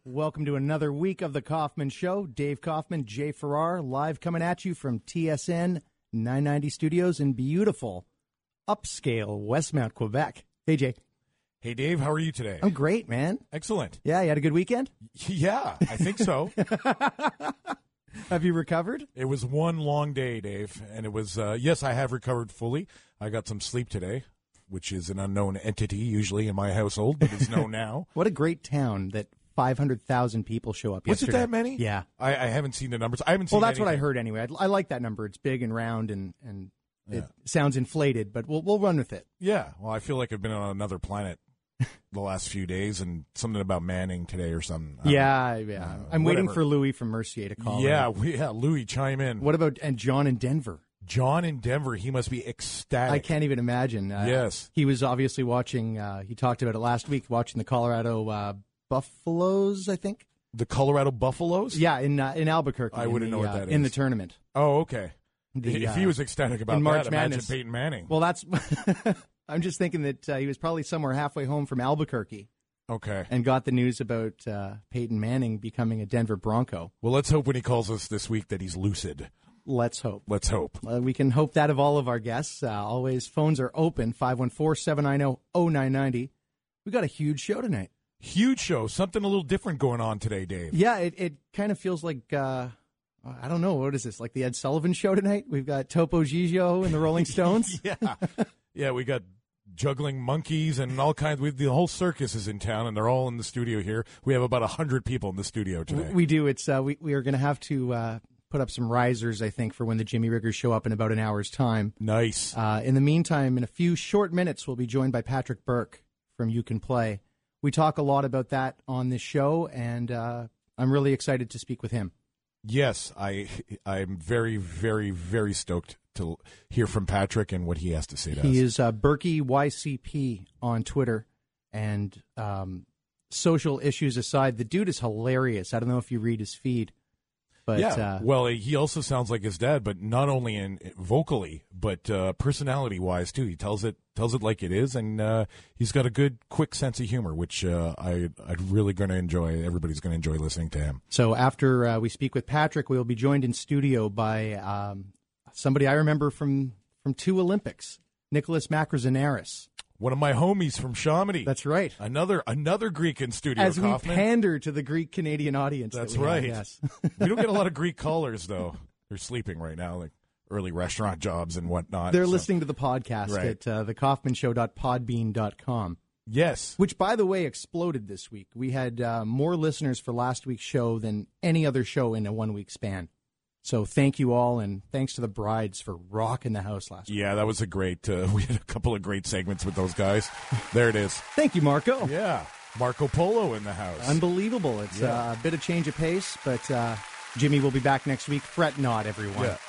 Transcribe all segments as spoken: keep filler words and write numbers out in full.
Welcome to another week of The Kaufman Show. Dave Kaufman, Jay Farrar, live coming at you from T S N nine ninety Studios in beautiful, upscale Westmount, Quebec. Hey, Jay. Hey, Dave. How are you today? I'm great, man. Excellent. Yeah, you had a good weekend? Yeah, I think so. Have you recovered? It was one long day, Dave, and it was, uh, yes, I have recovered fully. I got some sleep today, which is an unknown entity usually in my household, but it's known now. What a great town that five hundred thousand people show up Was yesterday. it that many? Yeah. I, I haven't seen the numbers. I haven't seen Well, that's what I anything. heard anyway. I, I like that number. It's big and round, and, and it Yeah. sounds inflated, but we'll we'll run with it. Yeah, well, I feel like I've been on another planet the last few days, and something about Manning today or something. I don't Yeah, yeah. uh, I'm waiting whatever. for Louis from Mercier to know. call. Yeah, in. we, yeah, Louis, chime in. What about and John in Denver? John in Denver, he must be ecstatic. I can't even imagine. Uh, Yes. He was obviously watching, uh, he talked about it last week, watching the Colorado uh, Buffaloes, I think. The Colorado Buffaloes? Yeah, in uh, in Albuquerque. I in wouldn't the, know what uh, that in the is. tournament. Oh, okay. The, if uh, he was ecstatic about in March that, imagine Madness. Peyton Manning. Well, that's, I'm just thinking that uh, he was probably somewhere halfway home from Albuquerque Okay. and got the news about uh, Peyton Manning becoming a Denver Bronco. Well, let's hope when he calls us this week that he's lucid. Let's hope. Let's hope. Uh, we can hope that of all of our guests. Uh, always, phones are open, five one four, seven nine zero, zero nine nine zero. We got a huge show tonight. Huge show. Something a little different going on today, Dave. Yeah, it, it kind of feels like, uh, I don't know, what is this, like the Ed Sullivan Show tonight? We've got Topo Gigio and the Rolling Stones. Yeah. Yeah, we got juggling monkeys and all kinds. We, the whole circus is in town, and they're all in the studio here. We have about one hundred people in the studio today. We do. It's uh, we, we are going to have to uh, put up some risers, I think, for when the Jimmy Riggers show up in about an hour's time. Nice. Uh, in the meantime, in a few short minutes, we'll be joined by Patrick Burke from You Can Play. We talk a lot about that on this show, and uh, I'm really excited to speak with him. Yes, I, I'm very, very, very stoked to hear from Patrick and what he has to say to He us. is uh, Berkey Y C P on Twitter, and um, social issues aside, the dude is hilarious. I don't know if you read his feed, but yeah. uh, Well, he also sounds like his dad, but not only in vocally, but uh, personality-wise too. He tells it tells it like it is, and uh, he's got a good, quick sense of humor, which uh, I I'm really going to enjoy. Everybody's going to enjoy listening to him. So after uh, we speak with Patrick, we will be joined in studio by um, somebody I remember from from two Olympics, Nicholas Macrozanaris. One of my homies from Chamonix. That's right. Another another Greek in studio. As we Kaufman. pander to the Greek Canadian audience. that That's we have, right. yes. We don't get a lot of Greek callers though. They're sleeping right now, like early restaurant jobs and whatnot. They're so- listening to the podcast Right. at uh, the kaufman show dot podbean dot com. Yes. Which, by the way, exploded this week. We had uh, more listeners for last week's show than any other show in a one-week span. So thank you all, and thanks to the brides for rocking the house last week. Yeah, that was a great. Uh, we had a couple of great segments with those guys. There it is. Thank you, Marco. Yeah, Marco Polo in the house. Unbelievable. It's Yeah. uh, a bit of change of pace, but uh, Jimmy will be back next week. Fret not, everyone. Yeah.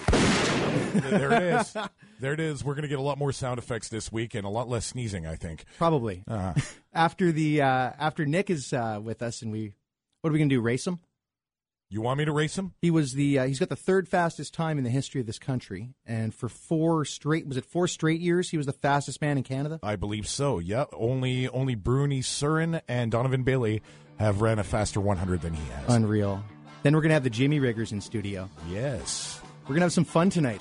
There it is. There it is. We're going to get a lot more sound effects this week and a lot less sneezing, I think. Probably. Uh-huh. After the uh, after Nick is uh, with us, and we, what are we going to do? Race him? You want me to race him? He was the uh, he's got the third fastest time in the history of this country, and for four straight was it four straight years he was the fastest man in Canada. I believe so. Yeah. Only only Bruni Surin and Donovan Bailey have ran a faster one hundred than he has. Unreal. Then we're gonna have the Jimmy Riggers in studio. Yes. We're gonna have some fun tonight,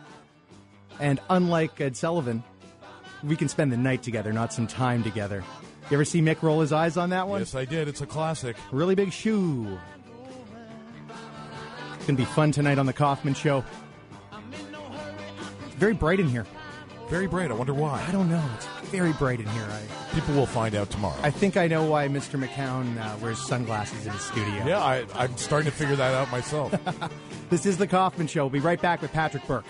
and unlike Ed Sullivan, we can spend the night together, not some time together. You ever see Mick roll his eyes on that one? Yes, I did. It's a classic. Really big shoe. It's going to be fun tonight on The Kaufman Show. It's very bright in here. Very bright. I wonder why. I don't know. It's very bright in here. I, People will find out tomorrow. I think I know why Mister McCown uh, wears sunglasses in his studio. yeah, I, I'm starting to figure that out myself. This is The Kaufman Show. We'll be right back with Patrick Burke.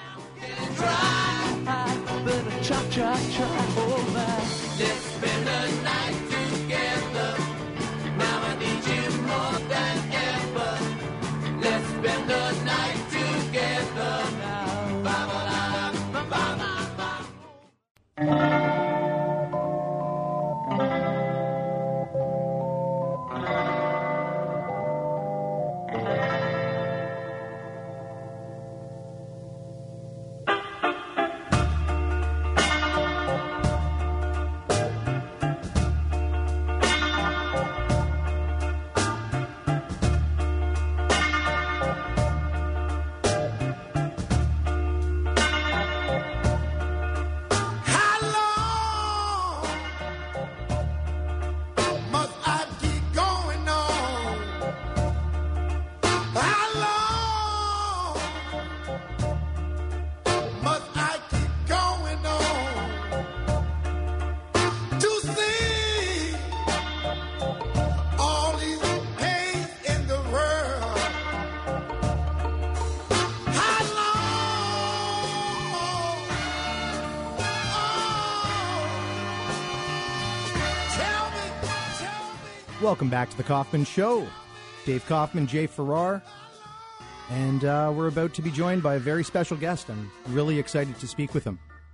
Let's spend the night together. Now I need you more than ever. Let's spend the night together now. Ba-ba-da-da-ba-ba-ba. Welcome back to the Kaufman Show. Dave Kaufman, Jay Farrar, and uh, we're about to be joined by a very special guest. I'm really excited to speak with him.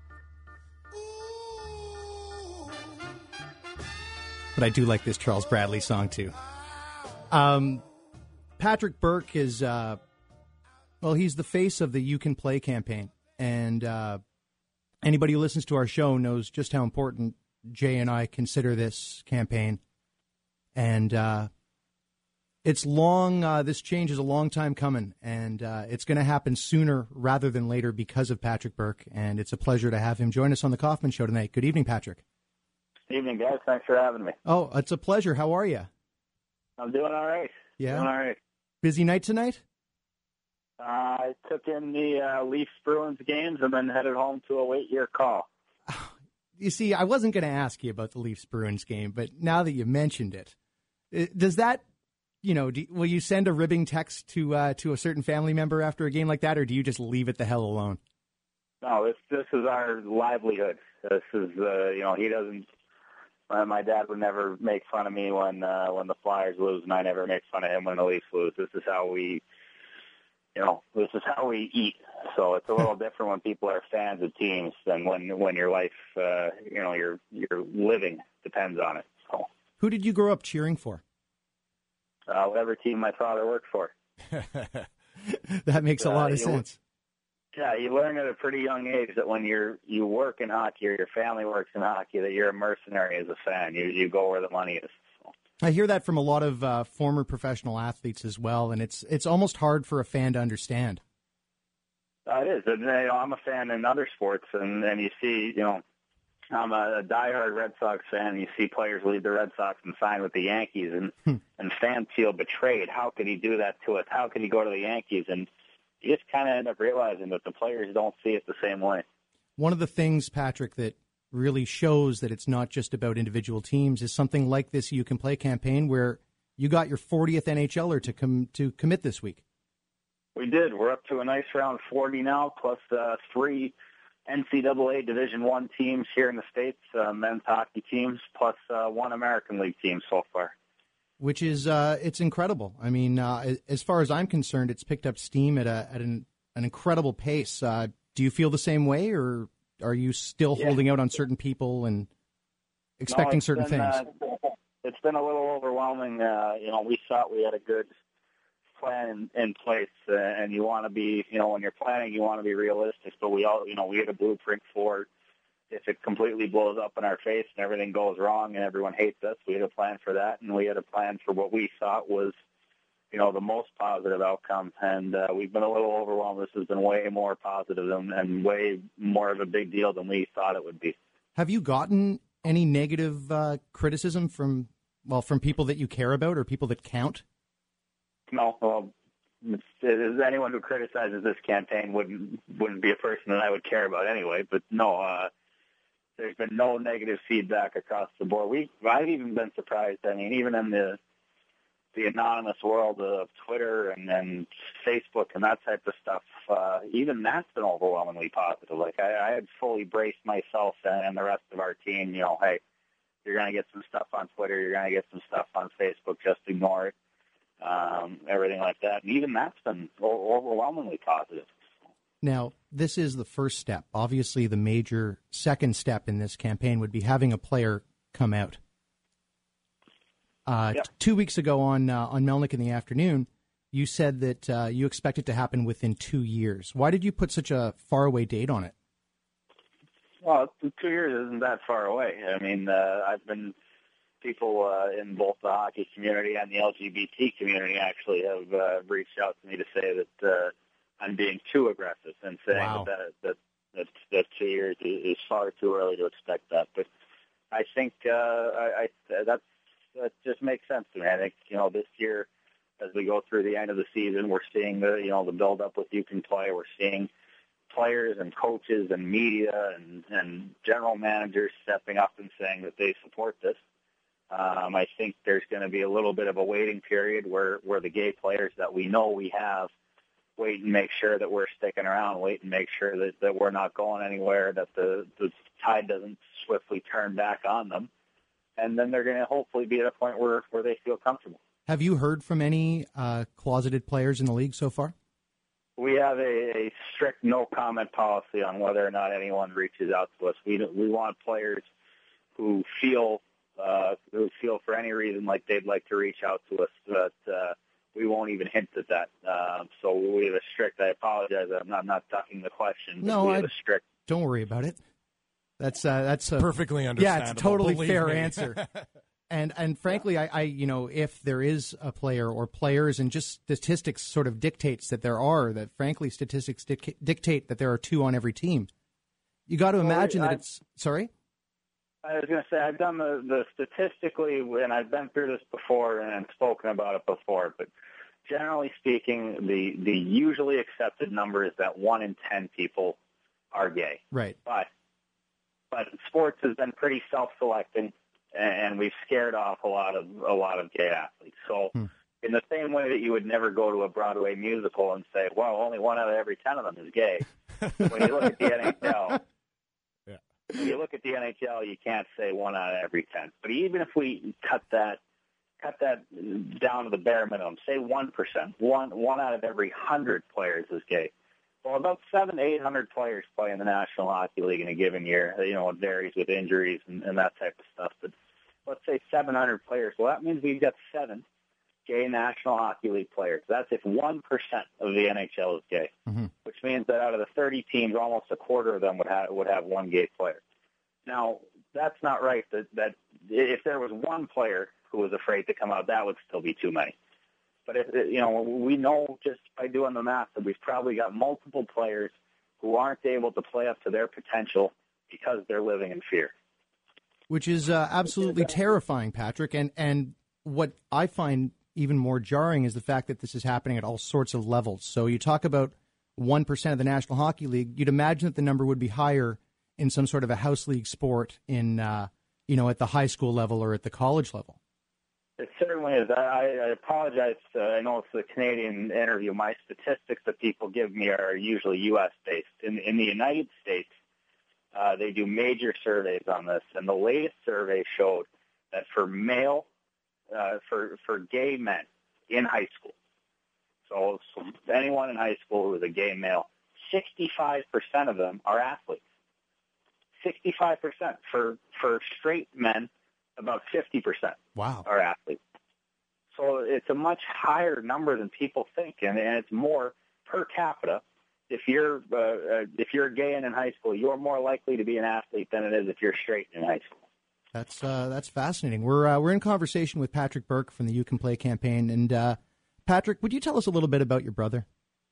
But I do like this Charles Bradley song, too. Um, Patrick Burke is, uh, well, he's the face of the You Can Play campaign. And uh, anybody who listens to our show knows just how important Jay and I consider this campaign. And uh, it's long, uh, this change is a long time coming, and uh, it's going to happen sooner rather than later because of Patrick Burke, and it's a pleasure to have him join us on the Kaufman Show tonight. Good evening, Patrick. Evening, guys. Thanks for having me. Oh, it's a pleasure. How are you? I'm doing all right. Yeah? Doing all right. Busy night tonight? Uh, I took in the uh, Leafs-Bruins games and then headed home to await your call. You see, I wasn't going to ask you about the Leafs-Bruins game, but now that you mentioned it, does that, you know, do, will you send a ribbing text to uh, to a certain family member after a game like that, or do you just leave it the hell alone? No, this this is our livelihood. This is, uh, you know, he doesn't. Uh, my dad would never make fun of me when uh, when the Flyers lose, and I never make fun of him when the Leafs lose. This is how we, you know, this is how we eat. So it's a little different when people are fans of teams than when when your life, uh, you know, your your living depends on it. So. Who did you grow up cheering for? Uh, whatever team my father worked for. That makes a lot uh, of you, sense. Yeah, you learn at a pretty young age that when you're you work in hockey or your family works in hockey, that you're a mercenary as a fan. You you go where the money is. So. I hear that from a lot of uh, former professional athletes as well, and it's it's almost hard for a fan to understand. Uh, it is. And, you know, I'm a fan in other sports, and, and you see, you know, I'm a, a diehard Red Sox fan, and you see players leave the Red Sox and sign with the Yankees, and, hmm. and fans feel betrayed. How could he do that to us? How could he go to the Yankees? And you just kind of end up realizing that the players don't see it the same way. One of the things, Patrick, that really shows that it's not just about individual teams is something like this You Can Play campaign where you got your fortieth N H L er to com- to commit this week. We did. We're up to a nice round forty now, plus uh, three N C double A Division One teams here in the States, uh, men's hockey teams, plus uh, one American League team so far. Which is, uh, it's incredible. I mean, uh, as far as I'm concerned, it's picked up steam at a at an, an incredible pace. Uh, do you feel the same way, or are you still yeah. holding out on certain people and expecting no, certain been, things? Uh, it's been a little overwhelming. Uh, you know, we thought we had a good plan in, in place, uh, and you want to be, you know, when you're planning, you want to be realistic. But we all, you know, we had a blueprint for if it completely blows up in our face and everything goes wrong and everyone hates us. We had a plan for that, and we had a plan for what we thought was, you know, the most positive outcome. And uh, we've been a little overwhelmed. This has been way more positive than, and way more of a big deal than we thought it would be. Have you gotten any negative uh, criticism from, well, from people that you care about or people that count? No, well, it's, it's, anyone who criticizes this campaign wouldn't wouldn't be a person that I would care about anyway. But no, uh, there's been no negative feedback across the board. We I've even been surprised. I mean, even in the the anonymous world of Twitter and, and Facebook and that type of stuff, uh, even that's been overwhelmingly positive. Like I, I had fully braced myself and, and the rest of our team. You know, hey, you're going to get some stuff on Twitter, you're going to get some stuff on Facebook. Just ignore it. Um, everything like that. And even that's been overwhelmingly positive. Now, this is the first step. Obviously, the major second step in this campaign would be having a player come out. Uh, yep. t- two weeks ago on uh, on Melnick in the Afternoon, you said that uh, you expect it to happen within two years. Why did you put such a faraway date on it? Well, two years isn't that far away. I mean, uh, I've been... People uh, in both the hockey community and the L G B T community actually have uh, reached out to me to say that uh, I'm being too aggressive and saying wow. that, that that that two years is far too early to expect that. But I think uh, I, I that's, that just makes sense to me. I think you know this year, as we go through the end of the season, we're seeing the you know the build up with You Can Play. We're seeing players and coaches and media and, and general managers stepping up and saying that they support this. Um, I think there's going to be a little bit of a waiting period where, where the gay players that we know we have wait and make sure that we're sticking around, wait and make sure that, that we're not going anywhere, that the, the tide doesn't swiftly turn back on them. and then they're going to hopefully be at a point where, where they feel comfortable. Have you heard from any uh, closeted players in the league so far? We have a, a strict no comment policy on whether or not anyone reaches out to us. We we want players who feel uh, who feel for any reason like they'd like to reach out to us, but uh, we won't even hint at that. Uh, so we have a strict. I apologize. I'm not, I'm not ducking the question. No, we have I, a strict. Don't worry about it. That's uh, that's a, perfectly understandable. Yeah, it's a totally Believe fair me. answer. And and frankly, I, I you know if there is a player or players, and just statistics sort of dictates that there are, that frankly statistics dic- dictate that there are two on every team. You got to Well, imagine I- that it's sorry. I was going to say, I've done the, the statistically, and I've been through this before and spoken about it before, but generally speaking, the, the usually accepted number is that one in ten people are gay. Right. But, but sports has been pretty self-selecting, and we've scared off a lot of, a lot of gay athletes. So Hmm. in the same way that you would never go to a Broadway musical and say, well, only one out of every ten of them is gay, when you look at the N H L, when you look at the N H L, you can't say one out of every ten. But even if we cut that cut that down to the bare minimum, say one percent, one one out of every hundred players is gay. Well, about seven, eight hundred players play in the National Hockey League in a given year. You know, it varies with injuries and, and that type of stuff. But let's say seven hundred players. Well, that means we've got seven gay National Hockey League players. That's if one percent of the N H L is gay, Mm-hmm. which means that out of the thirty teams, almost a quarter of them would have would have one gay player. Now, that's not right. That that if there was one player who was afraid to come out, that would still be too many. But if you know, we know just by doing the math that we've probably got multiple players who aren't able to play up to their potential because they're living in fear. Which is uh, absolutely terrifying, Patrick. And and what I find even more jarring is the fact that this is happening at all sorts of levels. So you talk about one percent of the National Hockey League. You'd imagine that the number would be higher in some sort of a house league sport in, uh, you know, at the high school level or at the college level. It certainly is. I, I apologize. Uh, I know it's a Canadian interview. My statistics that people give me are usually U S based. In, in the United States, uh, they do major surveys on this, and the latest survey showed that for male, uh, for for gay men in high school, so, so anyone in high school who is a gay male, sixty-five percent of them are athletes. sixty-five percent. For for straight men, about fifty percent Wow. are athletes. So it's a much higher number than people think, and, and it's more per capita. If you're uh, uh, if you're gay and in high school, you're more likely to be an athlete than it is if you're straight in high school. That's uh, that's fascinating. We're uh, we're in conversation with Patrick Burke from the You Can Play campaign. And uh, Patrick, would you tell us a little bit about your brother?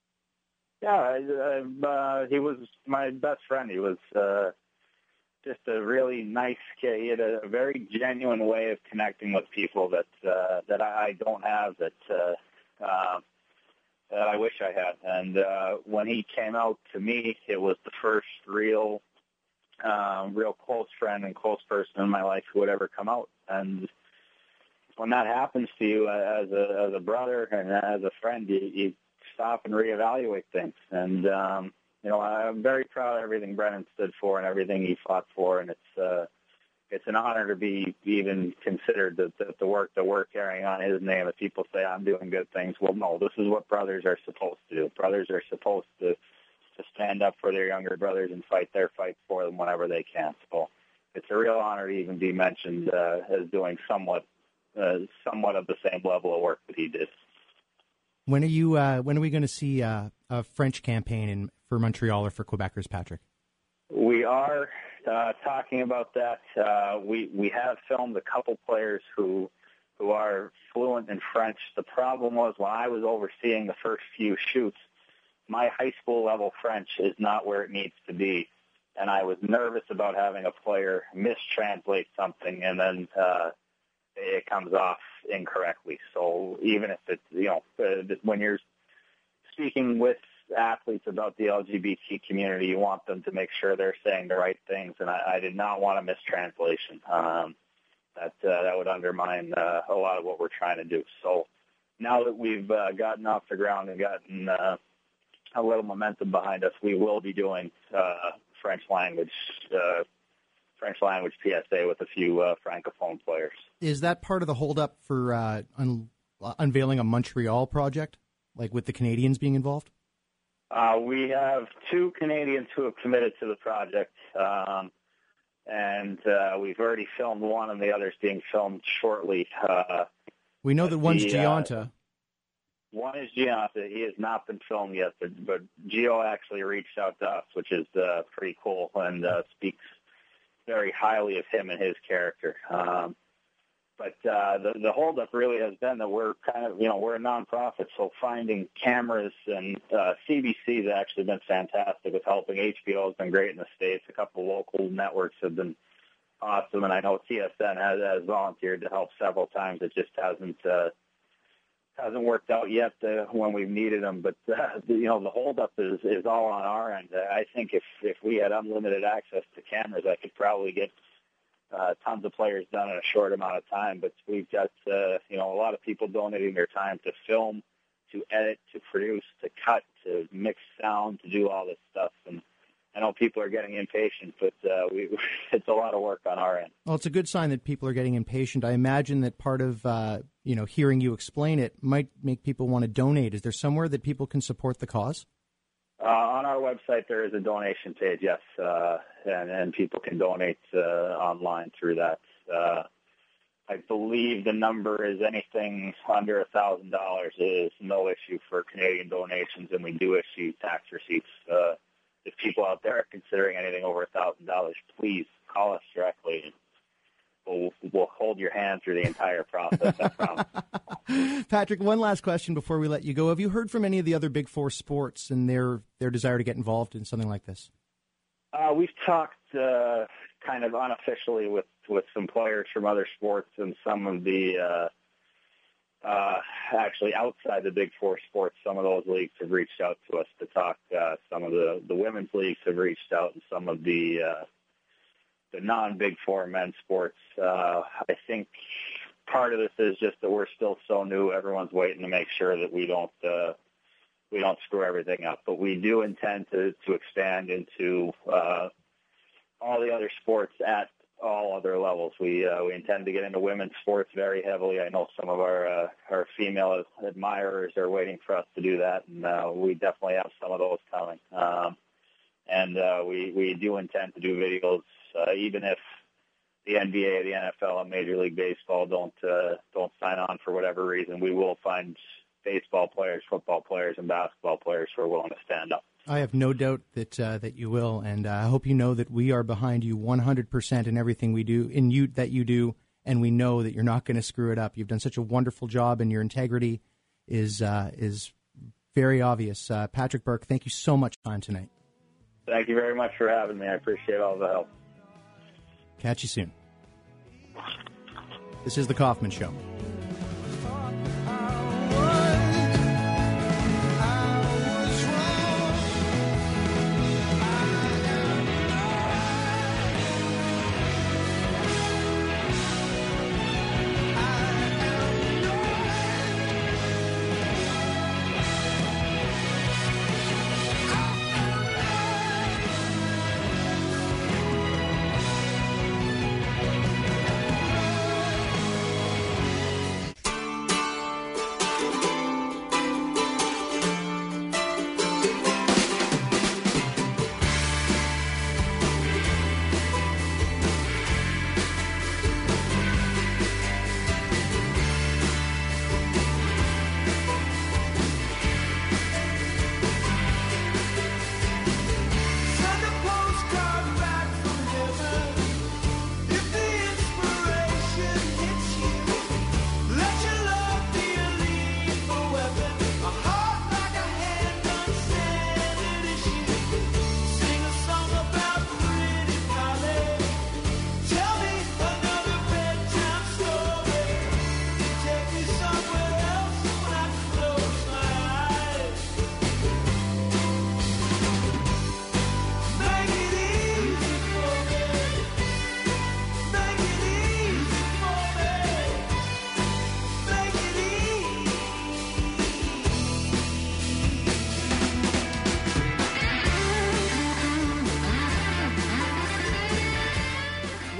Yeah, uh, uh, he was my best friend. He was uh, just a really nice kid. He had a very genuine way of connecting with people that uh, that I don't have, that uh, uh, that I wish I had. And uh, when he came out to me, it was the first real, uh, real close friend and close person in my life who would ever come out. And when that happens to you as a as a brother and as a friend, you, you stop and reevaluate things. And um, you know, I'm very proud of everything Brennan stood for and everything he fought for, and it's uh, it's an honor to be even considered that the, the work that we're carrying on his name. If people say I'm doing good things, well, no, this is what brothers are supposed to do. Brothers are supposed to to stand up for their younger brothers and fight their fight for them whenever they can. So it's a real honor to even be mentioned uh, as doing somewhat uh, somewhat of the same level of work that he did. When are you? Uh, when are we going to see uh, a French campaign in for Montreal or for Quebecers, Patrick? We are uh, talking about that. Uh, we we have filmed a couple players who who are fluent in French. The problem was when I was overseeing the first few shoots, my high school level French is not where it needs to be, and I was nervous about having a player mistranslate something and then uh, it comes off incorrectly. So even if it's, you know, uh, when you're speaking with athletes about the L G B T community, you want them to make sure they're saying the right things, and I, I did not want a mistranslation. Um, that uh, that would undermine uh, a lot of what we're trying to do. So now that we've uh, gotten off the ground and gotten uh, a little momentum behind us, we will be doing uh, French language uh, French language P S A with a few uh, francophone players. Is that part of the holdup for uh, un- unveiling a Montreal project, like with the Canadians being involved? Uh, we have two Canadians who have committed to the project, um, and uh, we've already filmed one, and the other's being filmed shortly. Uh, we know that one's the, Gianta. Uh, one is Gianta. He has not been filmed yet, but, but Gio actually reached out to us, which is uh, pretty cool, and uh, speaks very highly of him and his character. Um, But uh, the the holdup really has been that we're kind of, you know, we're a nonprofit, so finding cameras, and uh, C B C has actually been fantastic with helping. H B O has been great in the States. A couple of local networks have been awesome, and I know T S N has, has volunteered to help several times. It just hasn't uh, hasn't worked out yet uh, when we've needed them. But uh, the, you know, the holdup is is all on our end. I think if if we had unlimited access to cameras, I could probably get Uh, tons of players done in a short amount of time, but we've got uh, you know a lot of people donating their time to film, to edit, to produce, to cut, to mix sound, to do all this stuff. And I know people are getting impatient, but uh, we, it's a lot of work on our end. Well, it's a good sign that people are getting impatient. I imagine that part of uh, you know hearing you explain it might make people want to donate. Is there somewhere that people can support the cause? Uh, on our website, there is a donation page, yes, uh, and, and people can donate uh, online through that. Uh, I believe the number is anything under one thousand dollars is no issue for Canadian donations, and we do issue tax receipts. Uh, if people out there are considering anything over one thousand dollars, please call us directly. We'll, we'll hold your hand through the entire process, I promise. Patrick, one last question before we let you go. Have you heard from any of the other Big Four sports and their their desire to get involved in something like this? Uh, we've talked uh, kind of unofficially with, with some players from other sports, and some of the uh, uh, actually outside the Big Four sports, some of those leagues have reached out to us to talk. Uh, some of the, the women's leagues have reached out, and some of the uh, the non-Big Four men's sports. Uh, I think part of this is just that we're still so new. Everyone's waiting to make sure that we don't uh, we don't screw everything up. But we do intend to, to expand into uh, all the other sports at all other levels. We uh, we intend to get into women's sports very heavily. I know some of our uh, our female admirers are waiting for us to do that, and uh, we definitely have some of those coming. Um, and uh, we we do intend to do videos, uh, even if the N B A, the N F L, and Major League Baseball don't uh, don't sign on for whatever reason. We will find baseball players, football players, and basketball players who are willing to stand up. I have no doubt that uh, that you will, and uh, I hope you know that we are behind you one hundred percent in everything we do, in you that you do, and we know that you're not going to screw it up. You've done such a wonderful job, and your integrity is uh, is very obvious. Uh, Patrick Burke, thank you so much for your time tonight. Thank you very much for having me. I appreciate all the help. Catch you soon. This is The Kaufman Show.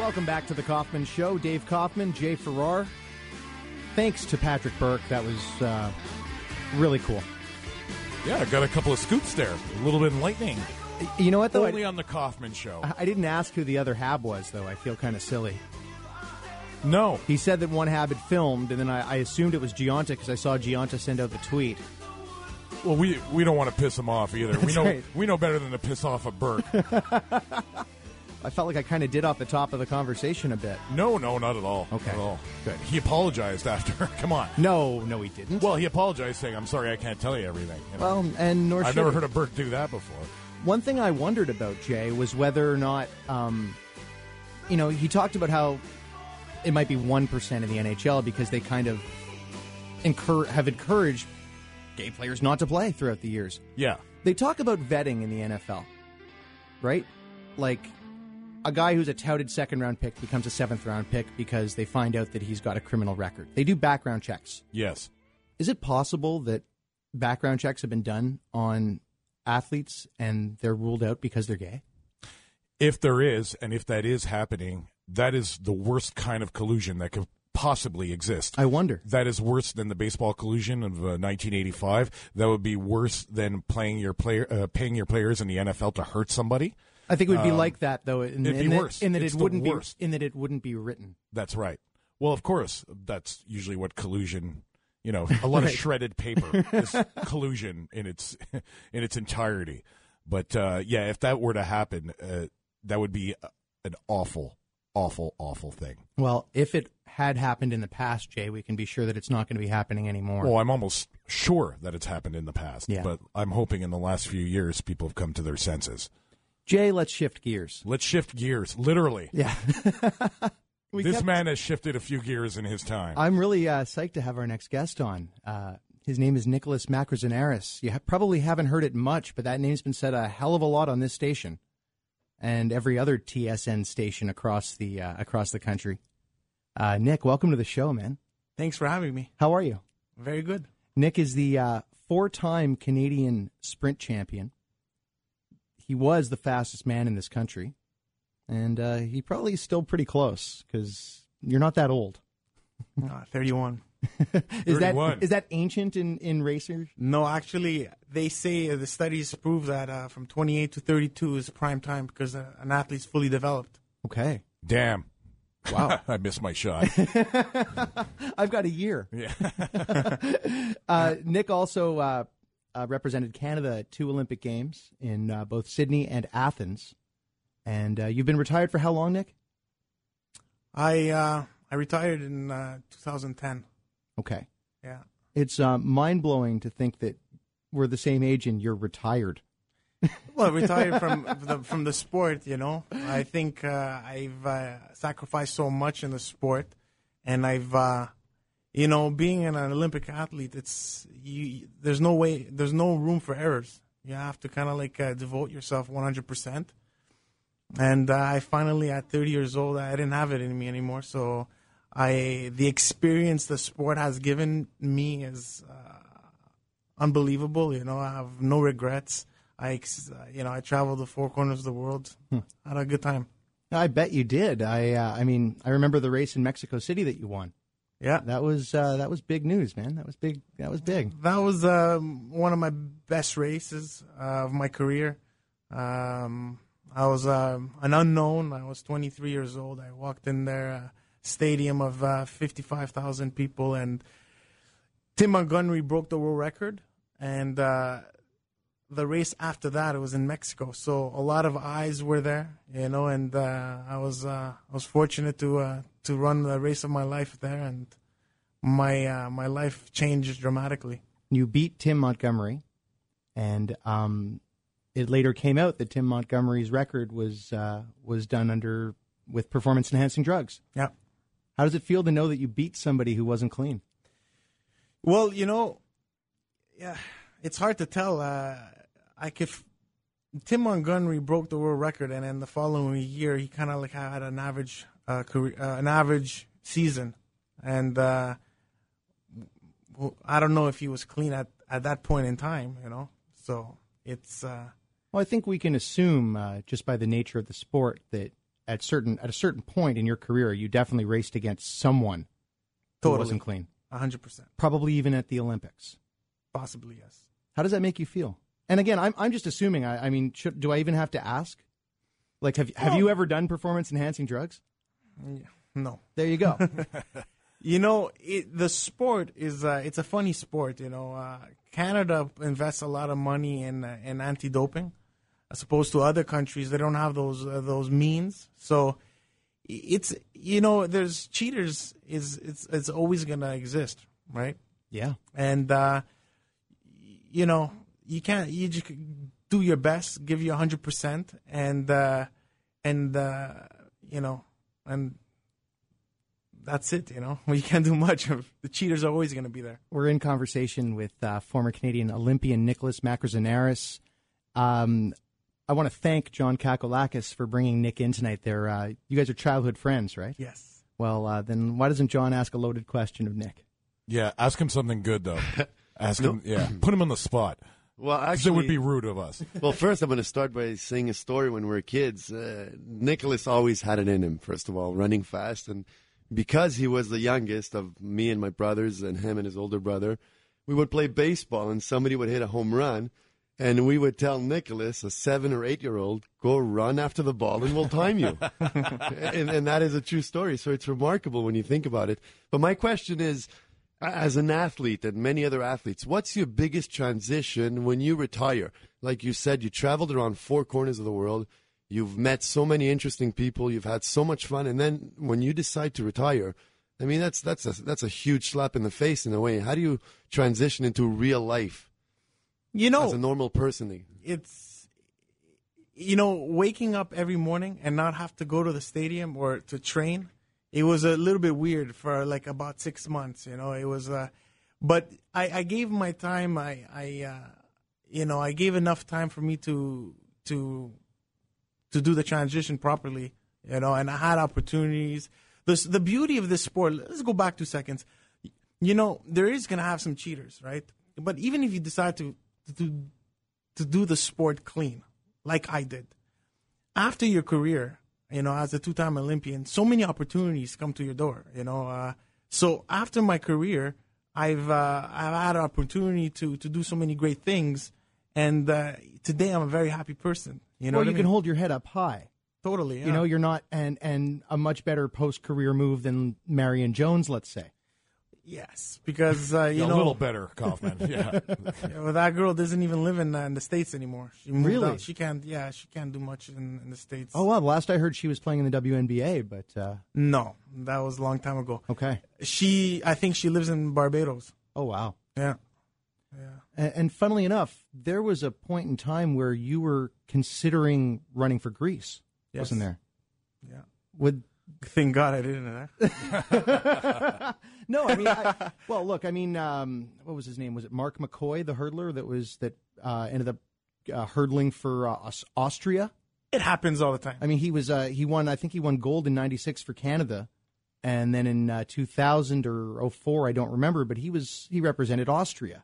Welcome back to the Kaufman Show. Dave Kaufman, Jay Farrar. Thanks to Patrick Burke. That was uh, really cool. Yeah, I got a couple of scoops there. A little bit enlightening. You know what, though? Only I, on the Kaufman Show. I didn't ask who the other Hab was, though. I feel kind of silly. No. He said that one Hab had filmed, and then I, I assumed it was Giunta because I saw Giunta send out the tweet. Well, we we don't want to piss him off either. That's we know right. we know better than to piss off a Burke. I felt like I kind of did off the top of the conversation a bit. No, no, not at all. Okay. Not at all. Good. He apologized after. Come on. No, no, he didn't. Well, he apologized saying, I'm sorry I can't tell you everything. You know? Well, and nor I've should never he. heard a Burke do that before. One thing I wondered about, Jay, was whether or not, um, you know, he talked about how it might be one percent in the N H L because they kind of incur- have encouraged gay players not to play throughout the years. Yeah. They talk about vetting in the N F L, right? Like a guy who's a touted second-round pick becomes a seventh-round pick because they find out that he's got a criminal record. They do background checks. Yes. Is it possible that background checks have been done on athletes and they're ruled out because they're gay? If there is, and if that is happening, that is the worst kind of collusion that could possibly exist. I wonder. That is worse than the baseball collusion of uh, nineteen eighty-five. That would be worse than playing your player, uh, paying your players in the N F L to hurt somebody. I think it would be Um, like that, though. In, it'd in be that, worse. In that It's it the wouldn't worst. be in that it wouldn't be written. That's right. Well, of course, that's usually what collusion. You know, a lot Right. of shredded paper is collusion in its in its entirety. But uh, yeah, if that were to happen, uh, that would be an awful, awful, awful thing. Well, if it had happened in the past, Jay, we can be sure that it's not going to be happening anymore. Well, I'm almost sure that it's happened in the past. Yeah. But I'm hoping in the last few years people have come to their senses. Jay, let's shift gears. Let's shift gears, literally. Yeah. We This kept- man has shifted a few gears in his time. I'm really uh, psyched to have our next guest on. Uh, his name is Nicholas Macrozanaris. You ha- probably haven't heard it much, but that name's been said a hell of a lot on this station and every other T S N station across the uh, across the country. Uh, Nick, welcome to the show, man. Thanks for having me. How are you? Very good. Nick is the uh, four-time Canadian sprint champion. He was the fastest man in this country, and uh, he probably is still pretty close because you're not that old. Uh, thirty-one. Is that thirty-one. is that ancient in, in racers? No, actually, they say uh, the studies prove that uh, from twenty-eight to thirty-two is prime time because uh, an athlete's fully developed. Okay. Damn. Wow. I missed my shot. I've got a year. Yeah. Uh, Nick also uh, uh, represented Canada at two Olympic Games in uh, both Sydney and Athens. And uh, you've been retired for how long, Nick? I uh, I retired in uh, two thousand ten. Okay. Yeah. It's uh, mind-blowing to think that we're the same age and you're retired. Well, retired from the, from the sport, you know. I think uh, I've uh, sacrificed so much in the sport, and I've, uh, you know, being an Olympic athlete, it's you. There's no way, there's no room for errors. You have to kind of like uh, devote yourself one hundred percent. And uh, I finally, at thirty years old, I didn't have it in me anymore. So, I the experience the sport has given me is uh, unbelievable. You know, I have no regrets. I, uh, you know, I traveled the four corners of the world. Hmm. Had a good time. I bet you did. I uh, I mean, I remember the race in Mexico City that you won. Yeah, That was uh, that was big news, man. That was big. That was big. that was um, one of my best races uh, of my career. Um, I was um, an unknown. I was twenty-three years old. I walked in there, uh, stadium of uh, fifty-five thousand people, and Tim Montgomery broke the world record. And uh, the race after that, it was in Mexico, so a lot of eyes were there, you know. And uh, I was uh, I was fortunate to uh, to run the race of my life there, and my uh, my life changed dramatically. You beat Tim Montgomery, and um, it later came out that Tim Montgomery's record was uh, was done under with performance enhancing drugs. Yeah. How does it feel to know that you beat somebody who wasn't clean? Well, you know, yeah, it's hard to tell. Uh, I could. Tim Montgomery broke the world record, and then the following year, he kind of like had an average uh, career, uh, an average season, and uh, w- I don't know if he was clean at, at that point in time. You know, so it's. Uh, Well, I think we can assume uh, just by the nature of the sport that at certain at a certain point in your career, you definitely raced against someone who Totally. wasn't clean. A hundred percent. Probably even at the Olympics. Possibly, yes. How does that make you feel? And again, I'm I'm just assuming. I, I mean, should, do I even have to ask? Like, have have No. you ever done performance enhancing drugs? Yeah. No. There you go. You know, it, the sport is uh, it's a funny sport. You know, uh, Canada invests a lot of money in uh, in anti-doping, as opposed to other countries. They don't have those uh, those means. So it's you know, there's cheaters. Is it's it's always gonna exist, right? Yeah. And uh, you know, you can't. You just do your best, give you a hundred percent, and uh, and uh, you know, and that's it. You know, well, you can't do much. The cheaters are always going to be there. We're in conversation with uh, former Canadian Olympian Nicholas Macrozanaris. Um, I want to thank John Kakolakis for bringing Nick in tonight. They're, uh, you guys are childhood friends, right? Yes. Well, uh, then why doesn't John ask a loaded question of Nick? Yeah, ask him something good though. Ask him, yeah, put him on the spot. Well, 'Cause actually, it would be rude of us. well, first I'm going to start by saying a story. When we were kids, uh, Nicholas always had it in him. First of all, running fast, and because he was the youngest of me and my brothers, and him and his older brother, we would play baseball, and somebody would hit a home run, and we would tell Nicholas, a seven or eight year old, go run after the ball, and we'll time you. and, and that is a true story. So it's remarkable when you think about it. But my question is, as an athlete and many other athletes, what's your biggest transition when you retire? Like you said, you traveled around four corners of the world. You've met so many interesting people. You've had so much fun. And then when you decide to retire, I mean, that's that's a, that's a huge slap in the face in a way. How do you transition into real life You know, as a normal person? it's you know, waking up every morning and not have to go to the stadium or to train. It was a little bit weird for like about six months. You know, it was, uh, but I, I gave my time. I, I, uh, you know, I gave enough time for me to to to do the transition properly. You know, and I had opportunities. The the beauty of this sport. Let's go back two seconds. You know, there is gonna have some cheaters, right? But even if you decide to to to do the sport clean, like I did, after your career, you know, as a two-time Olympian, so many opportunities come to your door. You know, uh, so after my career, I've uh, I've had an opportunity to to do so many great things, and uh, today I'm a very happy person. You know, well, what you I can mean? hold your head up high. Totally. Yeah. You know, you're not, and, and a much better post-career move than Marion Jones, let's say. Yes, because uh, you a know, little better, Kaufman. Yeah. yeah, well, that girl doesn't even live in, uh, in the States anymore. She moved Really? out. She can't. Yeah, she can't do much in, in the States. Oh, well, last I heard she was playing in the W N B A, but uh, No, that was a long time ago. okay. She, I think she lives in Barbados. Oh, wow. Yeah. And, and funnily enough, there was a point in time where you were considering running for Greece, Yes. wasn't there? Yeah. Would Thank God I didn't. Huh? no, I mean, I, well, look, I mean, um, what was his name? Was it Mark McCoy, the hurdler that was that uh, ended up uh, hurdling for uh, Aus- Austria? It happens all the time. I mean, he was uh, he won. I think he won gold in ninety-six for Canada, and then in uh, two thousand or oh four, I don't remember, but he was he represented Austria.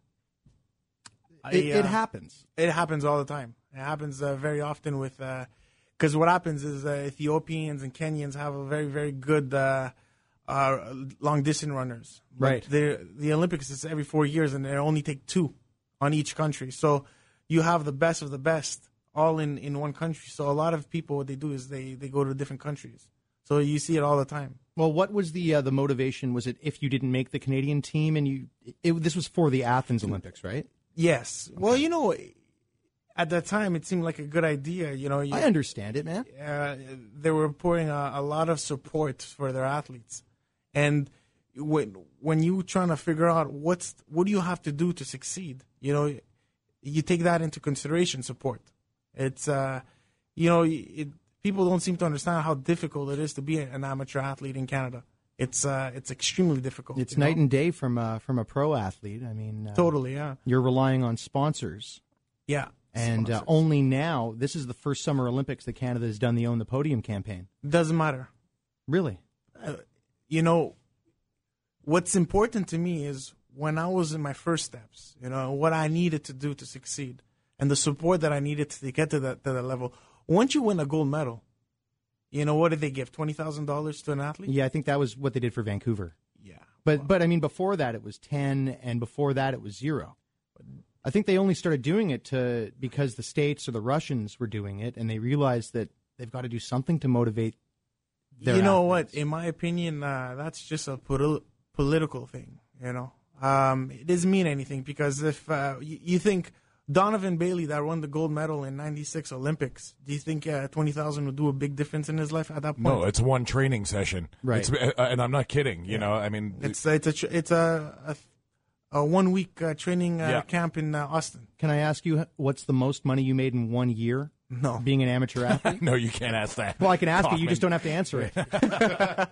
I, It, it uh, happens. It happens all the time. It happens uh, very often with, because what happens is uh, Ethiopians and Kenyans have a very, very good uh, uh, long distance runners. But Right. they're- The Olympics is every four years, and they only take two on each country. So you have the best of the best all in, in one country. So a lot of people, what they do is they, they go to different countries. So you see it all the time. Well, what was the uh, the motivation? Was it if you didn't make the Canadian team and you? It, this was for the Athens Olympics, right? Yes. Well, you know, at that time, it seemed like a good idea. You know, you, I understand it, man. uh, they were pouring a, a lot of support for their athletes, and when when you trying to figure out what's what do you have to do to succeed, you know, you take that into consideration. Support. It's uh, you know, it, people don't seem to understand how difficult it is to be an amateur athlete in Canada. It's uh, it's extremely difficult. It's you know? night and day from uh, from a pro athlete. I mean, uh, Totally, yeah, You're relying on sponsors, yeah. and uh, Sponsors. only now. This is the first Summer Olympics that Canada has done the Own the Podium campaign. Doesn't matter. Really? You know, what's important to me is when I was in my first steps, you know, what I needed to do to succeed and the support that I needed to get to that, to that level. Once you win a gold medal, You know, what did they give? twenty thousand dollars to an athlete? Yeah, I think that was what they did for Vancouver. Yeah. But but I mean, before that it was ten, and before that it was zero. I think they only started doing it to because the States or the Russians were doing it, and they realized that they've got to do something to motivate their You know athletes. what? In my opinion, uh, that's just a poli- political thing, you know. Um, it doesn't mean anything because if uh, you, you think Donovan Bailey that won the gold medal in ninety-six Olympics, do you think uh, twenty thousand would do a big difference in his life at that point? No, it's one training session. Right. It's, uh, and I'm not kidding. You know, I mean, It's it's a tr- it's a a, a one week uh, training uh, Yeah. camp in uh, Austin. Can I ask you what's the most money you made in one year No, being an amateur athlete? no, you can't ask that. Well, I can ask you. You Kaufman. just don't have to answer it.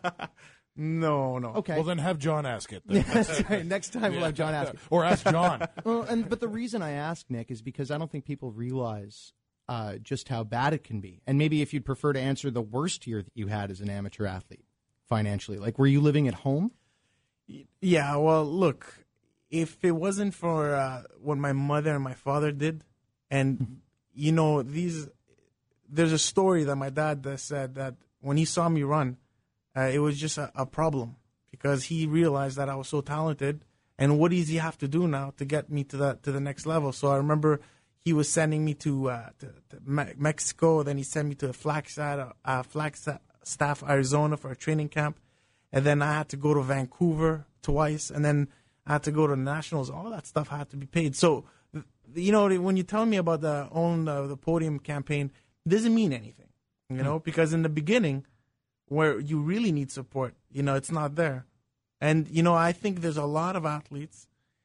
no, no. Okay. Well, then have John ask it. Then. That's right. Next time we'll have John ask it. Or ask John. Well, and but the reason I ask, Nick, is because I don't think people realize uh, just how bad it can be. And maybe if you'd prefer to answer the worst year that you had as an amateur athlete financially, like were you living at home? Yeah, well, look, if it wasn't for uh, what my mother and my father did, and you know, these, there's a story that my dad uh, said that when he saw me run, uh, it was just a, a problem because he realized that I was so talented, and what does he have to do now to get me to the to the next level? So I remember he was sending me to, uh, to, to Me- Mexico, then he sent me to Flagstaff, uh, Flagstaff, Arizona for a training camp. And then I had to go to Vancouver twice, and then I had to go to nationals. All that stuff had to be paid. So, you know, when you tell me about the own uh, the podium campaign, it doesn't mean anything, you know, because in the beginning, where you really need support, you know, it's not there. And you know, I think there's a lot of athletes.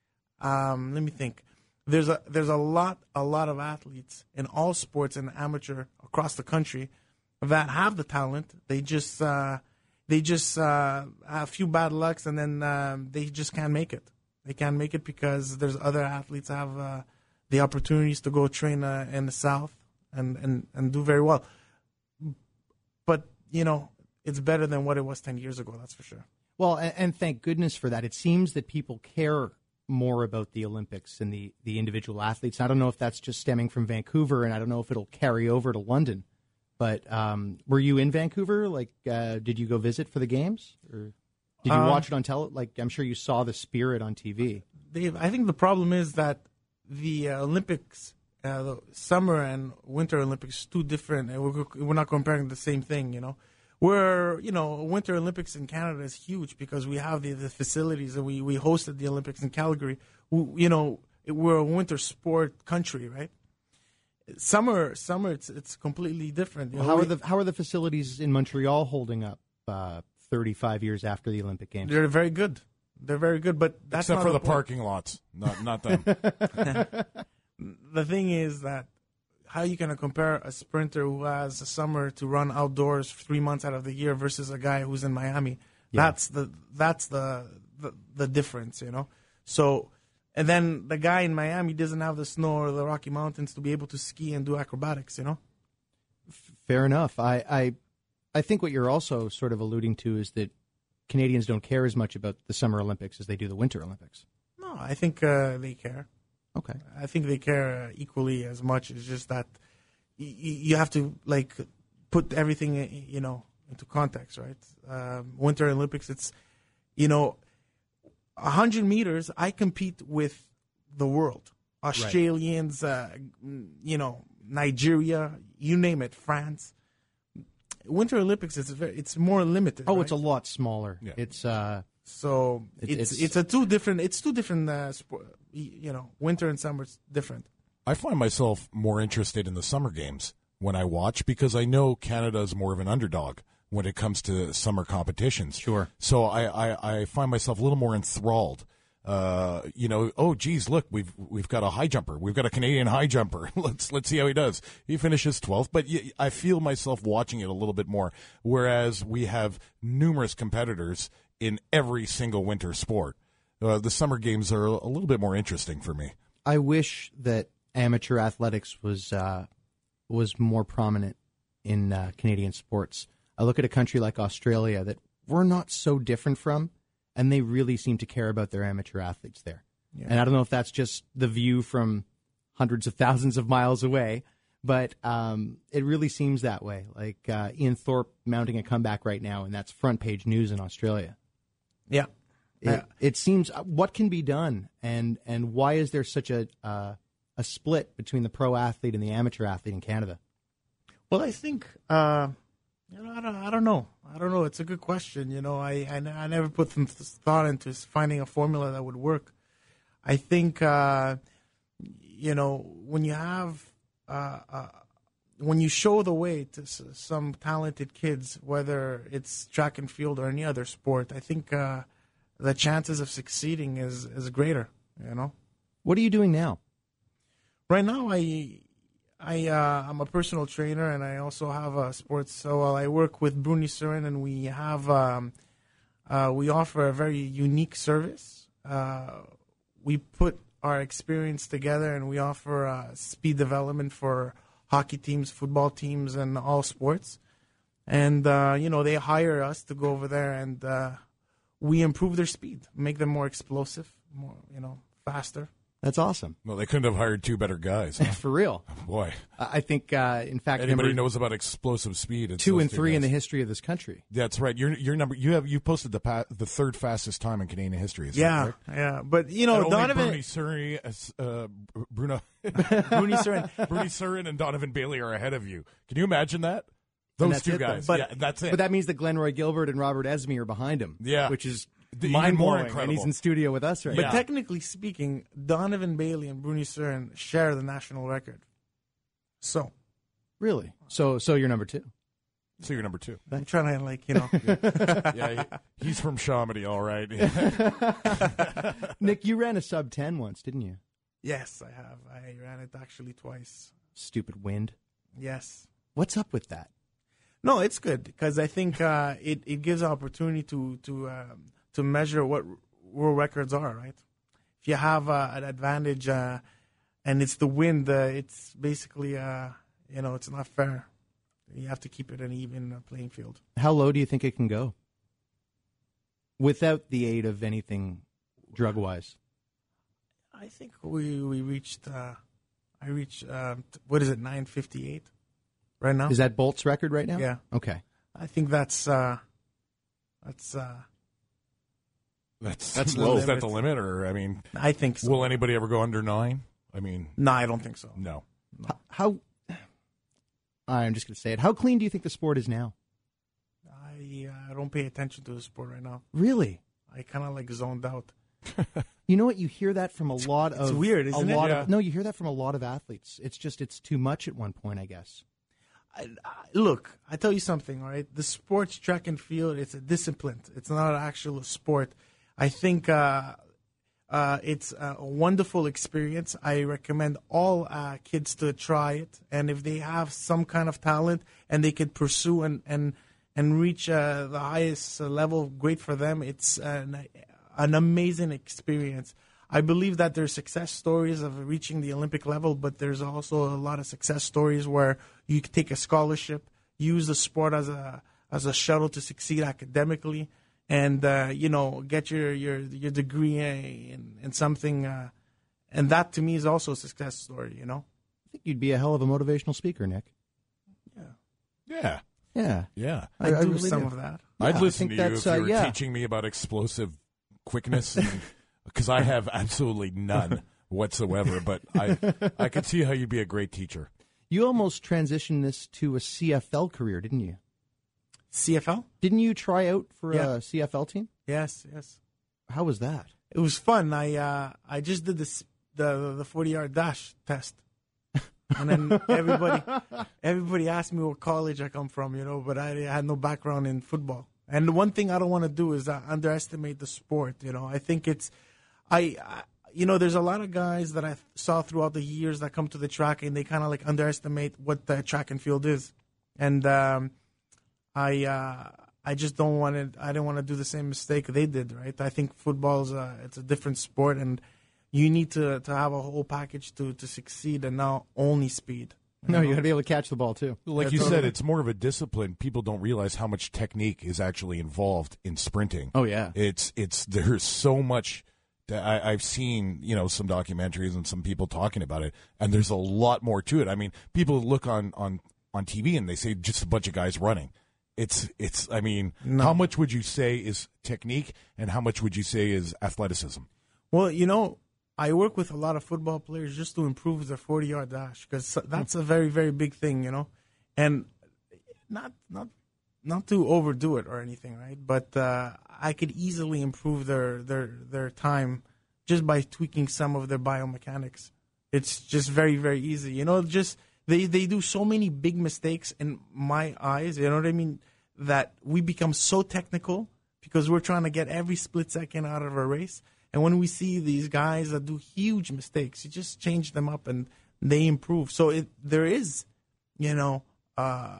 Um, let me think. There's a there's a lot a lot of athletes in all sports and amateur across the country that have the talent. They just uh, They just uh, have a few bad lucks, and then um, they just can't make it. They can't make it because there's other athletes that have uh, the opportunities to go train uh, in the South and, and, and do very well. But, you know, it's better than what it was ten years ago, that's for sure. Well, and, and thank goodness for that. It seems that people care more about the Olympics and the, the individual athletes. I don't know if that's just stemming from Vancouver, and I don't know if it'll carry over to London. But um, were you in Vancouver? Like, uh, did you go visit for the games, or did you Um, watch it on tele? Like, I'm sure you saw the spirit on T V. Dave, I think the problem is that the uh, Olympics, uh, the summer and winter Olympics, two different. And we're, we're not comparing the same thing, you know. We're, you know, Winter Olympics in Canada is huge because we have the, the facilities, and we, we hosted the Olympics in Calgary. We, you know, we're a winter sport country, right? Summer, summer, it's it's completely different. You Well, know, how are we- the how are the facilities in Montreal holding up uh, thirty-five years after the Olympic Games? They're very good. They're very good, but that's Except not for the point. parking lots. Not not them. The thing is that how you going to compare a sprinter who has a summer to run outdoors three months out of the year versus a guy who's in Miami? Yeah. That's the that's the, the the difference, you know. So, and then the guy in Miami doesn't have the snow or the Rocky Mountains to be able to ski and do acrobatics, you know. Fair enough. I, I I think what you're also sort of alluding to is that Canadians don't care as much about the Summer Olympics as they do the Winter Olympics. No, I think uh, they care. Okay. I think they care uh, equally as much. It's just that y- y- you have to like put everything, uh, you know, into context, right? Um, Winter Olympics, it's, you know, a hundred meters. I compete with the world, Australians, uh, you know, Nigeria, you name it, France. Winter Olympics is very, it's more limited. Oh, right? it's a lot smaller. Yeah. It's uh, So It- it's it's- it's a two different it's two different uh, sport, you know, winter and summer is different. I find myself more interested in the summer games when I watch because I know Canada is more of an underdog when it comes to summer competitions. Sure. So I, I, I find myself a little more enthralled. Uh, you know, oh geez, look, we've we've got a high jumper, we've got a Canadian high jumper. let's let's see how he does. He finishes twelfth, but y- I feel myself watching it a little bit more. Whereas we have numerous competitors in every single winter sport. Uh, the summer games are a little bit more interesting for me. I wish that amateur athletics was uh, was more prominent in uh, Canadian sports. I look at a country like Australia that we're not so different from, and they really seem to care about their amateur athletes there. Yeah. And I don't know if that's just the view from hundreds of thousands of miles away, but um, it really seems that way. Like uh, Ian Thorpe mounting a comeback right now, and that's front page news in Australia. Yeah. It, Yeah. it seems what can be done, and and why is there such a uh, a split between the pro athlete and the amateur athlete in Canada? Well, I think uh, you know I don't I don't know I don't know. It's a good question. You know, I I, I never put some thought into finding a formula that would work. I think uh, you know when you have uh, uh, when you show the way to s- some talented kids, whether it's track and field or any other sport, I think. Uh, the chances of succeeding is, is greater, you know. What are you doing now? Right now, I, I, uh, I'm a personal trainer, and I also have a sports. So uh, I work with Bruni Surin, and we have, um, uh, we offer a very unique service. Uh, we put our experience together, and we offer uh, speed development for hockey teams, football teams, and all sports. And uh, you know, they hire us to go over there and. Uh, We improve their speed, make them more explosive, more you know, faster. That's awesome. Well, they couldn't have hired two better guys. Huh? For real. Boy, I I think, uh, in fact, anybody number knows about explosive speed. It's two those and two three in the guys. history of this country. That's right. Your your number. You have you posted the pa- the third fastest time in Canadian history. Is that Yeah, correct? yeah. But you know, And only Donovan, Bruni Surin, uh, Bruno, Bruni Surin. Bruni Surin, and Donovan Bailey are ahead of you. Can you imagine that? And Those that's two it, though. guys. But- yeah, that's it. But that means that Glenroy Gilbert and Robert Esme are behind him. Yeah. Which is Even mind more blowing. And incredible. he's in studio with us right But now. technically speaking, Donovan Bailey and Bruni Surin share the national record. So Really? So, so you're number two. so you're number two. I'm trying to like you know. Yeah, he, he's from Chamonix, all right. Nick, you ran a sub ten once, didn't you? Yes, I have. I ran it actually twice. Stupid wind. Yes. What's up with that? No, it's good because I think uh, it it gives opportunity to to um, to measure what world records are. Right? If you have uh, an advantage uh, and it's the wind, uh, it's basically uh, you know it's not fair. You have to keep it an even uh, playing field. How low do you think it can go? Without the aid of anything drug wise. I think we we reached. Uh, I reached. Um, t- what is it? Nine fifty eight. Right now. Is that Bolt's record right now? Yeah. Okay. I think that's. Uh, that's. Uh, That's That's Is low. that the limit, or I mean, I think so. will anybody ever go under nine? I mean, no, I don't think so. no. How, how I'm just going to say it. How clean do you think the sport is now? I uh, I don't pay attention to the sport right now. Really? I kind of like zoned out. You know what? You hear that from a lot of weird, isn't a it? lot Yeah. of no. You hear that from a lot of athletes. It's just it's too much at one point, I guess. I, I, look, I tell you something, all right? The sports track and field, it's a discipline. It's not an actual sport. I think uh, uh, it's a wonderful experience. I recommend all uh, kids to try it. And if they have some kind of talent and they could pursue and, and, and reach uh, the highest level, great for them. It's an, an amazing experience. I believe that there's success stories of reaching the Olympic level, but there's also a lot of success stories where you can take a scholarship, use the sport as a as a shuttle to succeed academically, and uh, you know get your your your degree in in something, uh, and that to me is also a success story. You know. I think you'd be a hell of a motivational speaker, Nick. Yeah, Yeah. yeah. I, I do really some do. of that. I'd I listen think to you that's, if you uh, were yeah. teaching me about explosive quickness, because I have absolutely none whatsoever. But I, I could see how you'd be a great teacher. You almost transitioned this to a C F L career, didn't you? C F L? Didn't you try out for Yeah. a C F L team? Yes, yes. How was that? It was fun. I uh, I just did this the the forty yard dash test, and then everybody everybody asked me what college I come from, you know, but I had no background in football. And the one thing I don't want to do is uh, underestimate the sport. You know, I think it's I, I you know there's a lot of guys that I saw throughout the years that come to the track and they kind of like underestimate what the track and field is, and um, I. Uh, I just don't want to. I didn't want to do the same mistake they did. Right? I think football's a, it's a different sport, and you need to, to have a whole package to, to succeed, and not only speed. No, you got to be able to catch the ball too. Like Yeah, you totally. said, it's more of a discipline. People don't realize how much technique is actually involved in sprinting. Oh yeah. It's it's there's so much I, I've seen, you know, some documentaries and some people talking about it, and there's a lot more to it. I mean, people look on, on, on T V and they say just a bunch of guys running. It's, it's. I mean, No. how much would you say is technique, and how much would you say is athleticism? Well, you know, I work with a lot of football players just to improve their forty-yard dash because that's a very, very big thing, you know, and not not not to overdo it or anything, right? But uh, I could easily improve their their their time just by tweaking some of their biomechanics. It's just very, very easy, you know. Just they they do so many big mistakes in my eyes, you know what I mean, that we become so technical because we're trying to get every split second out of a race. And when we see these guys that do huge mistakes, you just change them up and they improve. So it, there is, you know, uh,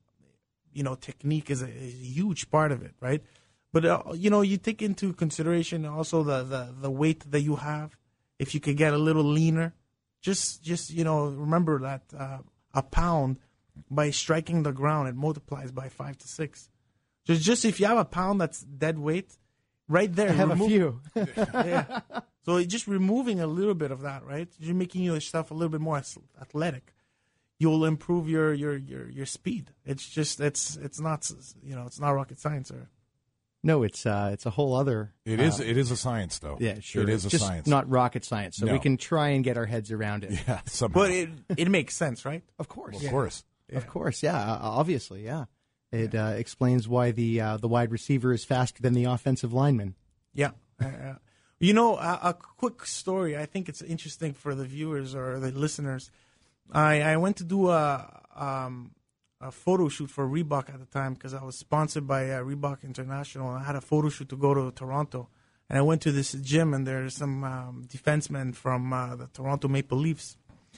you know, technique is a, is a huge part of it, right? But, uh, you know, you take into consideration also the, the, the weight that you have. If you could get a little leaner, just, just you know, remember that uh, a pound, by striking the ground, it multiplies by five to six. Just, just if you have a pound that's dead weight, right there. I have remove- a few. yeah. So it's just removing a little bit of that, right? You're making yourself a little bit more athletic. You'll improve your, your, your, your speed. It's just it's it's not you know it's not rocket science. Or No, it's uh, it's a whole other. It uh, is. It is a science, though. Yeah, sure. It is a Just science. not rocket science, so No. we can try and get our heads around it. Yeah, somehow. but it it makes sense, right? Of course, of course. of course, yeah. uh, Obviously, yeah. It uh, explains why the uh, the wide receiver is faster than the offensive lineman. Yeah. Uh, you know, a, a quick story. I think it's interesting for the viewers or the listeners. I, I went to do a, um, a photo shoot for Reebok at the time because I was sponsored by uh, Reebok International. I had a photo shoot to go to Toronto. And I went to this gym, and there's some um, defensemen from uh, the Toronto Maple Leafs.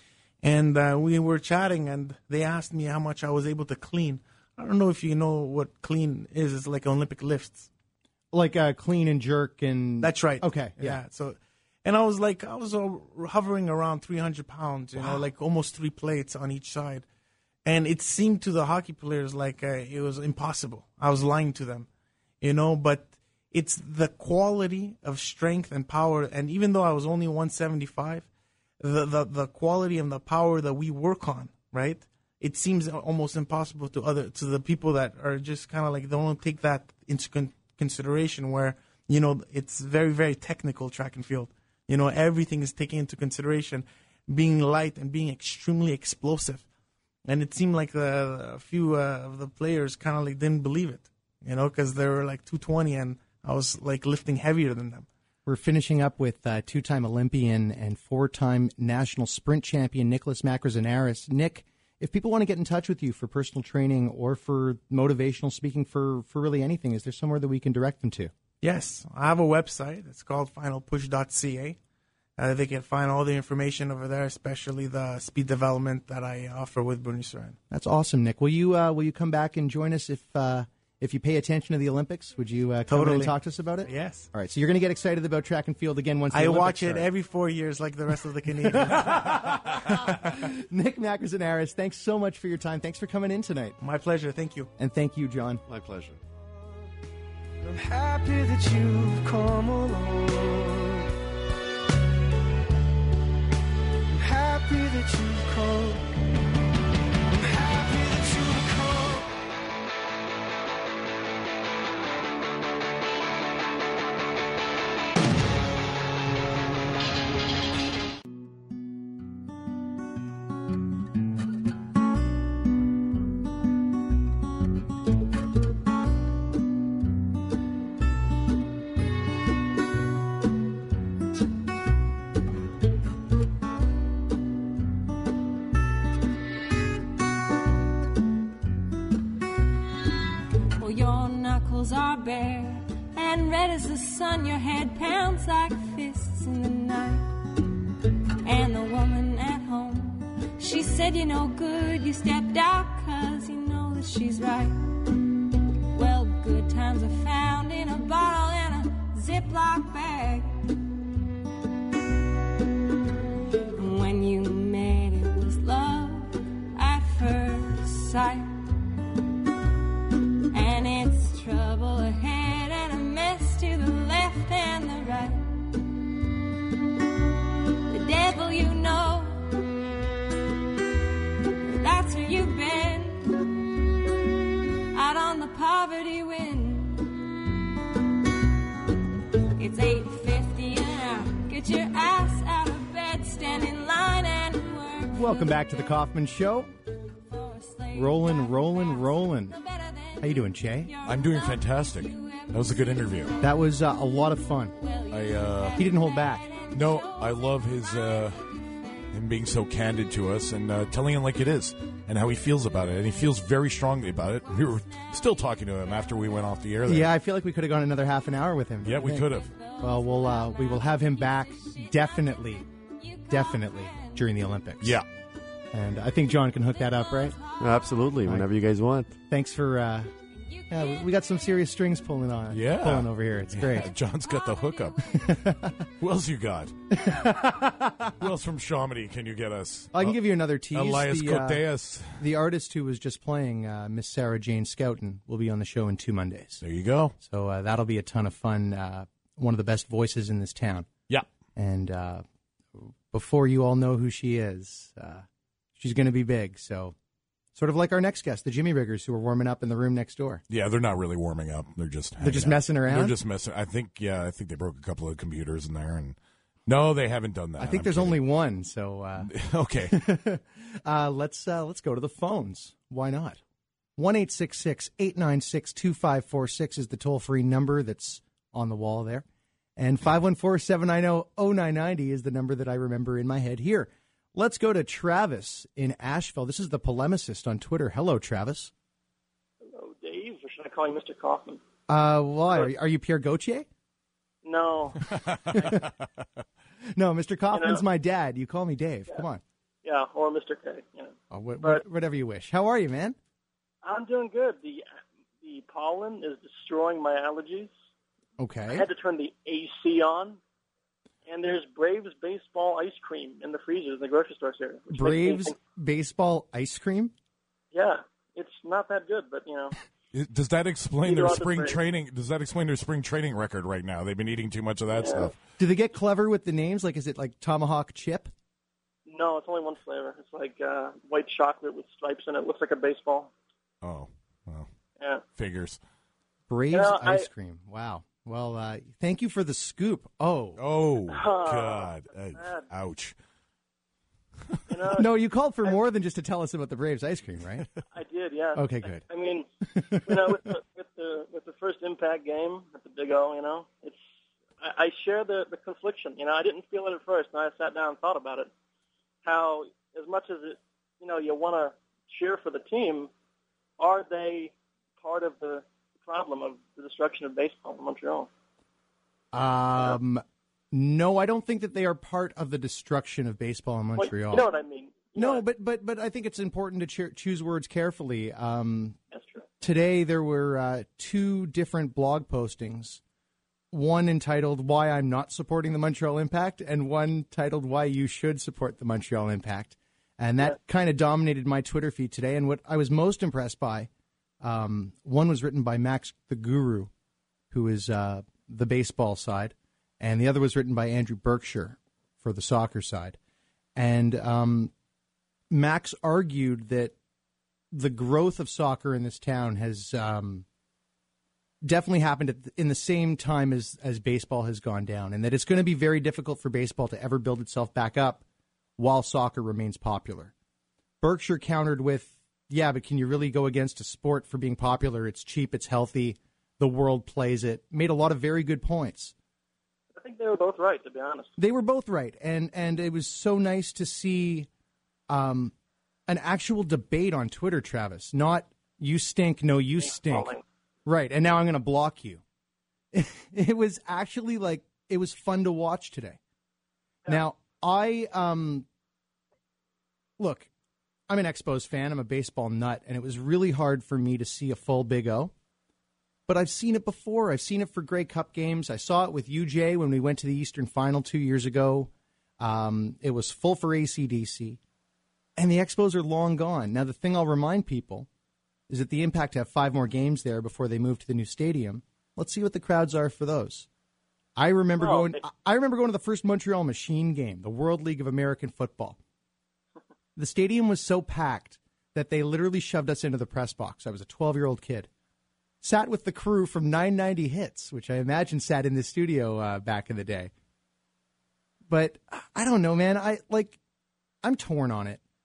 And uh, we were chatting, and they asked me how much I was able to clean. I don't know if you know what clean is. It's like Olympic lifts. Like uh, clean and jerk and That's right. Okay, yeah. Yeah. So, and I was like, I was uh, hovering around three hundred pounds, you know, like almost three plates on each side. And it seemed to the hockey players like uh, it was impossible. I was lying to them, you know, but it's the quality of strength and power. And even though I was only one seventy-five, the, the, the quality and the power that we work on, right? It seems almost impossible to other, to the people that are just kind of like, they don't take that into con- consideration where, you know, it's very, very technical track and field. You know, everything is taken into consideration, being light and being extremely explosive. And it seemed like the, a few uh, of the players kind of like didn't believe it, you know, because they were like two twenty and I was like lifting heavier than them. We're finishing up with uh, two-time Olympian and four-time national sprint champion Nicholas Macrozanaris. Nick, if people want to get in touch with you for personal training or for motivational speaking for, for really anything, is there somewhere that we can direct them to? Yes, I have a website. It's called final push dot c a. Uh, they can find all the information over there, especially the speed development that I offer with Bernie Saran. That's awesome, Nick. Will you uh, will you come back and join us if uh, if you pay attention to the Olympics? Would you uh, come in Totally. and talk to us about it? Yes. All right, so you're going to get excited about track and field again once the I Olympics watch it start. every four years like the rest of the Canadians. Nick Macrozanaris, thanks so much for your time. Thanks for coming in tonight. My pleasure. Thank you. And thank you, John. My pleasure. I'm happy that you've come along. I'm happy that you've come. I'm happy that you've come. Well, your knuckles are bare and red as the sun. Your head pounds like fists in the night. And the woman at home, she said you're no good. You stepped out 'cause you know that she's right. Well, good times are found in a bottle and a Ziploc bag. When you met, it was love at first sight. And it's trouble ahead and a mess to the left and the right. Welcome back to the Kaufman Show. Rolling, rolling, rolling. How you doing, Jay? I'm doing fantastic. That was a good interview. That was uh, a lot of fun. I uh, He didn't hold back. no, I love his uh, him being so candid to us and uh, telling it like it is and how he feels about it, and he feels very strongly about it. We were still talking to him after we went off the air. There. Yeah, I feel like we could have gone another half an hour with him. yeah, we could have. Well, we'll uh, we will have him back definitely, definitely during the Olympics. Yeah. And I think John can hook that up, right? Absolutely, whenever you guys want. Thanks for. Uh, yeah, we, we got some serious strings pulling on. Yeah. pulling over here. It's great. Yeah, John's got the hookup. Who else you got? Who else from Chamonix can you get us? I can give you another tease. Elias the, uh, Coteas. the artist who was just playing, uh, Miss Sarah Jane Scouten, will be on the show in two Mondays. There you go. So uh, that'll be a ton of fun. Uh, one of the best voices in this town. Yeah. And uh, before you all know who she is, uh, she's going to be big. So sort of like our next guest, the Jimmy Riggers, who are warming up in the room next door. Yeah, they're not really warming up. They're just They're just hanging out. messing around? They're just messing. I think. Yeah, I think they broke a couple of computers in there, and no, they haven't done that. I think I'm there's kidding. only one. So uh, okay. uh, let's uh, let's go to the phones. Why not? one eight six six, eight nine six, two five four six is the toll-free number that's on the wall there. And five one four, seven nine zero, zero nine nine zero is the number that I remember in my head here. Let's go to Travis in Asheville. This is the polemicist on Twitter. Hello, Travis. Hello, Dave. Or should I call you Mister Kaufman? Uh, why? Are you, are you Pierre Gauthier? No. No, Mister Kaufman's You know- my dad. You call me Dave. Come on. Yeah, or Mister K. Yeah. Oh, wh- But- wh- whatever you wish. How are you, man? I'm doing good. The the pollen is destroying my allergies. I Okay. had to turn the A C on. And there's Braves baseball ice cream in the freezers in the grocery store here. which makes me Braves think- baseball ice cream? Yeah, it's not that good, but, you know. Does that explain Either their on the spring break. training? Does that explain their spring training record right now? They've been eating too much of that stuff. Do they get clever with the names? Like, is it like Tomahawk Chip? No, it's only one flavor. It's like uh, white chocolate with stripes in it. Looks like a baseball. Oh, well, Yeah. figures. Braves You know, I- ice cream. Wow. Well, uh, thank you for the scoop. Oh. Oh, Oh, God. Uh, bad. ouch. You know, No, you called for more than just to tell us about the Braves ice cream, right? I did, yeah. Okay, good. I, I mean, you know, with the, with the with the first Impact game at the Big O, you know, it's I, I share the the confliction. You know, I didn't feel it at first, and I sat down and thought about it. How, as much as it, you know, you want to cheer for the team, are they part of the problem of the destruction of baseball in Montreal? Um, no, I don't think that they are part of the destruction of baseball in Well, Montreal. you know what I mean? You know No, what- but but but I think it's important to choo- choose words carefully. Um, that's true. today there were uh, two different blog postings. One entitled "Why I'm Not Supporting the Montreal Impact" and one titled "Why You Should Support the Montreal Impact." And that kind of dominated my Twitter feed today. And what I was most impressed by, um, one was written by Max the Guru, who is uh, the baseball side, and the other was written by Andrew Berkshire for the soccer side. And um, Max argued that the growth of soccer in this town has um, definitely happened at the, in the same time as, as baseball has gone down, and that it's going to be very difficult for baseball to ever build itself back up while soccer remains popular. Berkshire countered with, yeah, but can you really go against a sport for being popular? It's cheap, it's healthy, the world plays it. Made a lot of very good points. I think they were both right, to be honest. They were both right, and and it was so nice to see um, an actual debate on Twitter, Travis. Not you stink, no, you stink. Falling. Right, and now I'm going to block you. It was actually like it was fun to watch today. Now I um look, I'm an Expos fan. I'm a baseball nut, and it was really hard for me to see a full Big O. But I've seen it before. I've seen it for Grey Cup games. I saw it with U J when we went to the Eastern Final two years ago. Um, it was full for A C D C. And the Expos are long gone. Now, the thing I'll remind people is that the Impact have five more games there before they move to the new stadium. Let's see what the crowds are for those. I remember Well, going. they- I remember going to the first Montreal Machine game, the World League of American Football. The stadium was so packed that they literally shoved us into the press box. I was a twelve-year-old kid. Sat with the crew from nine ninety Hits, which I imagine sat in the studio uh, back in the day. But I don't know, man. I like. I'm torn on it.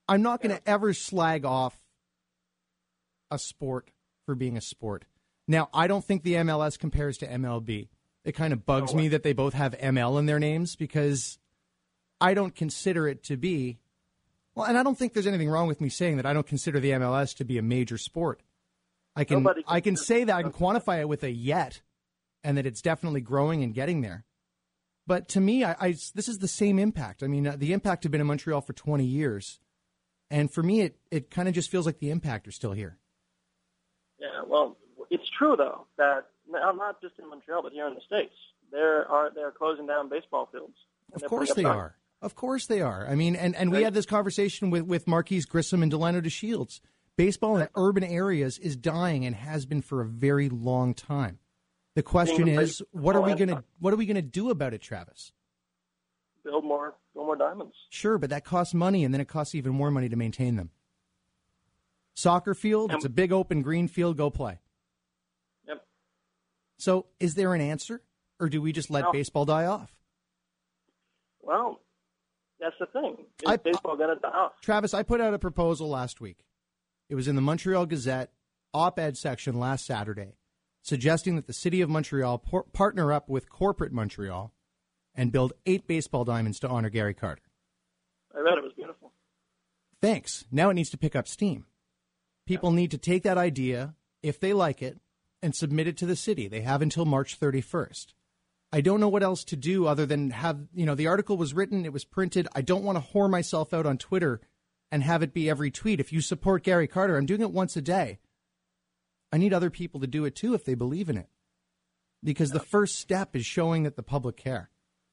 I'm not going to yeah. ever slag off a sport for being a sport. Now, I don't think the M L S compares to M L B. It kind of bugs oh, me that they both have M L in their names because I don't consider it to be, well, and I don't think there's anything wrong with me saying that I don't consider the M L S to be a major sport. I can, can I can say that, I can quantify it with a yet, and that it's definitely growing and getting there. But to me, I, I this is the same impact. I mean, uh, the Impact have been in Montreal for twenty years, and for me, it, it kind of just feels like the Impact are still here. Yeah, well, it's true, though, that not just in Montreal, but here in the States, there are they're closing down baseball fields. Of course they are. Of course they are. I mean, and, and we had this conversation with, with Marquise Grissom and Delano DeShields. Baseball in urban areas is dying and has been for a very long time. The question is, what are we going to what are we going to do about it, Travis? Build more, build more diamonds. Sure, but that costs money, and then it costs even more money to maintain them. Soccer field, it's a big open green field. Go play. Yep. So, is there an answer, or do we just let no. baseball die off? Well, that's the thing. Is I, baseball going to die off? Travis, I put out a proposal last week. It was in the Montreal Gazette op-ed section last Saturday, suggesting that the city of Montreal por- partner up with corporate Montreal and build eight baseball diamonds to honor Gary Carter. I read it. It was beautiful. Thanks. Now it needs to pick up steam. People need to take that idea, if they like it, and submit it to the city. They have until March thirty-first. I don't know what else to do other than have, you know, the article was written, it was printed. I don't want to whore myself out on Twitter and have it be every tweet. If you support Gary Carter, I'm doing it once a day. I need other people to do it too if they believe in it. Because the first step is showing that the public care.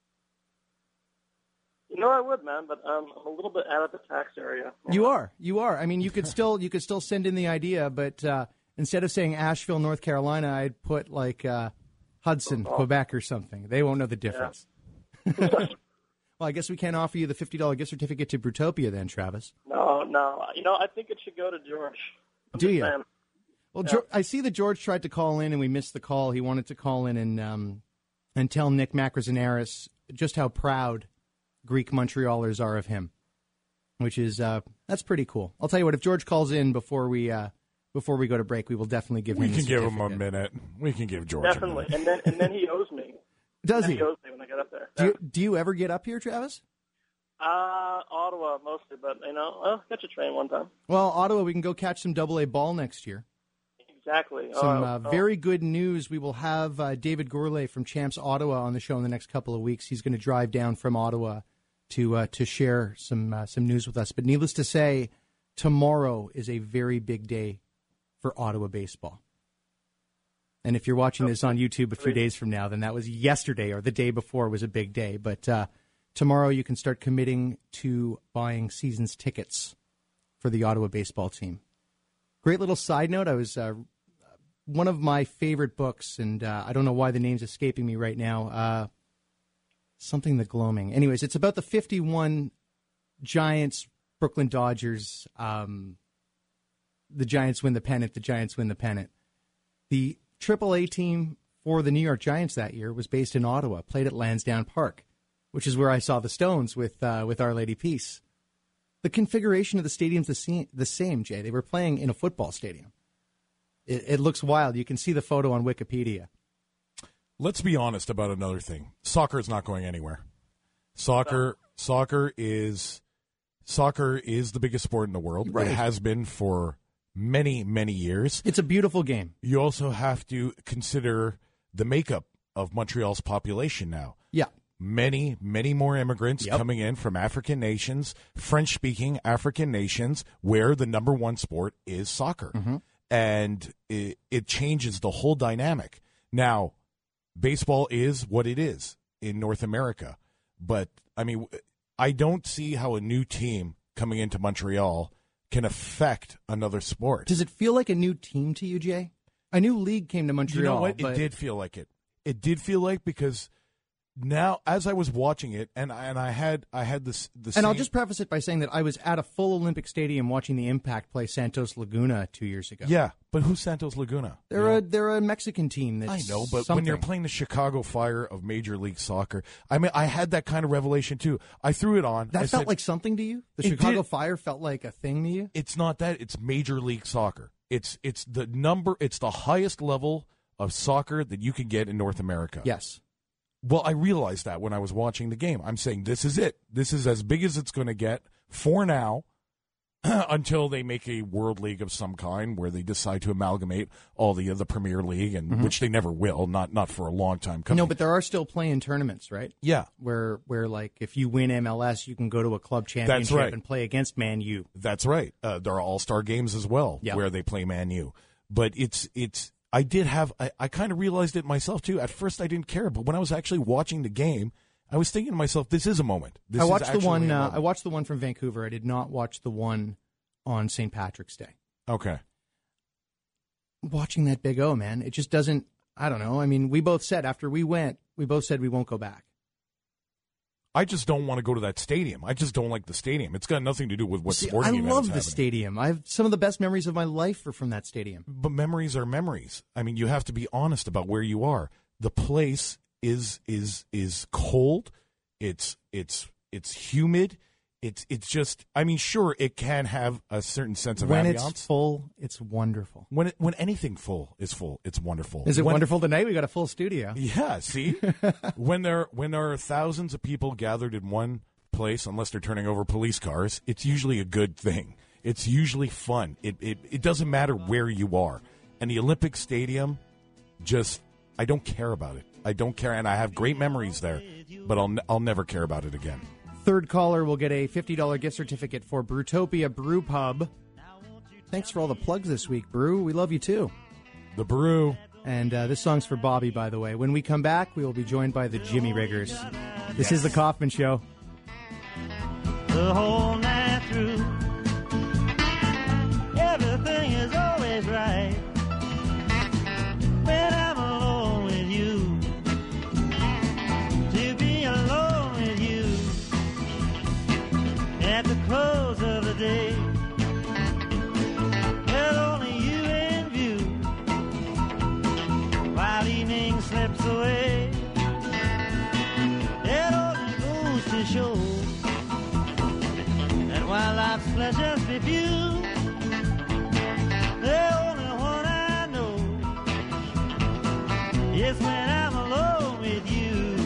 You know I would, man, but um, I'm a little bit out of the tax area. You are. You are. I mean, you could still you could still send in the idea, but uh, instead of saying Asheville, North Carolina, I'd put like uh, Hudson, oh. Quebec or something. They won't know the difference. Yeah. Well, I guess we can't offer you the fifty dollars gift certificate to Brutopia then, Travis. No, no. You know, I think it should go to George. I'm Do you? Saying. Well, yeah. George, I see that George tried to call in and we missed the call. He wanted to call in and um, and tell Nick Macrozanaris just how proud Greek Montrealers are of him, which is uh, that's pretty cool. I'll tell you what, if George calls in before we uh, before we go to break, we will definitely give we him. We can the give him a minute. We can give George definitely, a and then and then he owes me. Does he? He owes me when I get up there. Do yeah. you, do you ever get up here, Travis? Uh, Ottawa mostly, but you know, I'll catch a train one time. Well, Ottawa, we can go catch some double A ball next year. Exactly. Some oh, uh, oh. very good news. We will have uh, David Gourlay from Champs Ottawa on the show in the next couple of weeks. He's going to drive down from Ottawa to uh, to share some uh, some news with us. But needless to say, tomorrow is a very big day for Ottawa baseball. And if you're watching this on YouTube a few days from now, then that was yesterday or the day before was a big day. But uh, tomorrow you can start committing to buying season's tickets for the Ottawa baseball team. Great little side note. I was uh, one of my favorite books, and uh, I don't know why the name's escaping me right now. Uh, something the Gloaming. Anyways, it's about the fifty-one Giants, Brooklyn Dodgers. Um, the Giants win the pennant. The Giants win the pennant. The triple A team for the New York Giants that year was based in Ottawa, played at Lansdowne Park, which is where I saw the Stones with uh, with Our Lady Peace. The configuration of the stadium's the same, the same, Jay. They were playing in a football stadium. It, it looks wild. You can see the photo on Wikipedia. Let's be honest about another thing. Soccer is not going anywhere. Soccer, soccer is, soccer is the biggest sport in the world. Right. It has been for many, many years. It's a beautiful game. You also have to consider the makeup of Montreal's population now. Yeah. Many, many more immigrants Yep. coming in from African nations, French-speaking African nations, where the number one sport is soccer. Mm-hmm. And it, it changes the whole dynamic. Now, baseball is what it is in North America. But, I mean, I don't see how a new team coming into Montreal can affect another sport. Does it feel like a new team to you, Jay? A new league came to Montreal. You know what? But It did feel like it. It did feel like because now, as I was watching it, and I, and I had I had this the And same, I'll just preface it by saying that I was at a full Olympic stadium watching the Impact play Santos Laguna two years ago. yeah, but who's Santos Laguna? They're You know? a they're a Mexican team. That's I know, but something. when you're playing the Chicago Fire of Major League Soccer, I mean, I had that kind of revelation too. I threw it on. that I felt said, like something to you. The It Chicago did. Fire felt like a thing to you. it's not that. It's Major League Soccer. It's it's the number. It's the highest level of soccer that you can get in North America. Yes. Well, I realized that when I was watching the game. I'm saying this is it. This is as big as it's going to get for now until they make a World League of some kind where they decide to amalgamate all the other Premier League, and which they never will, not not for a long time coming. No, but there are still playing tournaments, right? yeah, Where where like if you win M L S, you can go to a club championship right. and play against Man U. that's right. Uh, there are All-Star games as well Yeah. where they play Man U. But it's it's I did have I, I kind of realized it myself too. At first I didn't care, but when I was actually watching the game, I was thinking to myself, this is a moment. This I is watched the actually one. a Uh, moment. I watched the one from Vancouver. I did not watch the one on Saint Patrick's Day. Okay. Watching that Big O, man, it just doesn't. I don't know. I mean, we both said after we went, we both said we won't go back. I just don't want to go to that stadium. I just don't like the stadium. It's got nothing to do with what See, sporting I event love is the happening. stadium. I have some of the best memories of my life are from that stadium. But memories are memories. I mean, you have to be honest about where you are. The place is is is cold. It's it's it's humid. It's it's just. I mean, sure, it can have a certain sense of When ambiance. it's full, it's wonderful. when it, when anything full is full, it's wonderful. Is it When- wonderful tonight? We got a full studio. Yeah. See, when there when there are thousands of people gathered in one place, unless they're turning over police cars, it's usually a good thing. It's usually fun. It it it doesn't matter where you are. And the Olympic Stadium, just I don't care about it. I don't care, and I have great memories there, but I'll n- I'll never care about it again. Third caller will get a fifty dollars gift certificate for Brewtopia Brew Pub. Thanks for all the plugs this week, Brew. We love you too. The Brew. And uh, this song's for Bobby, by the way. When we come back, we will be joined by the Jimmy Riggers. This is the Kaufman Show. The whole night through, everything is always right. When I'm alone with you, to be alone with you at the close of the day, with only you in view, while evening slips away. It only goes to show that while life's pleasures be few, the only one I know is when I'm alone with you.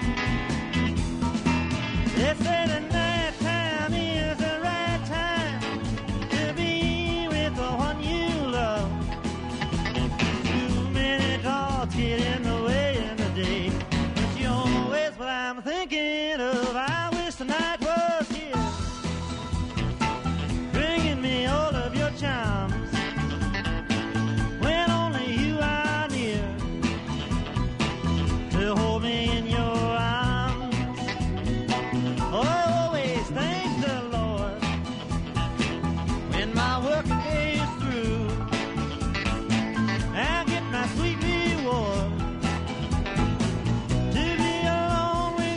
They say the night time is the right time to be with the one you love. Too many thoughts get in the way in the day, but you're always what I'm thinking of. I wish the night was here, bringing me all of your charms. When only you are near to hold me in your arms. Oh, I always thank the Lord when my working day is through. I'll get my sweet reward to be alone with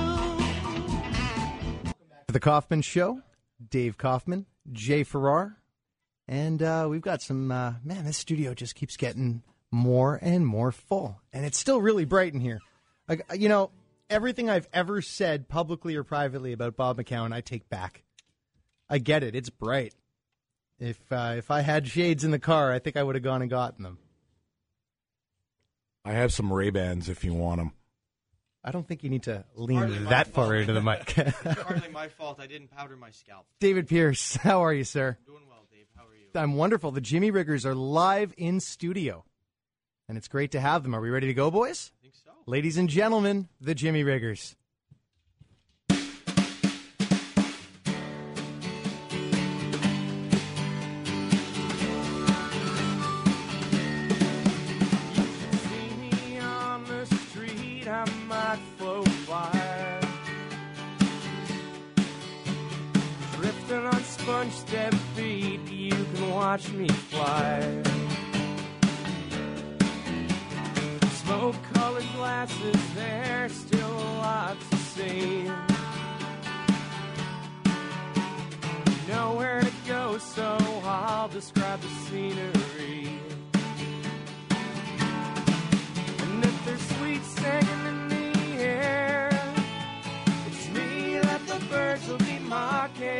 you. The Kaufman Show. Dave Kaufman, Jay Farrar. And uh, we've got some, uh, man, this studio just keeps getting more and more full. And it's still really bright in here. Like, you know, everything I've ever said publicly or privately about Bob McCown, I take back. I get it. It's bright. If uh, if I had shades in the car, I think I would have gone and gotten them. I have some Ray-Bans if you want them. I don't think you need to lean Hardly my that fault. far into the mic. It's hardly my fault. I didn't powder my scalp. David Pierce, how are you, sir? Doing well, Dave. How are you? I'm wonderful. The Jimmy Riggers are live in studio, and it's great to have them. Are we ready to go, boys? I think so. Ladies and gentlemen, the Jimmy Riggers. See me on the street, I might float by. Drifting on sponge step feet, you can watch me fly. smoke-colored glasses, there's still a lot to see. Nowhere to go, so I'll describe the scenery. And if there's sweet singing in the air, it's me that the birds will be mocking.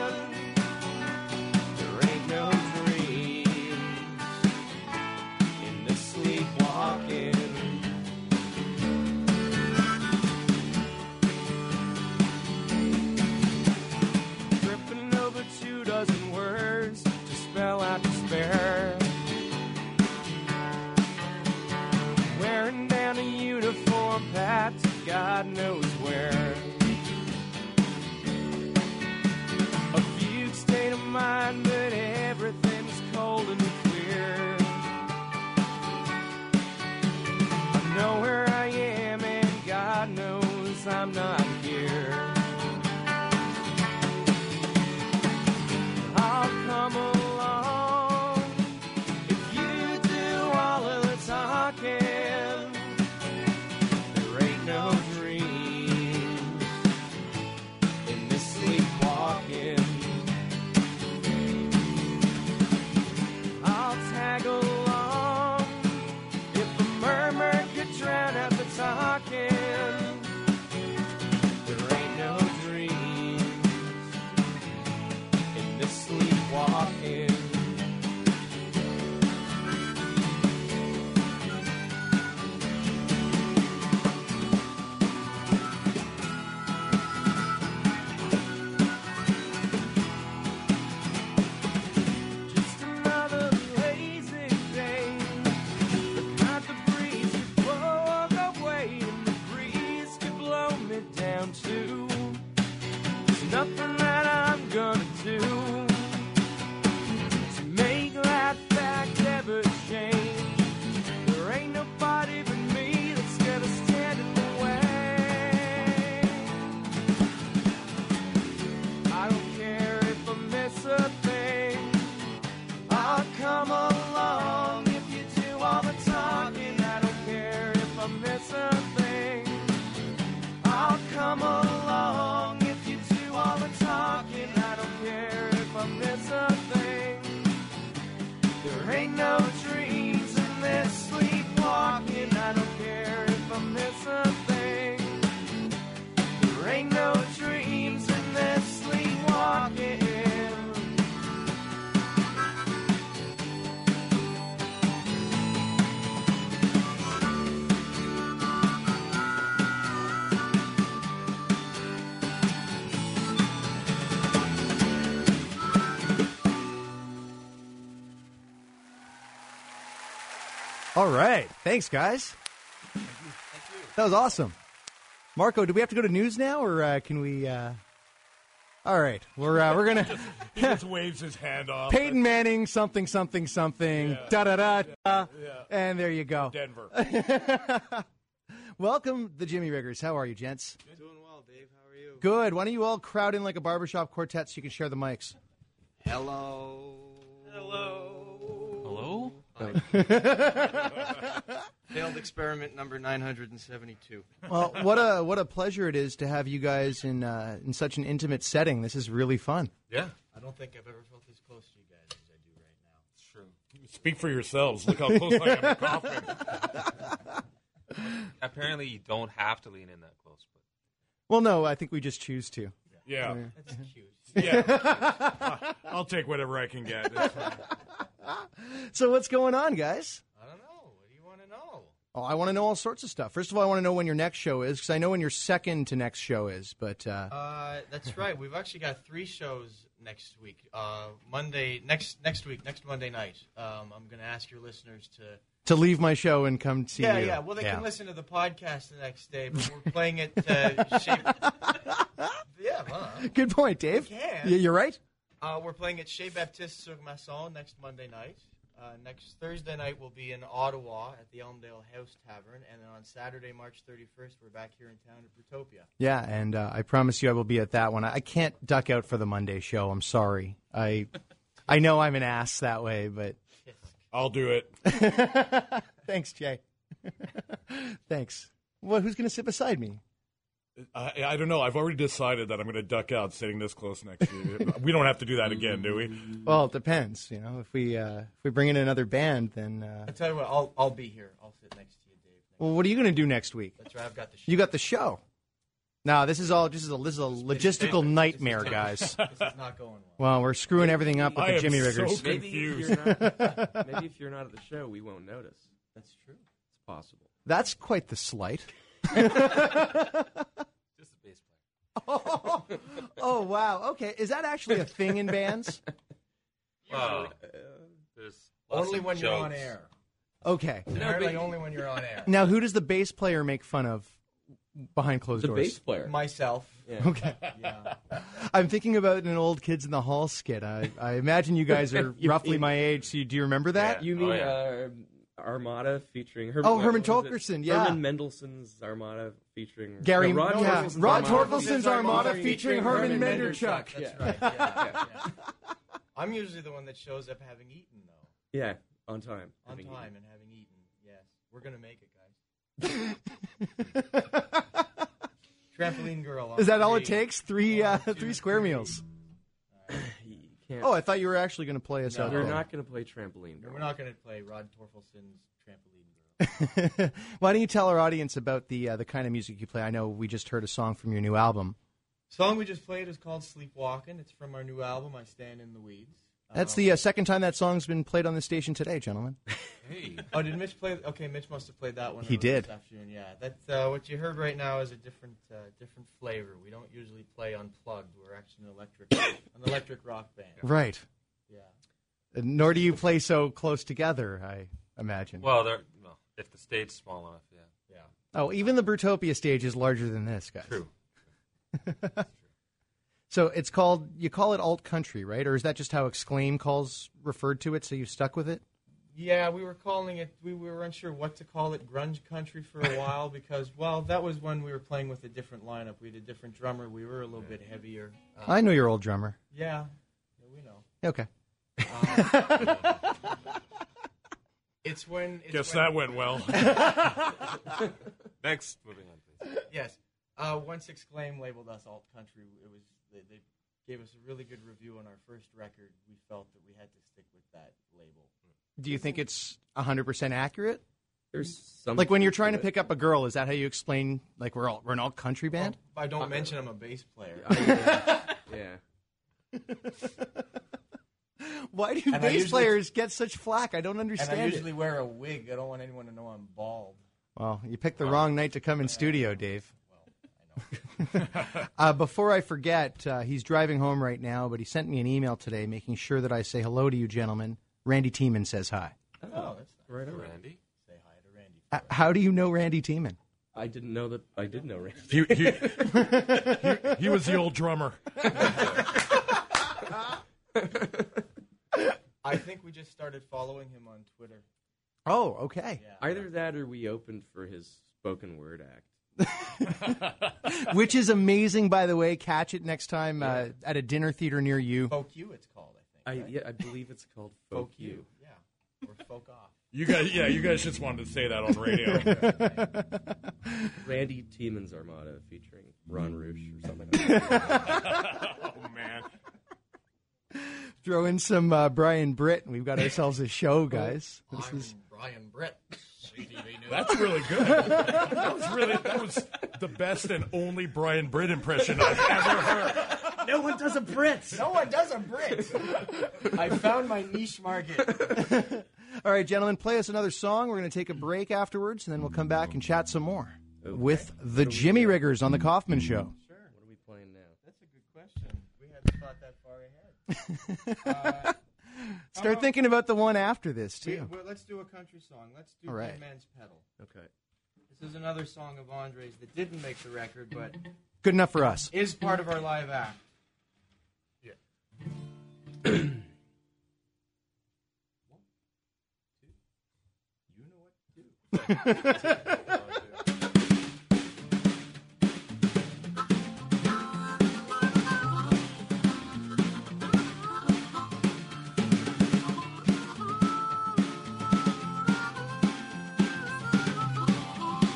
There ain't no dreams in this sleepwalking. Tripping over two dozen words to spell out despair. Wearing down a uniform path to God knows where. A fugue state of mind, but everything's cold and clear. I know where I am, and God knows I'm not here. I'll come along if you do all of the talking. There ain't no dreams in this sleepwalking. I'll tag along if a murmur could drown out the talking. There ain't no dreams in this sleepwalking. Just another lazy day. The kind the breeze could blow away, and the breeze could blow me down too. There's nothing that I'm gonna do to make that fact ever change. There ain't nobody but me that's gonna stand in the way. I don't care if I miss a thing. I'll come along if you do all the talking. I don't care if I miss a thing. I'll come along if you do all the talking. I don't care if I miss a thing. There ain't no dreams in this sleepwalking. I don't care if I miss a thing. There ain't no dreams in this sleepwalking. All right. Thanks, guys. That was awesome. Marco, do we have to go to news now, or uh, can we? Uh... All right. We're uh, we're gonna. He just waves his hand off. Peyton Manning, something, something, something. Yeah. Da da da. da. Yeah. And there you go. Denver. Welcome, the Jimmy Riggers. How are you, gents? Doing well, Dave. How are you? Good. Why don't you all crowd in like a barbershop quartet so you can share the mics? Hello. Hello. Hello? Failed experiment number nine hundred seventy-two. Well, what a what a pleasure it is to have you guys in uh, in such an intimate setting. This is really fun. Yeah. I don't think I've ever felt as close to you guys as I do right now. It's true. Speak for yourselves. Look how close I am to Kaufman. Apparently, you don't have to lean in that close. But Well, no, I think we just choose to. Yeah. That's cute. Yeah. I'll take whatever I can get. It's fine. So what's going on, guys? I don't know. What do you want to know? Oh, I want to know all sorts of stuff. First of all, I want to know when your next show is, because I know when your second to next show is. But uh, Uh, that's right. We've actually got three shows next week. Uh, Monday, next next week, next Monday night. Um, I'm going to ask your listeners to to leave my show and come see yeah, you. yeah. Well, they Yeah. can listen to the podcast the next day, but we're playing it uh, shape. Yeah, well, Good point, Dave. We can. Yeah, you're right. Uh, we're playing at Chez Baptiste sur Masson next Monday night. Uh, next Thursday night we'll be in Ottawa at the Elmdale House Tavern, and then on Saturday, March thirty-first, we're back here in town at Brutopia. Yeah, and uh, I promise you I will be at that one. I I can't duck out for the Monday show. I'm sorry. I I know I'm an ass that way, but I'll do it. Thanks, Jay. Thanks. Well, who's going to sit beside me? I, I don't know. I've already decided that I'm going to duck out sitting this close next to you. We don't have to do that again, do we? Well, it depends. You know, if we uh, if we bring in another band, then. Uh, I tell you what, I'll I'll be here. I'll sit next to you, Dave. Well, what are you going to do next week? That's right. I've got the show. You got the show. No, this is all. This is a this is a logistical nightmare, guys. This is not going well. Well, we're screwing everything up with I the am Jimmy so Riggers. Maybe if, you're not, maybe if you're not at the show, we won't notice. That's true. It's possible. That's quite the slight. Just a bass player. Oh, oh, wow. Okay, is that actually a thing in bands? Well, there's lots Only of when you're on jokes. air. Okay. Apparently, only when you're on air. Now, who does the bass player make fun of behind closed The doors? bass player. Myself. Yeah. Okay. Yeah. I'm thinking about an old Kids in the Hall skit. I, I imagine you guys are You- roughly you- my age. So you, do you remember that? You Oh, mean yeah. uh, Armada featuring Herman? Oh, Herman what was it? Torkelson, yeah. Herman Mendelssohn's Armada featuring Gary, no, Rod yeah, Torkelson's Rod Armada Torkelson's Armada featuring Herman Menderchuk. That's Yeah. right. Yeah, yeah. I'm usually the one that shows up having eaten, though. Yeah, on time. On having time eaten. and having eaten. Yes. We're going to make it, guys. Trampoline girl. On Is that all it three. takes? Three, uh, One, two, three square three. meals. You can't. Oh, I thought you were actually going to play us No. out. We're there. not going to play trampoline. No, Girl. we're not going to play Rod Torkelson's Trampoline Girl. Why don't you tell our audience about the uh, the kind of music you play? I know we just heard a song from your new album. Song we just played is called Sleepwalking. It's from our new album, I Stand in the Weeds. That's Um, the uh, second time that song's been played on the station today, gentlemen. Hey. Oh, did Mitch play? Okay, Mitch must have played that one. He earlier did. This afternoon. Yeah, that's uh, what you heard right now is a different, uh, different flavor. We don't usually play unplugged. We're actually an electric, an electric rock band. Right. Yeah. Uh, Nor do you play so close together, I imagine. Well, they're, well, if the stage's small enough, yeah. Yeah. Oh, even the Brutopia stage is larger than this, guys. True. So it's called, you call it alt country, right? Or is that just how Exclaim calls referred to it, so you stuck with it? Yeah, we were calling it. We were unsure what to call it, grunge country, for a while because, well, that was when we were playing with a different lineup. We had a different drummer. We were a little bit heavier. Uh, I know your old drummer. Yeah, yeah, we know. Okay. Um, it's when. It's Guess when, that went well. Next, moving on, please. Yes. Uh, once Exclaim labeled us alt country, it was they, they gave us a really good review on our first record. We felt that we had to stick with that label. Do you think it's one hundred percent accurate? There's some Like when you're truth trying to it. pick up a girl, is that how you explain, like, we're all, we're an alt country band? Oh, I don't mention I'm a bass player. Yeah. Why do And I bass usually- players get such flack? I don't And understand I it. usually wear a wig. I don't want anyone to know I'm bald. Well, you picked the wrong night to come in studio, Dave. Well, I know. Uh, before I forget, uh, he's driving home right now, but he sent me an email today making sure that I say hello to you, gentlemen. Randy Tiemann says hi. Oh, that's Right on. Randy? say hi to Randy. Uh, how do you know Randy Tiemann? I didn't know that. I did know Randy. He, he, he, he was the old drummer. I think we just started following him on Twitter. Oh, okay. Yeah. Either that or we opened for his spoken word act. Which is amazing, by the way. Catch it next time uh, at a dinner theater near you. Folk You, it's called, I I think. right? yeah, I believe it's called Folk You. Yeah. Or Folk Off. You guys, yeah, you guys just wanted to say that on radio. Randy Tiemann's Armada featuring Ron Roosh or something. Like that. Oh man. Throw in some uh, Brian Britt, and we've got ourselves a show, guys. This I'm is Brian Brett. C T V News. That's really good. That was really that was the best and only Brian Britt impression I've ever heard. no one does a Brit. No one does a Brit. I found my niche market. All right, gentlemen, play us another song. We're going to take a break afterwards, and then we'll come back and chat some more Okay. with the Jimmy Riggers on the Kaufman Show. Sure. What are we playing now? That's a good question. We hadn't thought that far ahead. Uh, Start how thinking about the one after this we, too. well, let's do a country song. Let's do All right. Dead Man's Pedal. Okay. This is another song of Andre's that didn't make the record, but Good enough for us. is part of our live act. Thank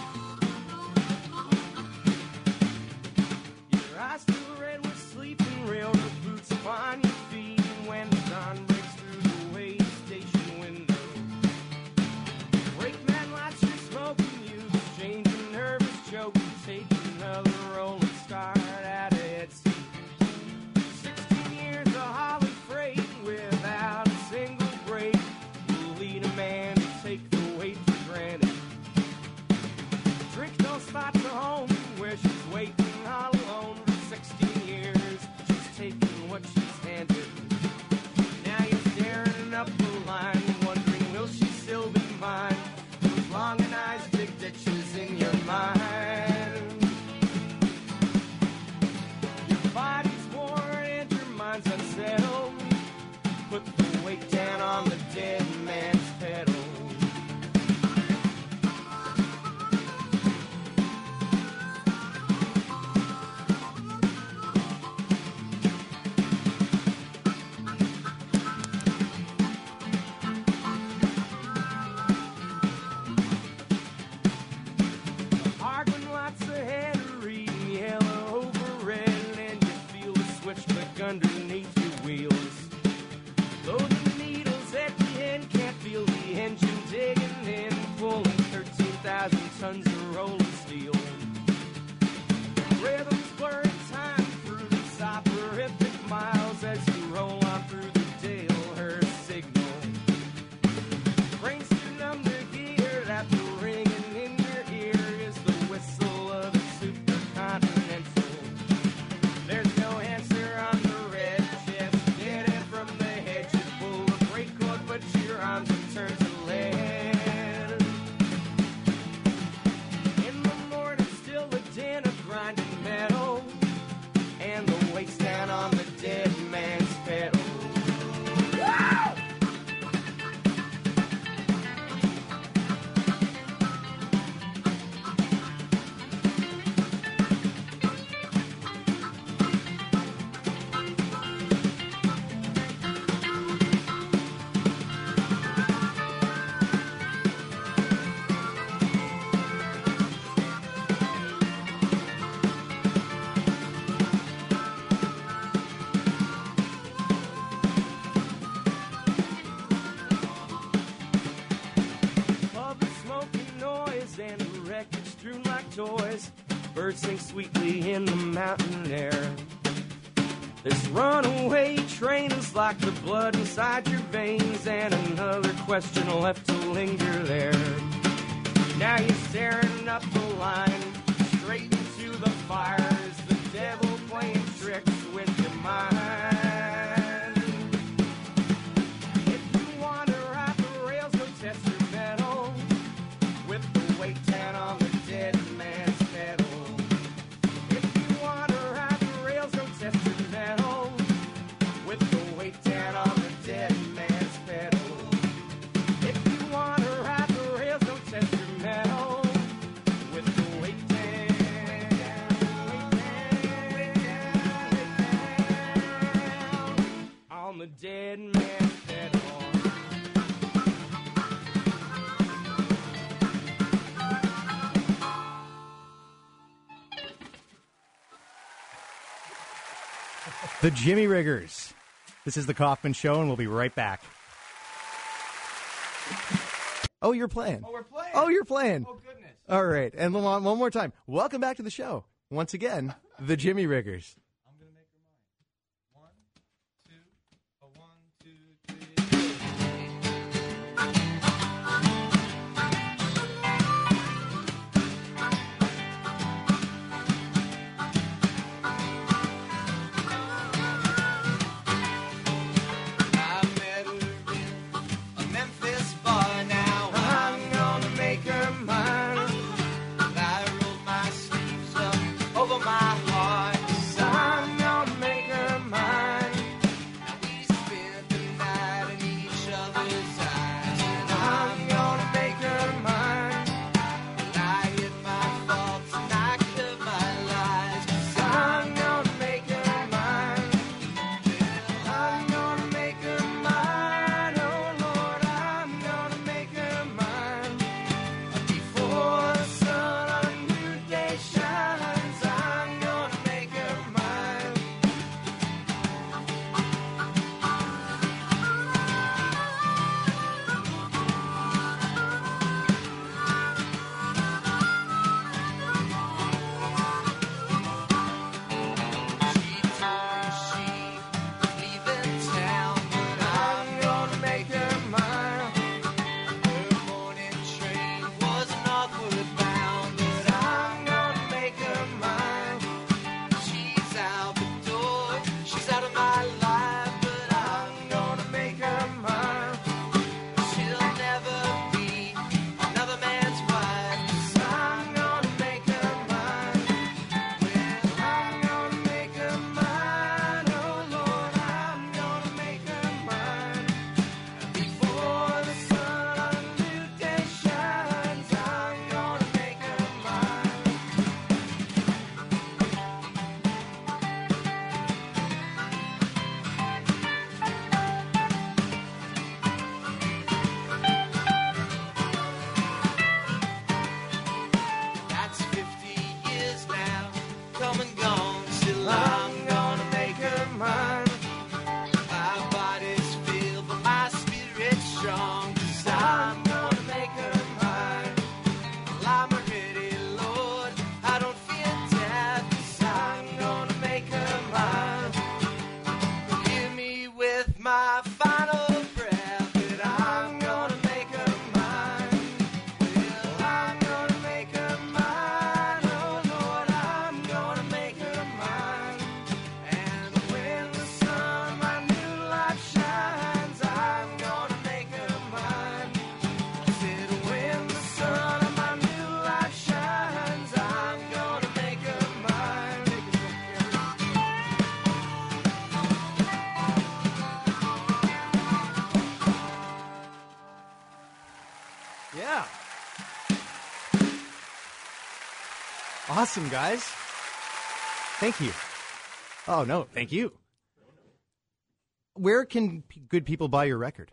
metal. Put the weight down on the dead man's pedal. Arguing lots ahead of reading yellow over red, and you feel the switch click underneath your wheels. Though the needles at the end can't feel the engine digging in, pulling thirteen thousand tons of rolling steel. Rhythms blurring time through the soporific miles as you roll on through the Dale Hurst signal. Brains to numb the gear that the ringing in your ear is the whistle of a supercontinental. There's no answer on the red chest, dead end from the hedge. You pull the brake cord, but your arms have turned to lead. In the morning, still a din of grinding metal, and the weight's down on the dead man's pedal. Woo! Public smoking noise and the wreckage strewn like toys. Birds sing sweetly in the mountain air. This runaway train is like the blood inside your veins, and another question left to linger there. Now you're staring up the line, straight into the fire. Is the devil playing tricks with your mind? If you want to ride the rails, go test your metal with the weight down on the dead man's pedal. If you want to ride the rails, go test your metal with the weight down on the dead man's pedal. If you want to ride the rails, go test your metal with the weight down, weight down, weight down on the dead man's pedal. The Jimmy Riggers. This is the Kaufman Show, and we'll be right back. Oh, you're playing. Oh, we're playing. Oh, you're playing. Oh, goodness. All right. And one one more time. Welcome back to the show. Once again, the Jimmy Riggers. I met her in a Memphis bar. Now I'm gonna make her mine. I rolled my sleeves up over my heart. I'm gonna make her mine. Now we spent the night Awesome, guys. Thank you. Oh, no, thank you. Where can p- good people buy your record?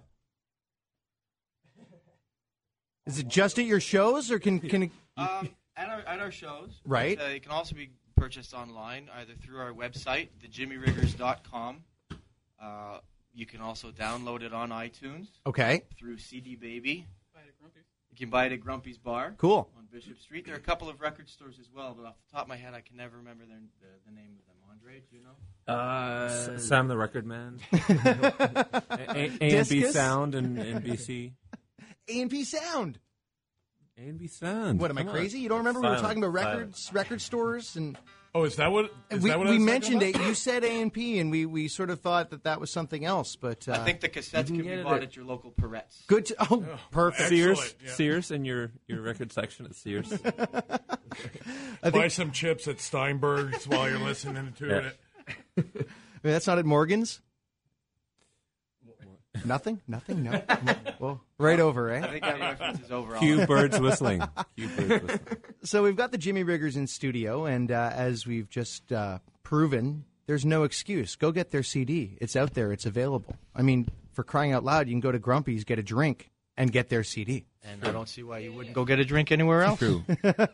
Is it just at your shows, or can can it, Um, at our at our shows, Right. But, uh, it can also be purchased online, either through our website, the jimmy riggers dot com. Uh, you can also download it on iTunes. Okay. Through C D Baby. You can buy it at Grumpy's Bar. Cool. On Bishop Street. There are a couple of record stores as well, but off the top of my head, I can never remember their, the, the name of them. Andre, do you know? Uh, S- Sam the Record Man. A and B Discus? Sound and N B C. A and P Sound? A and B Sound. What, am I Come on. crazy? You don't remember we were Silent, talking about silent. records, record stores, and Oh, is that what? Is we, that what I we was mentioned talking it. about? You said A and P, and we, we sort of thought that that was something else. But uh, I think the cassettes can be bought at your local Peretz. Good. To, oh, perfect. Sears, Sears, in your, your record section at Sears. I Buy think- some chips at Steinberg's while you're listening to Yeah. it. I mean, that's not at Morgan's. Nothing. Nothing. No. no. Well, right over, eh? I think that reference is over. Cue birds whistling. Cue birds whistling. So we've got the Jimmy Riggers in studio, and uh, as we've just uh, proven, there's no excuse. Go get their C D. It's out there. It's available. I mean, for crying out loud, you can go to Grumpy's, get a drink, and get their C D. And I don't see why you wouldn't go get a drink anywhere else. True.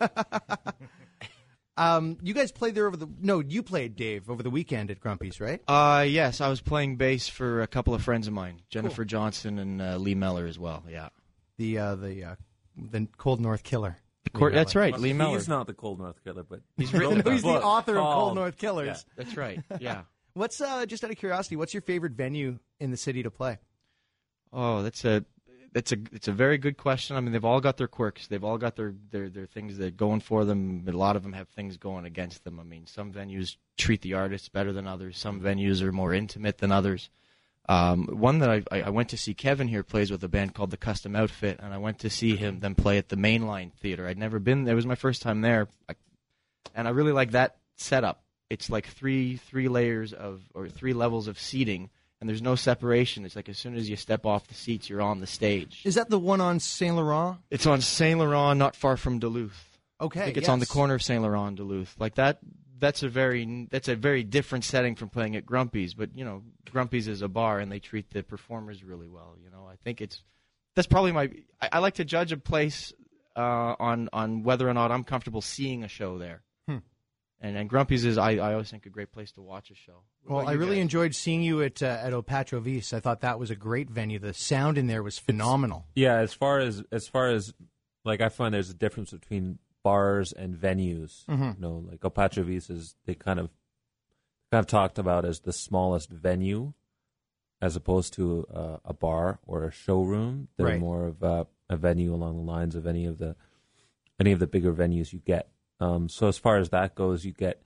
Um, you guys played there over the... No, you played, Dave, over the weekend at Grumpy's, right? Uh, yes, I was playing bass for a couple of friends of mine, Jennifer Johnson and uh, Lee Meller as well. Yeah, The uh, the uh, the Cold North Killer. Court, that's right, Well, Lee Meller. He's not the Cold North Killer, but He's written. No, he's the book author of Cold called- North Killers. That's right. Yeah. What's uh, just out of curiosity? What's your favorite venue in the city to play? Oh, that's a that's a it's a very good question. I mean, they've all got their quirks. They've all got their their their things that are going for them. But a lot of them have things going against them. I mean, some venues treat the artists better than others. Some venues are more intimate than others. Um, one that I, I I went to see Kevin here plays with a band called the Custom Outfit, and I went to see him them play at the Mainline Theater. I'd never been. It was my first time there, I, and I really like that setup. It's like three three layers of or three levels of seating. And there's no separation. It's like as soon as you step off the seats, you're on the stage. Is that the one on Saint Laurent? It's on Saint Laurent, not far from Duluth. Okay, I think it's yes. on the corner of Saint Laurent and Duluth. Like that. That's a very that's a very different setting from playing at Grumpy's. But you know, Grumpy's is a bar, and they treat the performers really well. You know, I think it's that's probably my. I, I like to judge a place uh, on on whether or not I'm comfortable seeing a show there. Hmm. And and Grumpy's is I, I always think a great place to watch a show. What Well, about I you really guys? enjoyed seeing you at uh, at Opatro Vis. I thought that was a great venue. The sound in there was phenomenal. Yeah, as far as as far as like I find there's a difference between bars and venues. Mhm. You know, like Opatro Vis is they kind of kind of talked about as the smallest venue, as opposed to uh, a bar or a showroom. They're Right. more of a, a venue along the lines of any of the any of the bigger venues you get. Um, so as far as that goes, you get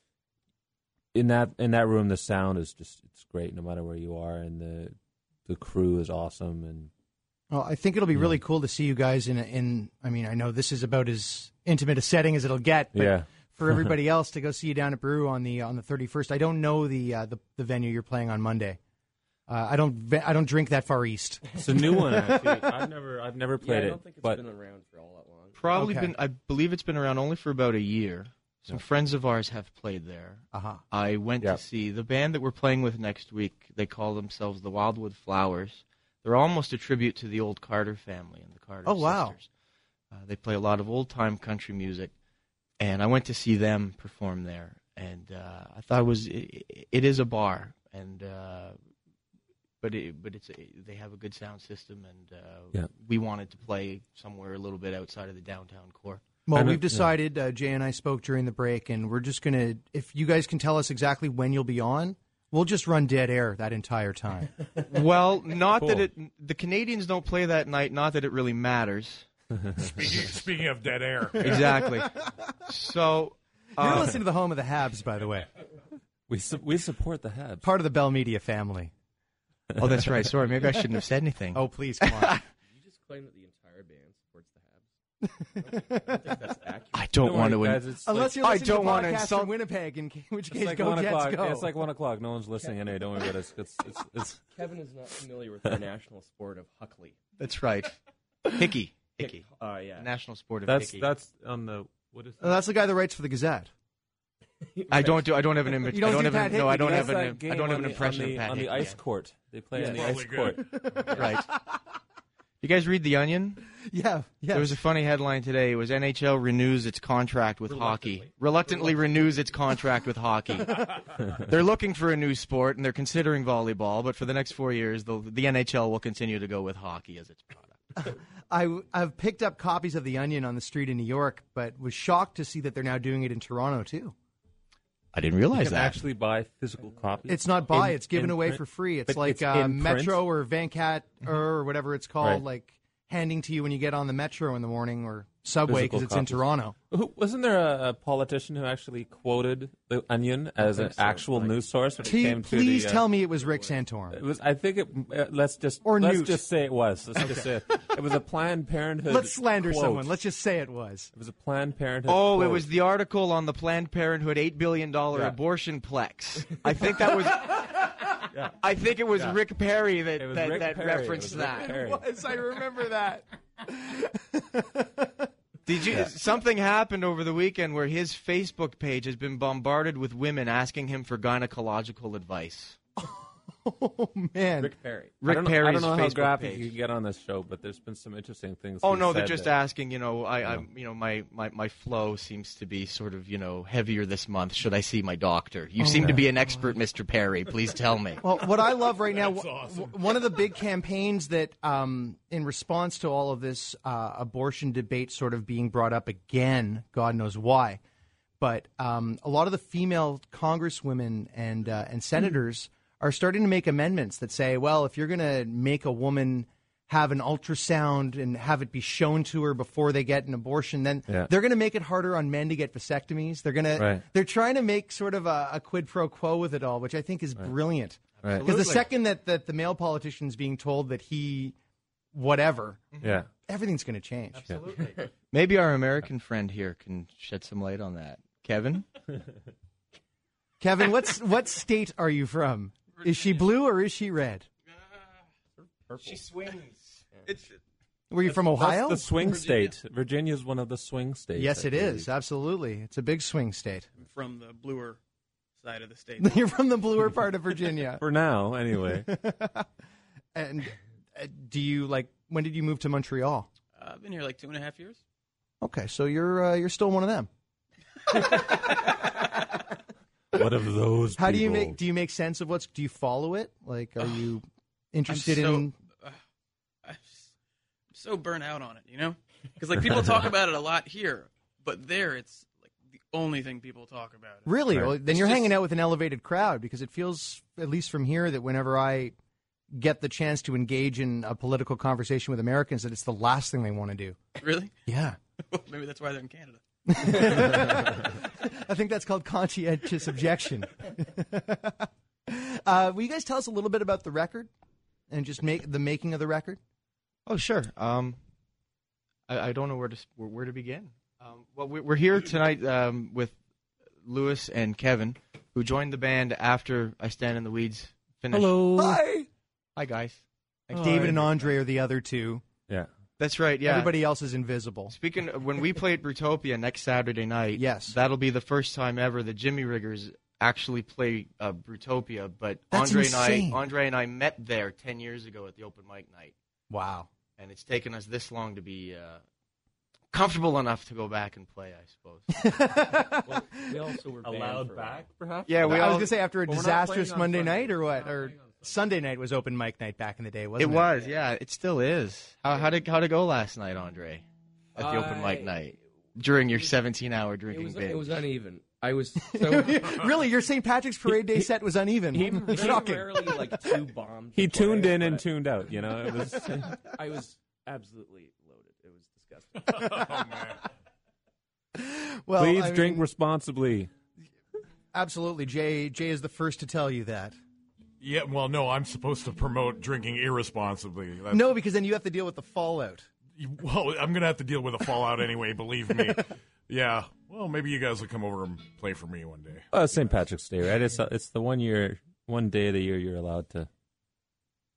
in that in that room. The sound is just it's great no matter where you are, and the the crew is awesome. And Well, I think it'll be really cool to see you guys in a, in. I mean, I know this is about as intimate a setting as it'll get. But Yeah. for everybody else to go see you down at Brew on the on the thirty-first. I don't know the uh, the, the venue you're playing on Monday. Uh, I don't ve- I don't drink that far east. it's a new one. Actually, I've never I've never played yeah, I it. don't think it's but been around for all that long. Probably Okay. been. I believe it's been around only for about a year. Some friends of ours have played there. Uh-huh. I went Yep. to see the band that we're playing with next week. They call themselves the Wildwood Flowers. They're almost a tribute to the old Carter family and the Carter Oh, wow. sisters. Uh, they play a lot of old time country music, and I went to see them perform there. And uh, I thought it was it, it is a bar, and uh, but it, but it's a, they have a good sound system, and uh, Yeah. we wanted to play somewhere a little bit outside of the downtown core. Well, And, uh, we've decided. Uh, Jay and I spoke during the break, and we're just gonna. If you guys can tell us exactly when you'll be on, we'll just run dead air that entire time. Well, not that Cool. it. The Canadians don't play that night. Not that it really matters. Speaking, speaking of dead air. Exactly. So You're uh, listening to the home of the Habs, by the way. we su- we support the Habs. Part of the Bell Media family. oh, that's right. Sorry, maybe I shouldn't have said anything. Oh, please come on. Did you just claim that the entire band supports the Habs? I don't think that's accurate. I don't Don't want to worry, win. guys, it's Unless like, you're I listening don't to wanna podcasts insult- from Winnipeg, in which it's case like go one Jets o'clock. go. It's like one o'clock. No one's listening anyway. Don't worry about it. It's it's it's. Kevin is not familiar with the national sport of Huckley. That's right. Hickey. Hickey. Oh, yeah. National sport of That's Hickey. that's on the What is Oh, that's the guy that writes for the Gazette. I don't do. I don't have an image. You don't I don't do have Pat an, no. I Hickey, don't do have you? an. That game I don't have on an the- impression on the, of Pat on the Hickey, ice yeah. court. They play Yeah. on the Really ice good. court. Right. You guys read The Onion? Yeah, yeah. There was a funny headline today. It was N H L renews its contract with hockey. Reluctantly renews its contract with hockey. They're looking for a new sport, and they're considering volleyball, but for the next four years, the, the N H L will continue to go with hockey as its product. I, I've picked up copies of The Onion on the street in New York, but was shocked to see that they're now doing it in Toronto, too. I didn't You realize can that. actually buy physical copies. It's not buy, In- it's given in away print. for free. It's But like it's uh, in print? Metro or Venkat or whatever it's called, Right. like handing to you when you get on the Metro in the morning or subway Physical because it's in copies. Toronto. Who, wasn't there a, a politician who actually quoted The Onion as an think so, actual like- news source when it T- came to please the, uh, tell me it was Rick Santorum. It was. I think it. Uh, let's just Or let's Newt. just say it was. Let's just say it. It was a Planned Parenthood. Let's slander quote. someone. Let's just say it was. It was a Planned Parenthood. Oh, it quote. was the article on the Planned Parenthood eight billion dollars Yeah. abortion plex. I think that was. I think it was Yeah. Rick Perry that It was that, Rick that Perry. It referenced was Rick that. Perry. Yes, I remember that. Did you? Something happened over the weekend where his Facebook page has been bombarded with women asking him for gynecological advice. Oh, man. Rick Perry. I Rick don't know, Perry's I don't know how Facebook graphic page. you can get on this show, but there's been some interesting things. Oh he no, they're said just that- asking. You know, I, I'm, you know, my, my, my flow seems to be sort of, you know, heavier this month. Should I see my doctor? You seem to be an expert, Mister Perry. Please tell me. Well, what I love right now, That's w- awesome. w- one of the big campaigns that, um, in response to all of this uh, abortion debate sort of being brought up again, God knows why, but um, a lot of the female congresswomen and uh, and senators are starting to make amendments that say, well, if you're going to make a woman have an ultrasound and have it be shown to her before they get an abortion, then Yeah. they're going to make it harder on men to get vasectomies. They're going Right. to they're trying to make sort of a, a quid pro quo with it all, which I think is brilliant. Right. Because the Absolutely. second that, that the male politician's being told that he, whatever, Yeah. everything's going to change. Maybe our American friend here can shed some light on that. Kevin? Kevin, what's what state are you from? Is she blue or is she red? She swings. It's Were you from Ohio? That's the swing state. Virginia's one of the swing states. Yes, I it is. believe. Absolutely. It's a big swing state. from the bluer side of the state. You're from the bluer part of Virginia. For now, anyway. And uh, do you, like, when did you move to Montreal? Uh, I've been here like two and a half years. Okay, so you're uh, you're still one of them. What of those? How do you people? make do you make sense of what's do you follow it? Like, are you interested I'm so, in uh, I'm so burnt out on it, you know? Because like people talk about it a lot here, but there it's like the only thing people talk about. Really? Right. Well, then It's you're just- hanging out with an elevated crowd because it feels, at least from here, that whenever I get the chance to engage in a political conversation with Americans, that it's the last thing they want to do. Really? Yeah. Well, maybe that's why they're in Canada. I think that's called conscientious objection. uh, will you guys tell us a little bit about the record and just make the making of the record? Oh, sure. Um, I, I don't know where to s- where, where to begin. Um, well, we- we're here tonight um, with Lewis and Kevin, who joined the band after I Stand in the Weeds finished. Hello. Hi. Hi, guys. Thanks. David and Andre are the other two. Yeah. That's right. Yeah. Everybody else is invisible. Speaking of, when we played Brutopia next Saturday night, Yes. that'll be the first time ever that Jimmy Riggers actually play uh, Brutopia. But That's Andre insane. and I, Andre and I met there ten years ago at the open mic night, Wow. and it's taken us this long to be uh, comfortable enough to go back and play, I suppose. well, we also were banned Allowed for a back, while. perhaps? Yeah, we I was all. going to say after a Well, we're not disastrous playing on Monday Sunday. night or We're what? not Or playing on Sunday night was open mic night back in the day, wasn't It it? was, yeah. It still is. How how did how did it go last night, Andre? At the open mic I- night during your seventeen-hour It drinking was binge. it was uneven. I was so Really, your Saint Patrick's Parade Day set was uneven. he, he Shocking. rarely like two bombs. He to play, tuned in and but tuned out. You know, it was. I was absolutely loaded. It was disgusting. Oh, man. Well, Please I drink mean, responsibly. absolutely. Jay Jay is the first to tell you that. Yeah, well, no, I'm supposed to promote drinking irresponsibly. That's, No, because then you have to deal with the fallout. Well, I'm going to have to deal with the fallout anyway, believe me. Yeah. Well, maybe you guys will come over and play for me one day. Uh, Saint Patrick's Day, right? It's it's the one year, one day of the year you're allowed to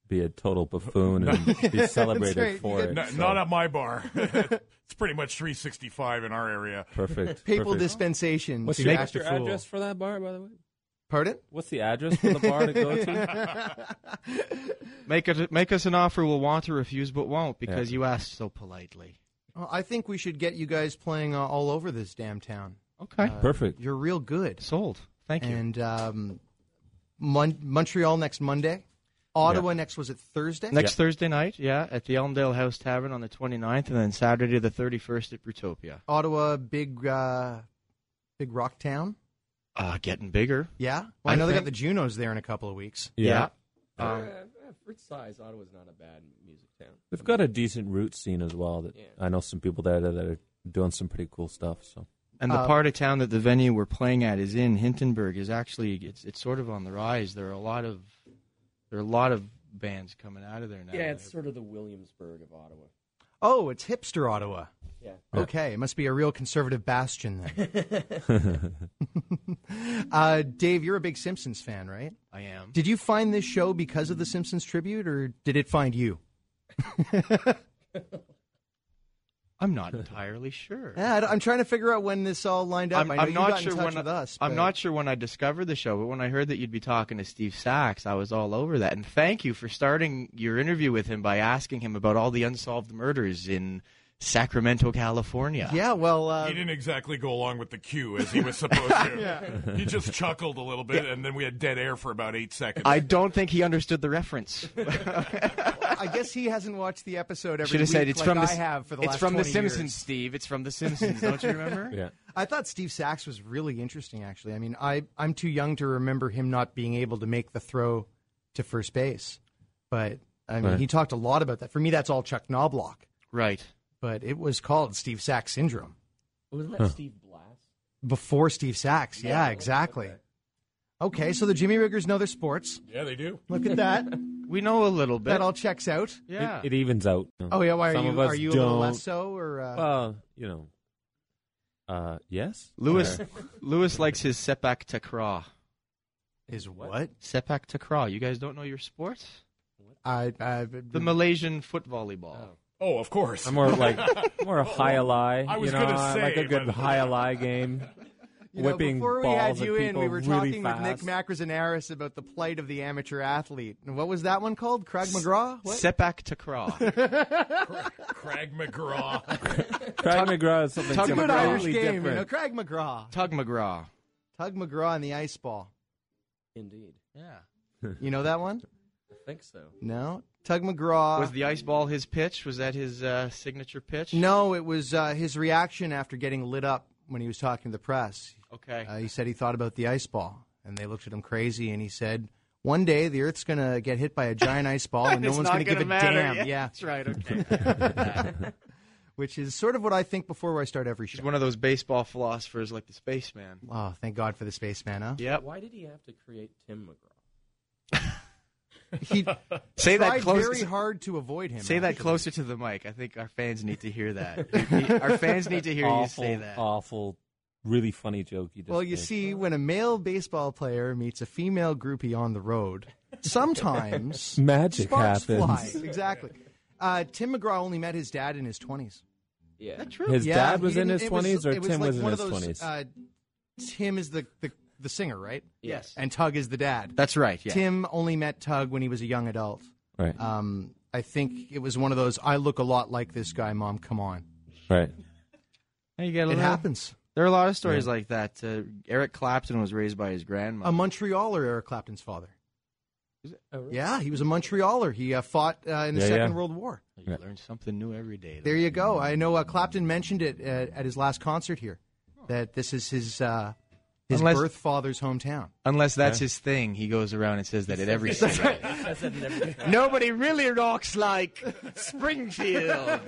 be a total buffoon and be celebrated right. for it. No, so. Not at my bar. It's pretty much three sixty-five in our area. Perfect. Papal perfect. dispensation. What's to your, act what's your a fool. address for that bar, by the way? Pardon? What's the address for the bar to go to? Make us make us an offer we'll want to refuse but won't because Yeah. you asked so politely. Well, I think we should get you guys playing uh, all over this damn town. Okay. Uh, Perfect. You're real good. Sold. Thank you. And um, Mon- Montreal next Monday. Ottawa next, was it Thursday? Next Thursday night, yeah, at the Elmdale House Tavern on the twenty-ninth, and then Saturday the thirty-first at Brutopia. Ottawa, big, uh, big rock town. Uh, getting bigger. Yeah. Well, I, I know they got think- the Junos there in a couple of weeks. Yeah. Uh, Um, for its size, Ottawa's not a bad music town. They've got a decent root scene as well. That Yeah. I know some people there that are doing some pretty cool stuff. So. And the Uh, part of town that the venue we're playing at is in, Hintonburg, is actually it's it's sort of on the rise. There are a lot of there are a lot of bands coming out of there now. Yeah, it's sort of the Williamsburg of Ottawa. Oh, it's hipster Ottawa. Yeah. Okay, it must be a real conservative bastion then. uh, Dave, you're a big Simpsons fan, right? I am. Did you find this show because of the Simpsons tribute, or did it find you? I'm not entirely sure. Yeah, I- I'm trying to figure out when this all lined up. I'm, I know I'm you not got sure in touch when with I, us. I'm but- not sure when I discovered the show, but when I heard that you'd be talking to Steve Sachs, I was all over that. And thank you for starting your interview with him by asking him about all the unsolved murders in Sacramento, California. Yeah, well, uh, He didn't exactly go along with the cue as he was supposed to. Yeah. He just chuckled a little bit, and then we had dead air for about eight seconds. I don't think he understood the reference. I guess he hasn't watched the episode every Should have week said it's like from I the have for the it's last from the twenty Simpsons, years. Steve. It's from the Simpsons. Don't you remember? Yeah. I thought Steve Sachs was really interesting, actually. I mean, I, I'm too young to remember him not being able to make the throw to first base. But, I mean, Right. he talked a lot about that. For me, that's all Chuck Knobloch. Right. But it was called Steve Sachs syndrome. Wasn't that Huh. Steve Blass? Before Steve Sachs. Yeah, Yeah, exactly. okay. Okay, so the Jimmy Riggers know their sports. Yeah, they do. Look at that. We know a little bit. That all checks out. Yeah. It, it evens out. Oh, yeah, why are Some you, of us are you a little don't. less so? Or, uh... Well, you know. Uh, yes. Lewis Or- Lewis likes his sepak takraw. Is what? Sepak takraw. You guys don't know your sport? I, I, The Malaysian foot volleyball. Oh, of course. I'm more like more a high ally. I was you know, gonna I say, like a good but- high ally game. You know, Whipping before we balls had you at in, people we were really talking fast. with Nick Macrozanaris about the plight of the amateur athlete. And what was that one called? Craig McGraw? What? Sepak takraw. Craig McGraw. Craig McGraw is something It's a good Irish completely game, you different. know. Craig McGraw. Tug McGraw. Tug McGraw and the ice ball. Indeed. Yeah. You know that one? I think so. No. Tug McGraw. Was the ice ball his pitch? Was that his uh, signature pitch? No, it was uh, his reaction after getting lit up when he was talking to the press. Okay. Uh, he said he thought about the ice ball, and they looked at him crazy, and he said, one day the Earth's going to get hit by a giant ice ball, and, no it's one's not going to give a matter. damn. Yeah, Yeah. that's right. Okay. Which is sort of what I think before I start every show. He's one of those baseball philosophers like the spaceman. Oh, thank God for the spaceman, huh? Yep. Why did he have to create Tim McGraw? He Say that tried close. very hard to avoid him. Say that actually. closer to the mic. I think our fans need to hear that. Our fans need to hear awful, you say that. Awful, really funny joke you just Well, you made. see, when a male baseball player meets a female groupie on the road, sometimes Magic sparks happens. fly. Exactly. Uh, Tim McGraw only met his dad in his twenties. Yeah. That's true. His Yeah, dad was he in didn't- his it was- twenties, or it was Tim like was in one his of those, twenties. Uh, Tim is the, the the singer, right? Yes. And Tug is the dad. That's right. Yeah. Tim only met Tug when he was a young adult. Right. Um, I think it was one of those. I look a lot like this guy, Mom. Come on. Right. Hey, you get a It little- happens. There are a lot of stories like that. Uh, Eric Clapton was raised by his grandmother. A Montrealer, Eric Clapton's father. Is it? Oh, really? Yeah, he was a Montrealer. He uh, fought uh, in the Yeah, Second yeah. World War. You learn something new every day. There you go. I know uh, Clapton mentioned it at, at his last concert here, that this is his uh, his Unless- birth father's hometown. Unless that's Yeah. his thing, he goes around and says that at every city. That's it, never- Nobody really rocks like Springfield.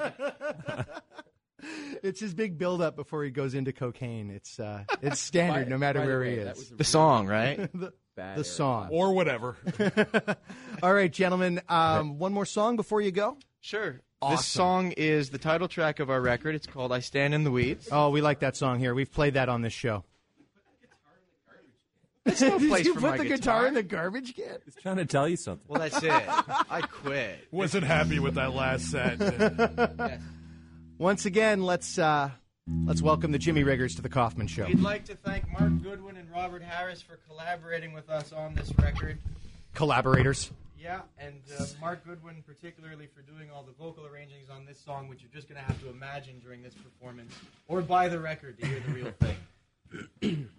It's his big build-up before he goes into cocaine. It's uh, it's standard By- no matter by the where way, he that is. was a The song, right? the bad the Eric song. Or whatever. All right, gentlemen. Um, one more song before you go. Sure. Awesome. This song is the title track of our record. It's called I Stand in the Weeds. Oh, we like that song here. We've played that on this show. There's no Did place you for put my the guitar. guitar in the garbage can? He's trying to tell you something. Well, that's it. I quit. Wasn't happy with that last set. Yes. Once again, let's uh, let's welcome the Jimmy Riggers to the Kaufman Show. We'd like to thank Mark Goodwin and Robert Harris for collaborating with us on this record. Collaborators. Yeah, and uh, Mark Goodwin particularly for doing all the vocal arrangings on this song, which you're just going to have to imagine during this performance, or buy the record to hear the real thing.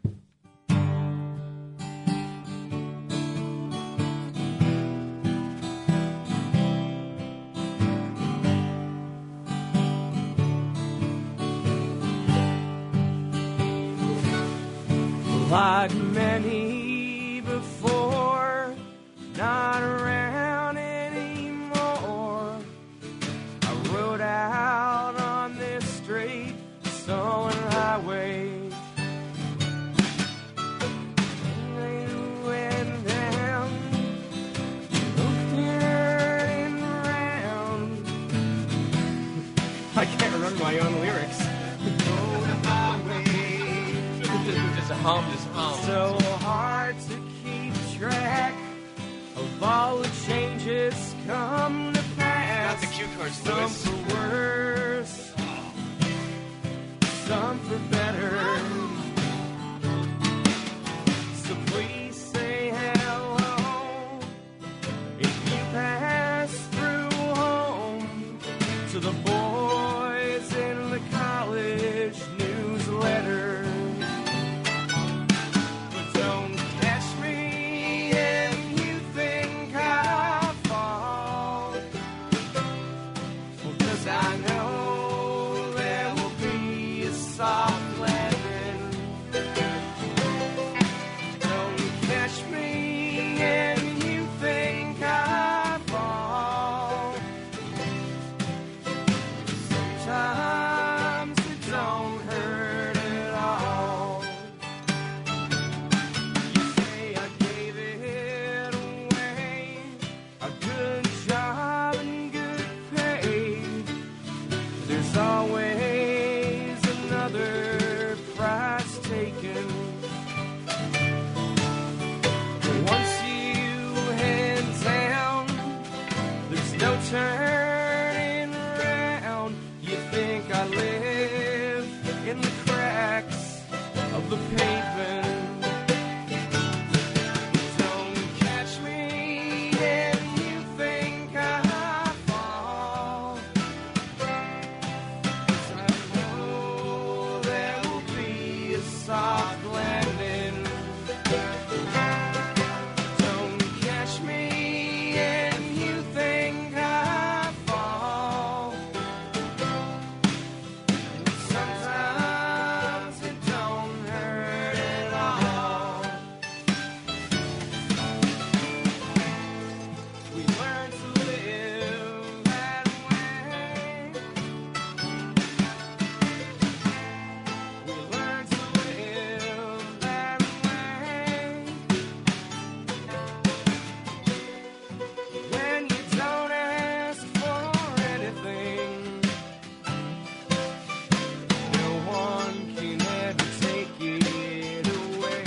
Like many before, not around anymore. I rode out on this straight stone highway. They went down, looking around. I can't remember my own lyrics. Just a hum, just a hum. So hard to keep track of all the changes come to pass. Got the cue cards, Some Lewis. for worse, some for better. So please say hello if you pass through home to the boys in the college newsletter. Turning around, you think I live in the cracks of the pavement. Don't catch me and you think I fall. 'Cause I know there will be a soft landing. Don't catch me and you think I fall. Sometimes it don't hurt at all. We learn to live that way. We learn to live that way. When you don't ask for anything, no one can ever take it away.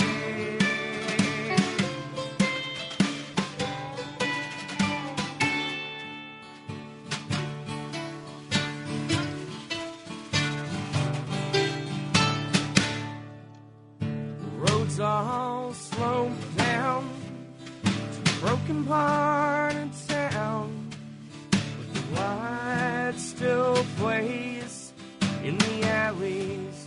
The roads all sloped down to a broken part of town, but the light still plays in the alleys.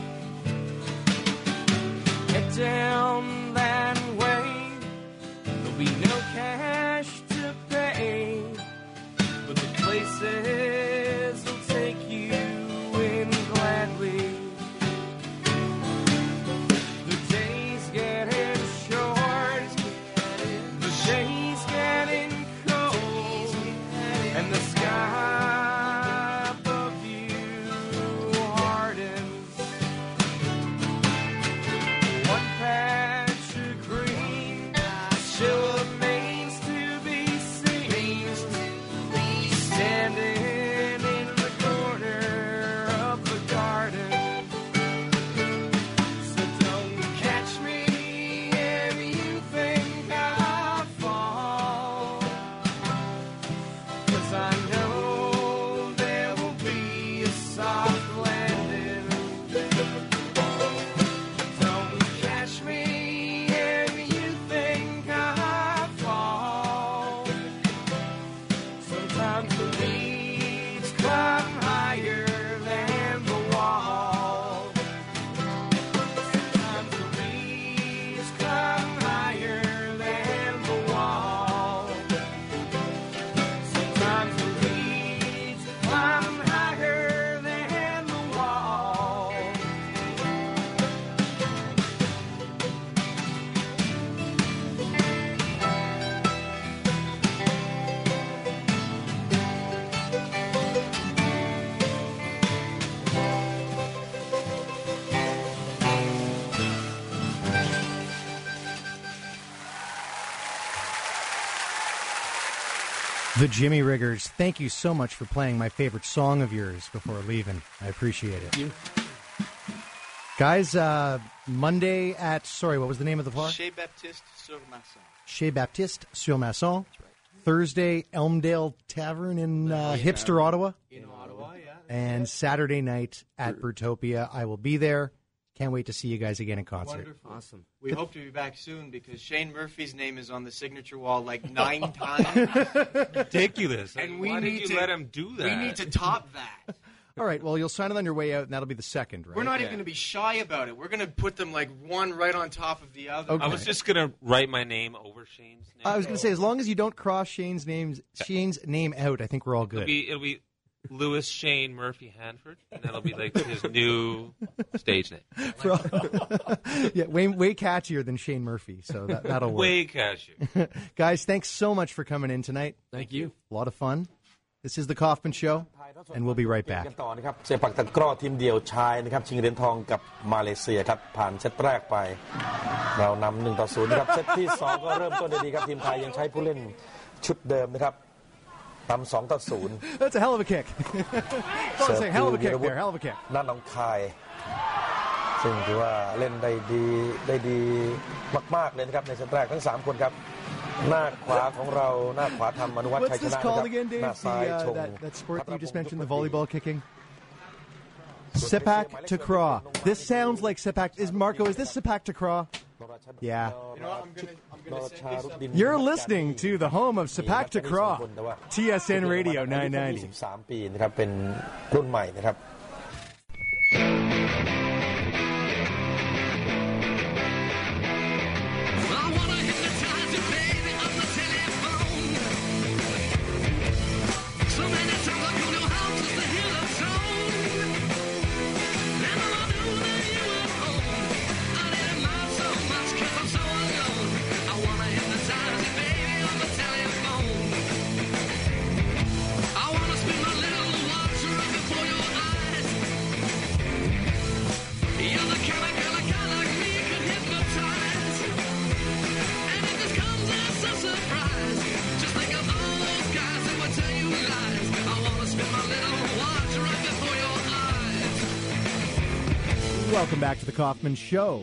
Get down that way, there'll be no cash to pay, but the places will take you in gladly. The days getting short, the days getting The Jimmy Riggers, thank you so much for playing my favorite song of yours before leaving. I appreciate it. You. Guys, uh, Monday at, sorry, what was the name of the bar? Chez Baptiste sur Masson. Chez Baptiste sur Masson. That's right. Thursday, Elmdale Tavern in uh, In, hipster uh, Ottawa. In Ottawa, yeah. And Saturday night at Bertopia. I will be there. Can't wait to see you guys again in concert. Wonderful. Awesome. We hope to be back soon because Shane Murphy's name is on the signature wall like nine times. Ridiculous. And we Why need did you to let him do that? We need to top that. All right, well, you'll sign it on your way out, and that'll be the second, right? We're not even going to be shy about it. We're going to put them like one right on top of the other. I was just going to write my name over Shane's name. I was going to say, as long as you don't cross Shane's names, Shane's name out, I think we're all It'll good. be, it'll be Louis Shane Murphy Hanford, and that'll be like his new stage name. For all- yeah, way, way catchier than Shane Murphy, so that, that'll work. Way catchier. Guys, thanks so much for coming in tonight. Thank you. A lot of fun. This is the Kaufman Show, and we'll be right back. กันต่อนะครับเซปักตะกร้อทีมเดี่ยวชายนะครับชิงเหรียญทองกับมาเลเซียครับผ่านเซตแรกไปเรานำหนึ่งต่อศูนย์นะครับเซตที่สองก็เริ่มต้นได้ดีครับทีมไทยยังใช้ผู้เล่นชุดเดิมนะครับนำสองต่อศูนย์ That's a hell of a kick. Don't say hell of a kick there, hell of a kick. นั่นน้องคายซึ่งถือว่าเล่นได้ดีได้ดีมากๆเลยนะครับในเซตแรกทั้งสามคนครับหน้าขวาของเราหน้าขวาทำอนุวัฒน์ What's ชัยช this นะนะค called รับ again, หน้า Dave? The, ซ้าย uh, ชง that, that sport that you just mentioned, the volleyball kicking? Sepak Takraw. This sounds like Sepak. Is Marco, is this Sepak Takraw? Yeah. You know what? I'm going to I'm going to set this up. You're listening to the home of Sepak Takraw, T S N Radio nine ninety. ยี่สิบสามปีนะครับเป็นรุ่นใหม่นะครับ Welcome back to the Kaufman Show.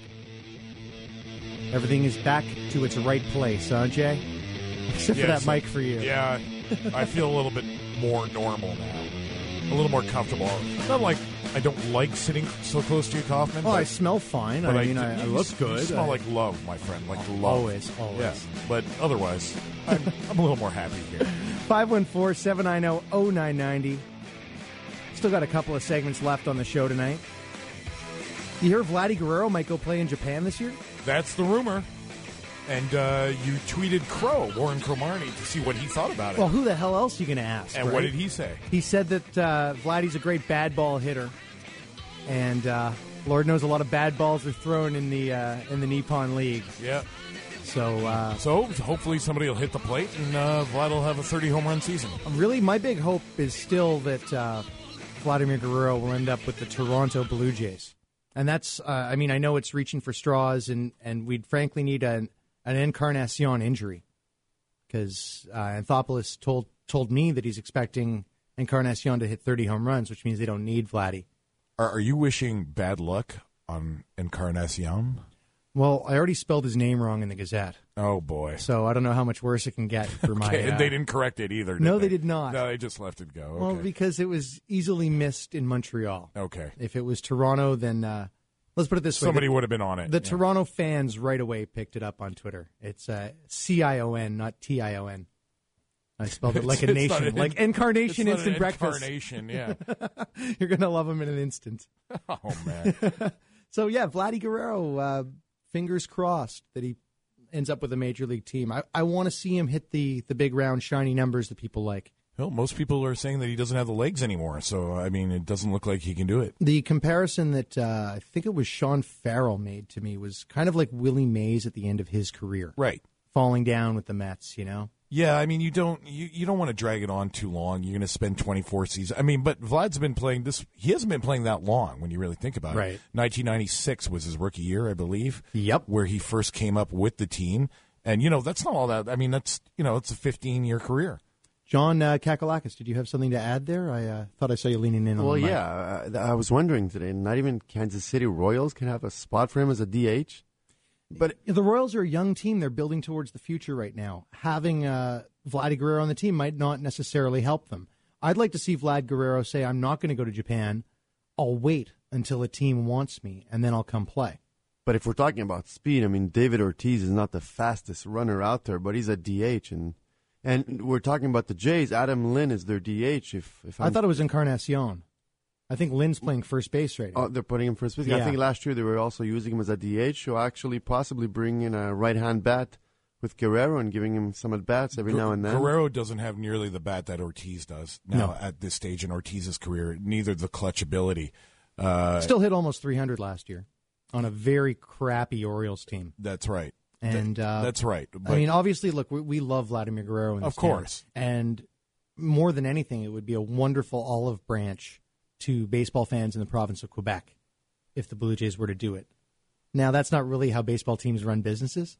Everything is back to its right place, huh, Jay? Except for Yes, that mic for you. Yeah, I feel a little bit more normal now. A little more comfortable. Not like I don't like sitting so close to you, Kaufman. Oh, but, I smell fine. but I mean, do- I, I you look s- good. You smell I- like love, my friend. Like love. Always, always. Yeah, but otherwise, I'm, I'm a little more happy here. five one four, seven nine zero, zero nine nine zero. Still got a couple of segments left on the show tonight. You hear Vladdy Guerrero might go play in Japan this year? That's the rumor. And uh, you tweeted Crow, Warren Cromartie, to see what he thought about it. Well, who the hell else are you going to ask? and what right? did he say? He said that uh, Vladdy's a great bad ball hitter, and uh, Lord knows a lot of bad balls are thrown in the uh, in the Nippon League. Yeah. So, uh, so hopefully somebody will hit the plate, and uh, Vlad will have a thirty home run season. Really, my big hope is still that uh, Vladimir Guerrero will end up with the Toronto Blue Jays, and that's. Uh, I mean, I know it's reaching for straws, and and we'd frankly need an an Encarnacion injury, because uh, Anthopoulos told told me that he's expecting Encarnacion to hit thirty home runs, which means they don't need Vladdy. Are, are you wishing bad luck on Encarnacion? Well, I already spelled his name wrong in the Gazette. Oh, boy. So I don't know how much worse it can get for my... Okay, and uh, they didn't correct it either, did No, they? they did not. No, they just left it go. Okay. Well, because it was easily missed in Montreal. Okay. If it was Toronto, then... Uh, let's put it this way. Somebody The- would have been on it, The yeah. Toronto fans right away picked it up on Twitter. It's uh, C I O N, not T I O N. I spelled it like a It's- it's not nation. an- like Incarnation it's not Instant an Breakfast. incarnation, yeah. You're going to love him in an instant. Oh, man. So, yeah, Vladdy Guerrero, uh, fingers crossed that he ends up with a major league team. I, I want to see him hit the, the big, round, shiny numbers that people like. Well, most people are saying that he doesn't have the legs anymore, so, I mean, it doesn't look like he can do it. The comparison that uh, I think it was Sean Farrell made to me was kind of like Willie Mays at the end of his career. Right. Falling down with the Mets, you know? Yeah, I mean, you don't you, you don't want to drag it on too long. You're going to spend twenty-four seasons. I mean, but Vlad's been playing this. He hasn't been playing that long when you really think about Right. it. nineteen ninety-six was his rookie year, I believe. Yep. Where he first came up with the team. And, you know, that's not all that. I mean, that's, you know, it's a fifteen-year career. John uh, Kakalakis, did you have something to add there? I uh, thought I saw you leaning in on Well, the mic. yeah, uh, I was wondering today, not even Kansas City Royals can have a spot for him as a D H. But the Royals are a young team. They're building towards the future right now. Having uh, Vladdy Guerrero on the team might not necessarily help them. I'd like to see Vlad Guerrero say, I'm not going to go to Japan. I'll wait until a team wants me, and then I'll come play. But if we're talking about speed, I mean, David Ortiz is not the fastest runner out there, but he's a D H. And and we're talking about the Jays. Adam Lynn is their D H. If, if i I'm, thought it was Encarnacion. I think Lynn's playing first base right now. Oh, they're putting him first base. Yeah. I think last year they were also using him as a D H, so actually possibly bring in a right-hand bat with Guerrero and giving him some at-bats every Gu- now and then. Guerrero doesn't have nearly the bat that Ortiz does now No. at this stage in Ortiz's career, neither the clutch ability. Uh, Still hit almost three hundred last year on a very crappy Orioles team. That's right. And Th- uh, that's right. I But- mean, obviously, look, we, we love Vladimir Guerrero in this Of course. town. And more than anything, it would be a wonderful olive branch to baseball fans in the province of Quebec if the Blue Jays were to do it. Now, that's not really how baseball teams run businesses,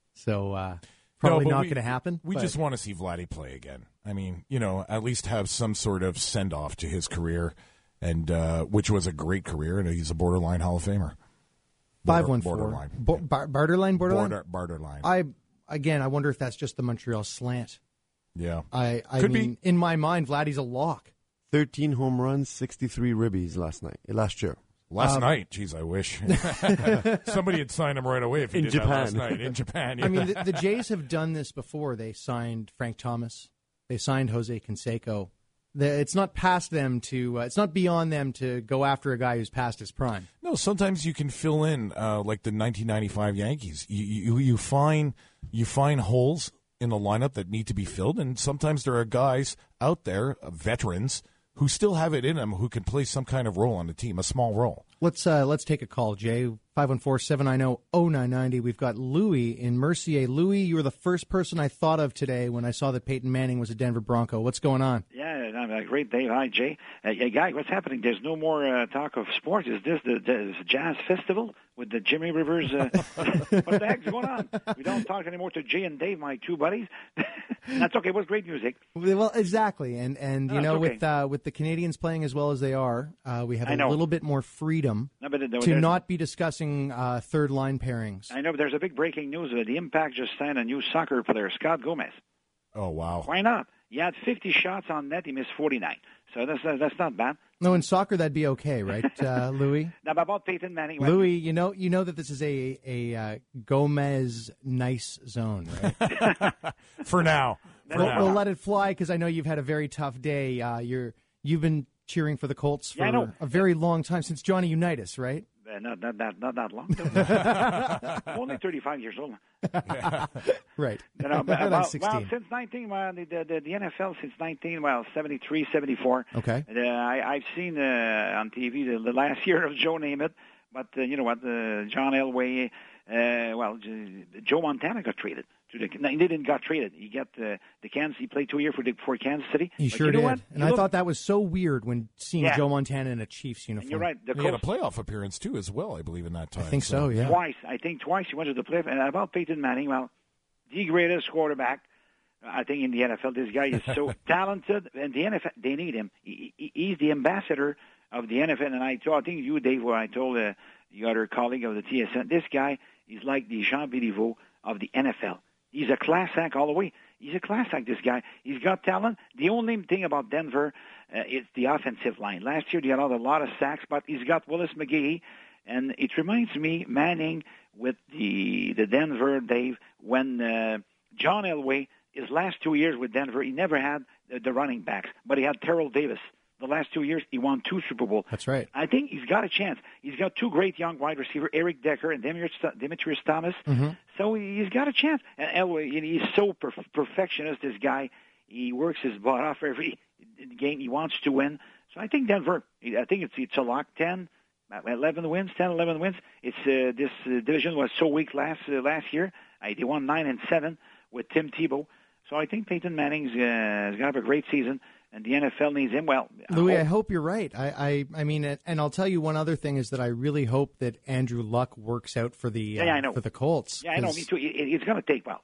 so uh, probably No, but not we- going to happen. We but- just want to see Vladdy play again. I mean, you know, at least have some sort of send off to his career, and uh, which was a great career, and he's a borderline Hall of Famer. Border- five one four. borderline. Bo- bar- Barterline, borderline? Border, borderline. I Again, I wonder if that's just the Montreal slant. Yeah. I, I Could be. mean, in my mind, Vladdy's a lock. thirteen home runs, sixty-three ribbies last night, last year. Last Um, night, geez, I wish somebody had signed him right away if he In did that Japan. last night in Japan. I mean, yeah. the, the Jays have done this before. They signed Frank Thomas. They signed Jose Canseco. The, it's not past them to. Uh, it's not beyond them to go after a guy who's past his prime. No, sometimes you can fill in uh, like the nineteen ninety-five Yankees. You, you you find you find holes in the lineup that need to be filled, and sometimes there are guys out there, uh, veterans, who still have it in them, who can play some kind of role on the team, a small role. Let's uh, let's take a call, Jay. five one four, seven nine zero, zero nine nine zero. We've got Louis in Mercier. Louis, you were the first person I thought of today when I saw that Peyton Manning was a Denver Bronco. What's going on? Yeah, uh, great, Dave. Hi, Jay. Uh, yeah, guy, what's happening? There's no more uh, talk of sports. Is this the, the jazz festival with the Jimmy Rivers? Uh, what the heck's going on? We don't talk anymore to Jay and Dave, my two buddies. That's okay. It was great music. Well, exactly, and and you No, know, it's okay. with uh, with the Canadians playing as well as they are, uh, we have I a know. little bit more freedom No, but, uh, to there's- not be discussing uh, third line pairings. I know, but there's a big breaking news. Uh, the Impact just signed a new soccer player, Scott Gomez. Oh, wow. Why not? He had fifty shots on net. He missed forty-nine. So that's uh, that's not bad. No, in soccer that'd be okay, right, uh, Louis? Now, about Peyton Manning. well, Louis, you know, you know that this is a a uh, Gomez nice zone, right? For now. For we'll, now. we'll let it fly because I know you've had a very tough day. Uh, you're you've been cheering for the Colts for Yeah, I know. a very long time since Johnny Unitas, right? Uh, not, not, not, not that long. I'm only thirty-five years old. Right. You know, but I'm about, sixteen. well, since nineteen, well, the, the, the N F L since nineteen, well, seventy-three, seventy-four. Okay. Uh, I, I've seen uh, on T V the, the last year of Joe Namath, but uh, you know what? Uh, John Elway, uh, well, J- Joe Montana got traded. To the, no, he didn't got traded. He got uh, the Kansas. He played two years for the, for Kansas City. He But sure you know did, what? and You I look- thought that was so weird when seeing Yeah. Joe Montana in a Chiefs uniform. And you're right. The He had a Colts- playoff appearance, too, as well, I believe, in that time. think so, yeah. Twice. I think twice he went to the playoff. And about Peyton Manning, well, the greatest quarterback, I think, in the N F L. This guy is so talented, and the N F L, they need him. He, he, he's the ambassador of the N F L. And I told, I think you, Dave, where I told uh, the other colleague of the T S N, this guy is like the Jean Béliveau of the N F L. He's a class act all the way. He's a class act, this guy. He's got talent. The only thing about Denver uh, is the offensive line. Last year, they had a lot of sacks, but he's got Willis McGahee. And it reminds me, Manning, with the the Denver, Dave, when uh, John Elway, his last two years with Denver, he never had the, the running backs, but he had Terrell Davis. The last two years, he won two Super Bowls. That's right. I think he's got a chance. He's got two great young wide receivers, Eric Decker and Demetrius, Demetrius Thomas. Mm-hmm. So he's got a chance. And Elway, he's so perf- perfectionist, this guy. He works his butt off every game. He wants to win. So I think Denver, I think it's it's a lock. ten, eleven wins, ten, eleven wins. It's uh, this uh, division was so weak last uh, last year. Uh, they won nine and seven with Tim Tebow. So I think Peyton Manning's uh, is going to have a great season, and the N F L needs him. Well, Louis, I I hope- hope you're right. I, I, I mean, and I'll tell you one other thing is that I really hope that Andrew Luck works out for the Yeah, yeah, I know. for the Colts. Yeah, I know. 'cause- Me too. It, it's going to take, well,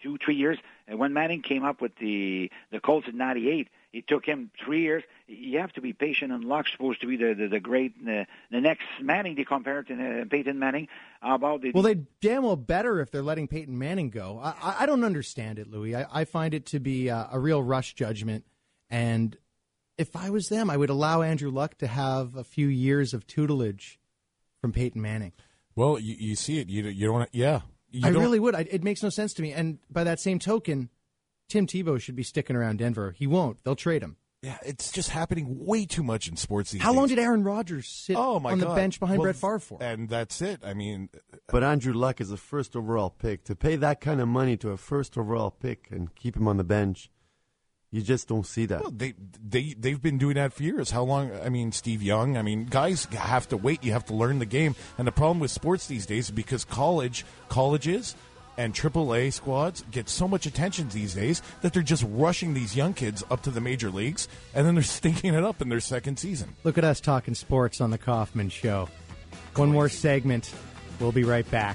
two, three years. And when Manning came up with the the Colts in ninety-eight, it took him three years. You have to be patient, and Luck's supposed to be the the, the great, the, the next Manning. They compare to uh, Peyton Manning. How about the, Well, they damn well better if they're letting Peyton Manning go. I, I- I don't understand it, Louis. I, I find it to be uh, a real rush judgment. And if I was them, I would allow Andrew Luck to have a few years of tutelage from Peyton Manning. Well, you, you see it. You you don't. Yeah, you I don't- really would. I, it makes no sense to me. And by that same token, Tim Tebow should be sticking around Denver. He won't. They'll trade him. Yeah, it's just happening way too much in sports these How days. long did Aaron Rodgers sit Oh my on the God. bench behind Well, Brett Favre for? And that's it. I mean, But Andrew Luck is a first overall pick. To pay that kind of money to a first overall pick and keep him on the bench, you just don't see that. well, they they they've been doing that for years. How long? I mean, Steve Young. I mean, guys have to wait. You have to learn the game. And the problem with sports these days is because college colleges and triple A squads get so much attention these days that they're just rushing these young kids up to the major leagues, and then they're stinking it up in their second season. Look at us talking sports on the Kaufman Show. One more segment. We'll be right back.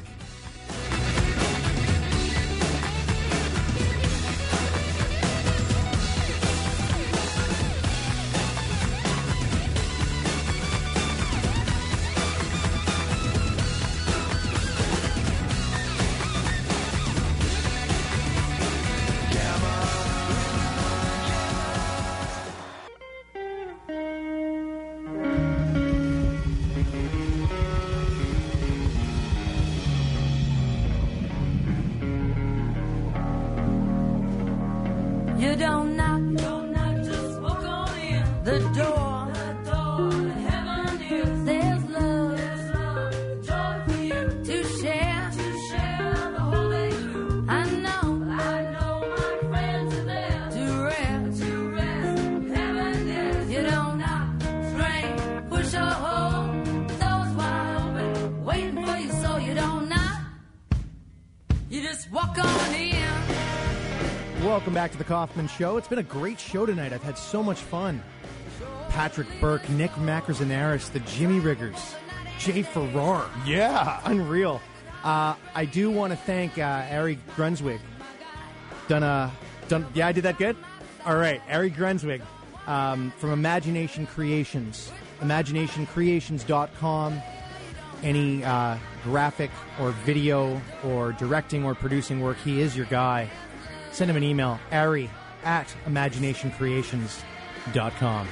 You don't knock, don't knock, just walk on in. The door, the door to heaven is. There's love, there's love, joy for you to share, to share the whole day through. I know, I know my friends are there to rest, to rest. Heaven is. You don't knock, strain, push or hold. Doors wide open, waiting for you, so you don't knock. You just walk on in. Welcome back to the Kaufman Show. It's been a great show tonight. I've had so much fun. Patrick Burke, Nick Macrozanaris, the Jimmy Riggers, Jay Farrar. Yeah. Unreal. Uh, I do want to thank uh, Ari Grunswig. Done a, done, yeah, I did that good? All right, Ari Grunswig um, from Imagination Creations. imagination creations dot com. Any uh, graphic or video or directing or producing work, he is your guy. Send him an email, Ari at imagination creations dot com.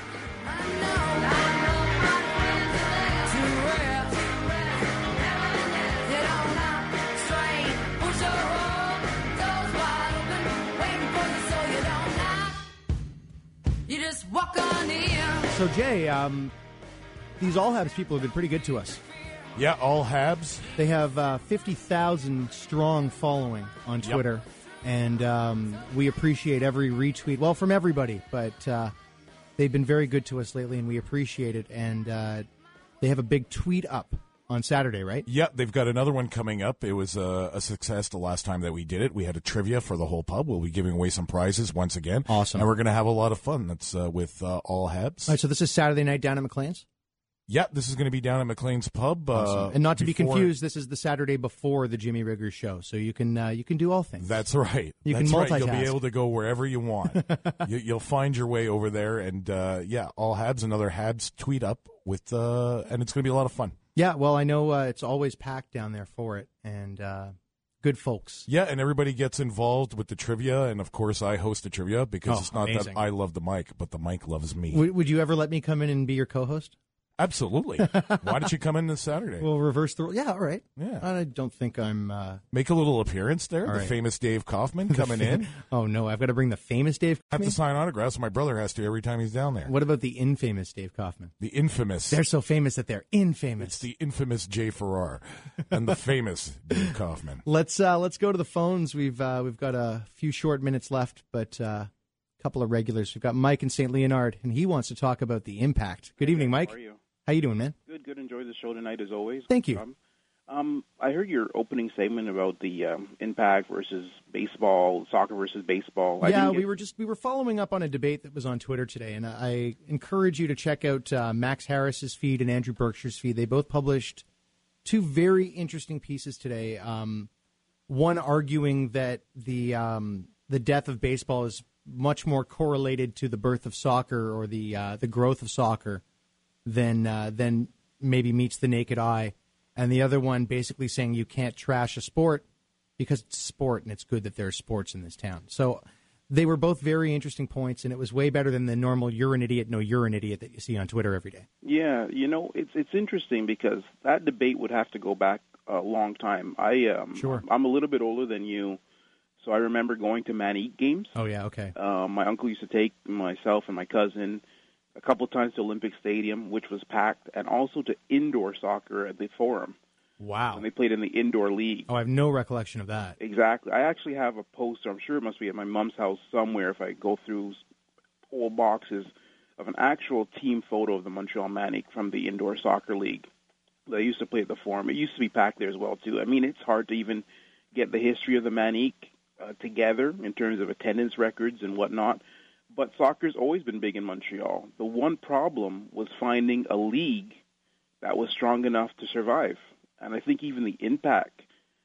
You just walk on in. So, Jay, um, these All Habs people have been pretty good to us. Yeah, All Habs. They have uh, fifty thousand strong following on Yep. Twitter, and um, we appreciate every retweet. Well, from everybody, but uh, they've been very good to us lately, and we appreciate it. And uh, they have a big tweet up on Saturday, right? Yeah, they've got another one coming up. It was a, a success the last time that we did it. We had a trivia for the whole pub. We'll be giving away some prizes once again. Awesome. And we're going to have a lot of fun. That's uh, with uh, All Habs. All right, so this is Saturday night down at McLean's? Yeah, this is going to be down at McLean's Pub. Uh, and not to be before- confused, this is the Saturday before the Jimmy Riggers show, so you can uh, you can do all things. That's right. You That's can right. multitask. You'll be able to go wherever you want. you, you'll find your way over there. And, uh, yeah, All Habs, another Habs tweet up, with, uh, and it's going to be a lot of fun. Yeah, well, I know uh, it's always packed down there for it, and uh, good folks. Yeah, and everybody gets involved with the trivia, and of course I host the trivia because Oh, it's not amazing. that I love the mic, but the mic loves me. Would, would you ever let me come in and be your co-host? Absolutely. Why don't you come in this Saturday? We'll reverse the. Yeah, all right. Yeah. I don't think I'm. Uh, Make a little appearance there. All The right. famous Dave Kaufman coming in. Oh no, I've got to bring the famous Dave. I have Kaufman? to sign autographs. My brother has to every time he's down there. What about the infamous Dave Kaufman? The infamous. They're so famous that they're infamous. It's the infamous Jay Farrar and the famous Dave Kaufman. Let's uh, let's go to the phones. We've uh, we've got a few short minutes left, but uh, a couple of regulars. We've got Mike in Saint Leonard, and he wants to talk about the impact. Good evening, Mike. How are you? How you doing, man? Good, good. Enjoy the show tonight as always. Thank you. Um, um, I heard your opening statement about the um, impact versus baseball, soccer versus baseball. I Yeah, didn't we get- were just we were following up on a debate that was on Twitter today, and I encourage you to check out uh, Max Harris's feed and Andrew Berkshire's feed. They both published two very interesting pieces today. Um, one arguing that the um, the death of baseball is much more correlated to the birth of soccer or the uh, the growth of soccer than uh, than maybe meets the naked eye, and the other one basically saying you can't trash a sport because it's sport and it's good that there are sports in this town. So they were both very interesting points, and it was way better than the normal "you're an idiot, no, you're an idiot" that you see on Twitter every day. Yeah, you know, it's it's interesting because that debate would have to go back a long time. I um, Sure. I'm a little bit older than you, so I remember going to Manique games. Oh yeah, okay. Uh, my uncle used to take myself and my cousin a couple times to Olympic Stadium, which was packed, and also to indoor soccer at the Forum. Wow. When they played in the indoor league. Oh, I have no recollection of that. Exactly. I actually have a poster. I'm sure it must be at my mom's house somewhere if I go through old boxes of an actual team photo of the Montreal Manic from the indoor soccer league. They used to play at the Forum. It used to be packed there as well, too. I mean, it's hard to even get the history of the Manic uh, together in terms of attendance records and whatnot. But soccer's always been big in Montreal. The one problem was finding a league that was strong enough to survive. And I think even the Impact,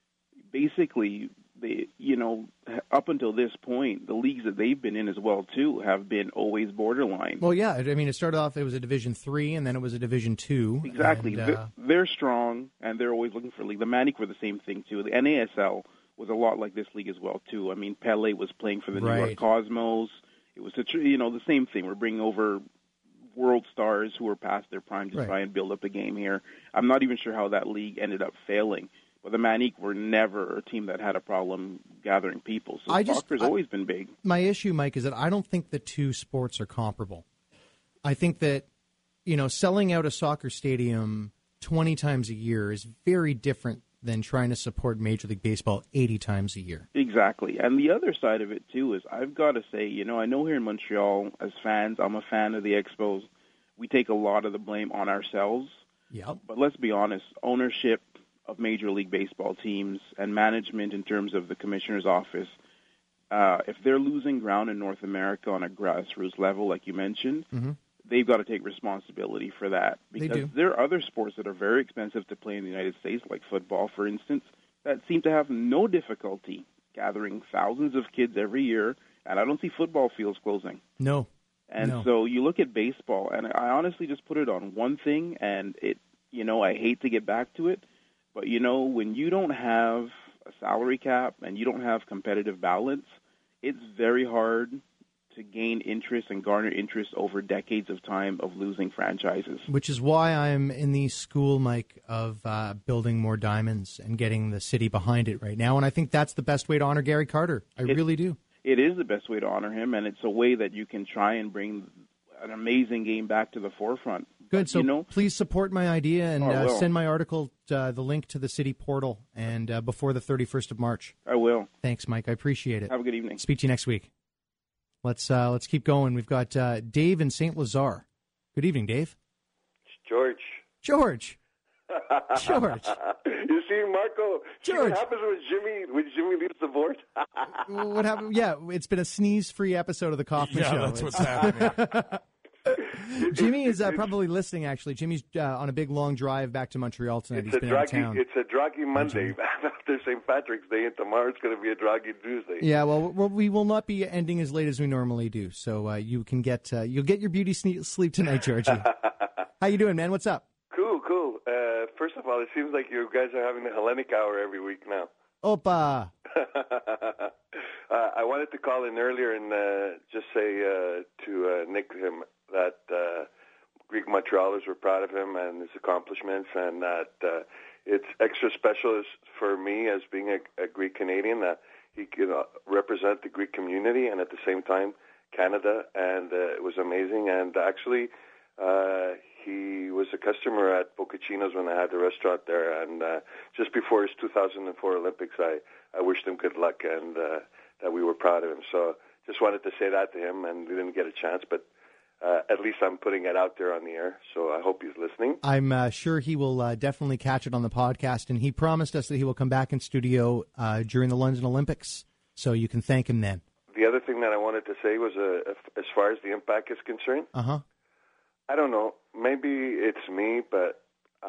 basically, they, you know, up until this point, the leagues that they've been in as well, too, have been always borderline. Well, yeah, I mean, it started off, it was a Division three, and then it was a Division two. Exactly. And, uh, They're, they're strong, and they're always looking for a league. The Manic were the same thing, too. The N A S L was a lot like this league as well, too. I mean, Pele was playing for the New Right. York Cosmos. It was, such, you know, the same thing. We're bringing over world stars who are past their prime to Right. try and build up a game here. I'm not even sure how that league ended up failing. But the Manic were never a team that had a problem gathering people. So I just- soccer's I- always been big. My issue, Mike, is that I don't think the two sports are comparable. I think that, you know, selling out a soccer stadium twenty times a year is very different than trying to support Major League Baseball eighty times a year. Exactly. And the other side of it, too, is I've got to say, you know, I know here in Montreal, as fans, I'm a fan of the Expos. We take a lot of the blame on ourselves. Yep. But let's be honest, ownership of Major League Baseball teams and management in terms of the commissioner's office, uh, if they're losing ground in North America on a grassroots level, like you mentioned, Mm-hmm. they've got to take responsibility for that. They Because do. there are other sports that are very expensive to play in the United States, like football, for instance, that seem to have no difficulty gathering thousands of kids every year, and I don't see football fields closing. No. And No. so you look at baseball, and I honestly just put it on one thing, and it, you know, I hate to get back to it, but, you know, when you don't have a salary cap and you don't have competitive balance, it's very hard to gain interest and garner interest over decades of time of losing franchises. Which is why I'm in the school, Mike, of uh, building more diamonds and getting the city behind it right now. And I think that's the best way to honor Gary Carter. I It- really do. It is the best way to honor him, and it's a way that you can try and bring an amazing game back to the forefront. Good. But, So you know, please support my idea and Oh, I uh, will. send my article, uh, the link to the city portal, and uh, before the thirty-first of March. I will. Thanks, Mike. I appreciate it. Have a good evening. Speak to you next week. Let's uh, let's keep going. We've got uh, Dave in Saint Lazare. Good evening, Dave. George. George. George. You see, Marco, see George. what happens when Jimmy when Jimmy leaves the board? What happened? Yeah, it's been a sneeze-free episode of the Kaufman Yeah, Show. that's what's happening. Jimmy is uh, probably listening. Actually, Jimmy's uh, on a big long drive back to Montreal tonight. It's He's a been out of draggy. town. It's a draggy Monday after Saint Patrick's Day, and tomorrow it's going to be a draggy Tuesday. Yeah, well, well, we will not be ending as late as we normally do, so uh, you can get uh, you'll get your beauty sne- sleep tonight, Georgie. How you doing, man? What's up? Cool, cool. Uh, first of all, it seems like you guys are having the Hellenic Hour every week now. Opa. uh, I wanted to call in earlier and uh, just say uh, to uh, Nick him that uh, Greek Montrealers were proud of him and his accomplishments, and that uh, it's extra special as- for me as being a, a Greek Canadian that he can uh, represent the Greek community and at the same time Canada, and uh, it was amazing. And actually, uh, he was a customer at Boccaccino's when I had the restaurant there, and uh, just before his two thousand four Olympics, I, I wished him good luck and uh, that we were proud of him. So just wanted to say that to him, and we didn't get a chance, but uh, at least I'm putting it out there on the air, so I hope he's listening. I'm uh, sure he will uh, definitely catch it on the podcast, and he promised us that he will come back in studio uh, during the London Olympics, so you can thank him then. The other thing that I wanted to say was, uh, as far as the impact is concerned, Uh huh. I don't know. Maybe it's me, but um,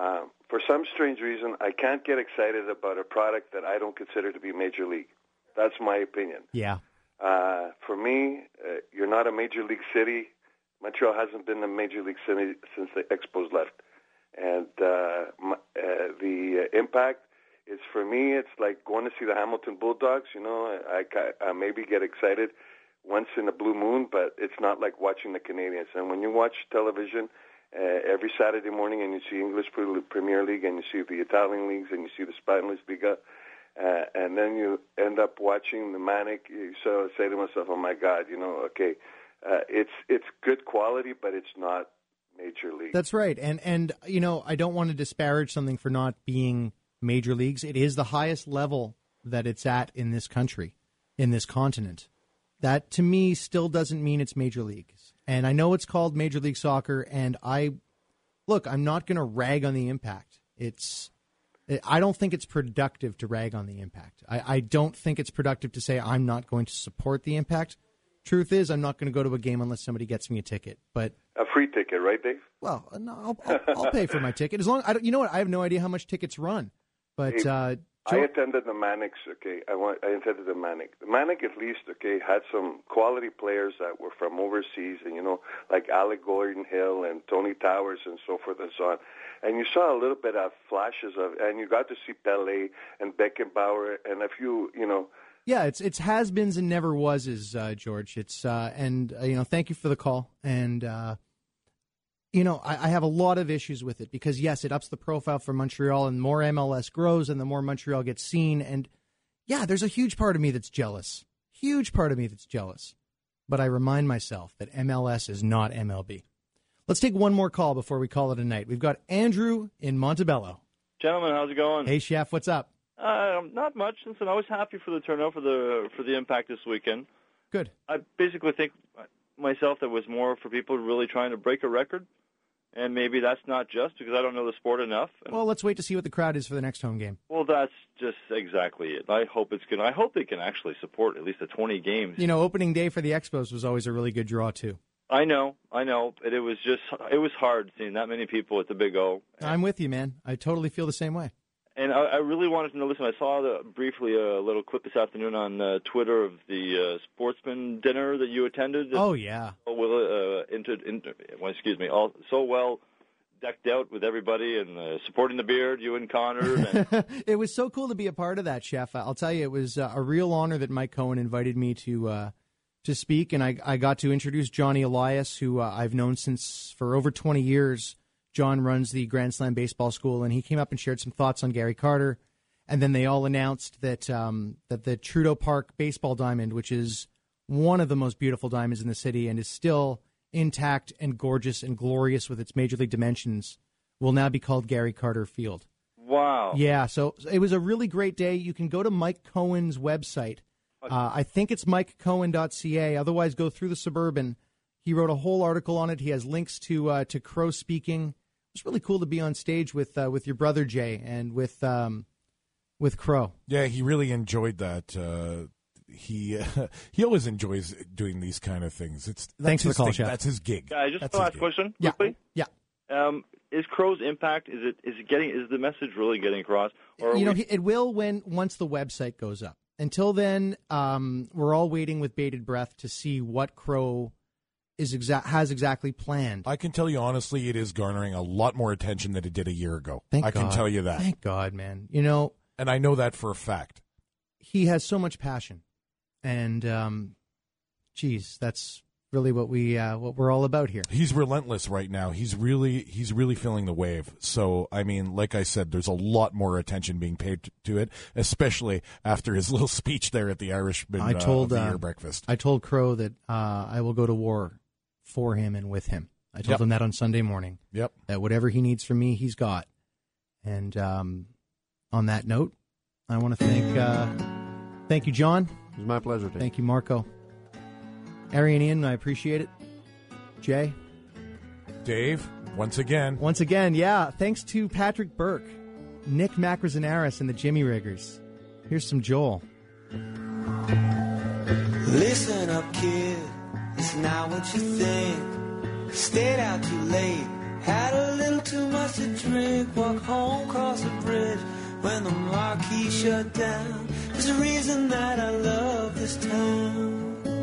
for some strange reason, I can't get excited about a product that I don't consider to be major league. That's my opinion. Yeah. Uh, for me, uh, you're not a major league city. Montreal hasn't been a major league city since the Expos left. And uh, my, uh, the uh, impact is, for me, it's like going to see the Hamilton Bulldogs. You know, I, I, I maybe get excited once in a blue moon, but it's not like watching the Canadians. And when you watch television uh, every Saturday morning and you see English Premier League and you see the Italian leagues and you see the Spanish Liga, uh, and then you end up watching the Manic, you sort of say to myself, oh, my God, you know, okay, uh, it's it's good quality, but it's not major league. That's right. And, and you know, I don't want to disparage something for not being major leagues. It is the highest level that it's at in this country, in this continent. That, to me, still doesn't mean it's major leagues. And I know it's called Major League Soccer, and I, look, I'm not going to rag on the impact. It's, I don't think it's productive to rag on the impact. I, I don't think it's productive to say I'm not going to support the impact. Truth is, I'm not going to go to a game unless somebody gets me a ticket. But a free ticket, right, Dave? Well, no, I'll, I'll, I'll pay for my ticket as long. I don't, you know what? I have no idea how much tickets run, but Hey, uh, I attended the Manics. Okay, I want. I attended the Manic. The Manic, at least, okay, had some quality players that were from overseas, and you know, like Alec Gordon Hill and Tony Towers and so forth and so on. And you saw a little bit of flashes of, and you got to see Pele and Beckenbauer and a few, you know. yeah, it's it's has-beens and never was-es, uh, George. It's uh, and uh, you know, thank you for the call. And uh, you know, I, I have a lot of issues with it because yes, it ups the profile for Montreal, and the more M L S grows, and the more Montreal gets seen. And yeah, there's a huge part of me that's jealous. Huge part of me that's jealous. But I remind myself that M L S is not M L B. Let's take one more call before we call it a night. We've got Andrew in Montebello. Gentlemen, how's it going? Hey, Chef, what's up? Uh, not much. Listen, I was happy for the turnout for the for the impact this weekend. Good. I basically think myself that was more for people really trying to break a record, and maybe that's not just because I don't know the sport enough. Well, let's wait to see what the crowd is for the next home game. Well, that's just exactly it. I hope it's good. I hope they can actually support at least the twenty games. You know, opening day for the Expos was always a really good draw, too. I know, I know. But it was just, it was hard seeing that many people at the Big O. I'm with you, man. I totally feel the same way. And I, I really wanted to know, listen, I saw the, briefly a little clip this afternoon on uh, Twitter of the uh, sportsman dinner that you attended. Oh, yeah. Oh, well, uh, into, into, well, excuse me, all so well decked out with everybody and uh, supporting the beard, you and Connor. And It was so cool to be a part of that, Chef. I'll tell you, it was uh, a real honor that Mike Cohen invited me to uh, to speak, and I, I got to introduce Johnny Elias, who uh, I've known since for over twenty years. John runs the Grand Slam Baseball School, and he came up and shared some thoughts on Gary Carter. And then they all announced that um, that the Trudeau Park baseball diamond, which is one of the most beautiful diamonds in the city and is still intact and gorgeous and glorious with its major league dimensions, will now be called Gary Carter Field. wow. Yeah, so it was a really great day. You can go to Mike Cohen's website. Uh, I think it's mike cohen dot c a. Otherwise, go through the Suburban. He wrote a whole article on it. He has links to uh, to Crow speaking. It's really cool to be on stage with uh, with your brother Jay and with um, with Crow. Yeah, he really enjoyed that. Uh, he uh, he always enjoys doing these kind of things. It's that's Thanks for the his call, thing. Chef. That's his gig. Yeah, just That's one his last gig. question, Yeah. quickly. Yeah. Um, is Crow's impact, is it is it getting, is the message really getting across? Or are You know, we- he- it will when once the website goes up. Until then, um, we're all waiting with bated breath to see what Crow is exa- has exactly planned. I can tell you honestly, it is garnering a lot more attention than it did a year ago. Thank I can God. tell you that. Thank God, man. You know, and I know that for a fact. He has so much passion, and um, geez, that's really what we uh, what we're all about here. He's relentless right now. He's really he's really feeling the wave. So I mean, like I said, there's a lot more attention being paid t- to it, especially after his little speech there at the Irishman I told uh, of the uh, Year breakfast. I told Crow that uh, I will go to war for him and with him. I told Yep. him that on Sunday morning. Yep. That whatever he needs from me, he's got. And um, on that note, I want to thank uh, thank you, John. It was my pleasure. Dave. Thank you, Marco. Ari and Ian, I appreciate it. Jay. Dave, once again. Once again, yeah. Thanks to Patrick Burke, Nick Macrozanaris, and the Jimmy Riggers. Here's some Joel. Listen up, kid. It's not what you think. Stayed out too late. Had a little too much to drink, walked home across the bridge when the marquee shut down. There's a reason that I love this town.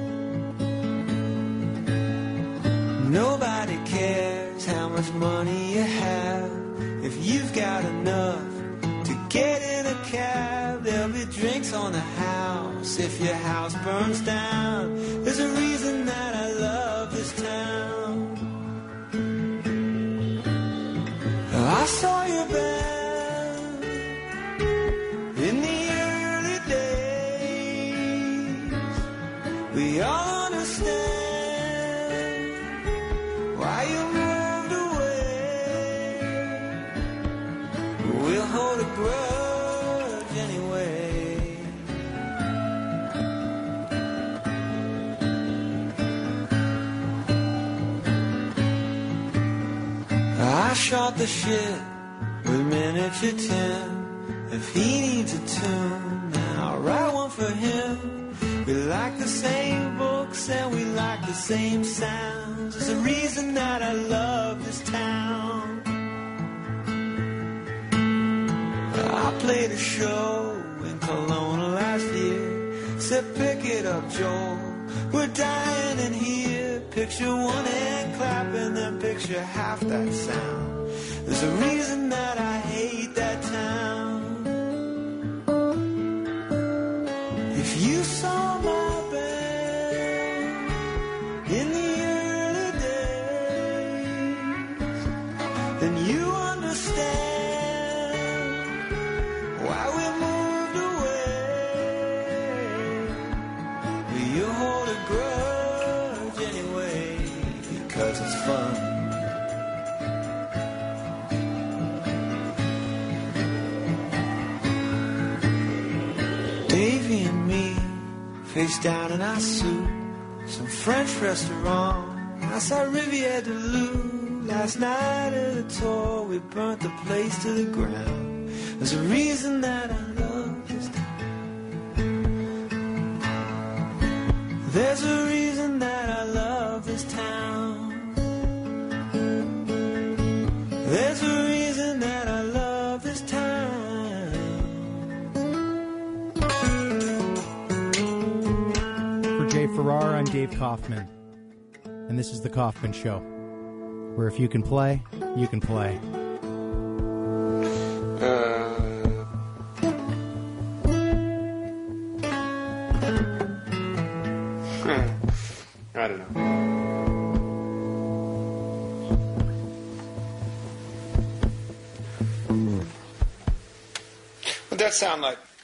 Nobody cares how much money you have. If you've got enough to get in a cab, there'll be drinks on the house if your house burns down. There's a reason that I love this town. I saw your band in the early days. We all understand why you moved away. We'll hold a grudge anyway. I shot the shit with miniature Tim. If he needs a tune, then I'll write one for him. We like the same books and we like the same sounds. There's a reason that I love this town. I played a show in Kelowna last year. Said pick it up, Joel, we're dying in here. Picture one hand clapping, then picture half that sound. There's a reason that I hate that town. If you saw my band in the early days, then you understand why we moved away. But you hold a grudge anyway, because it's fun. Davy and me, face down in our suit, some French restaurant outside Rivière du Loup. Last night at a tour, we burnt the place to the ground. There's a reason that I love this town. There's a reason that I love this town. There's a reason that I love this town. Jay Farrar, I'm Dave Kaufman, and this is The Kaufman Show, where if you can play, you can play. I don't know. What'd that sound like?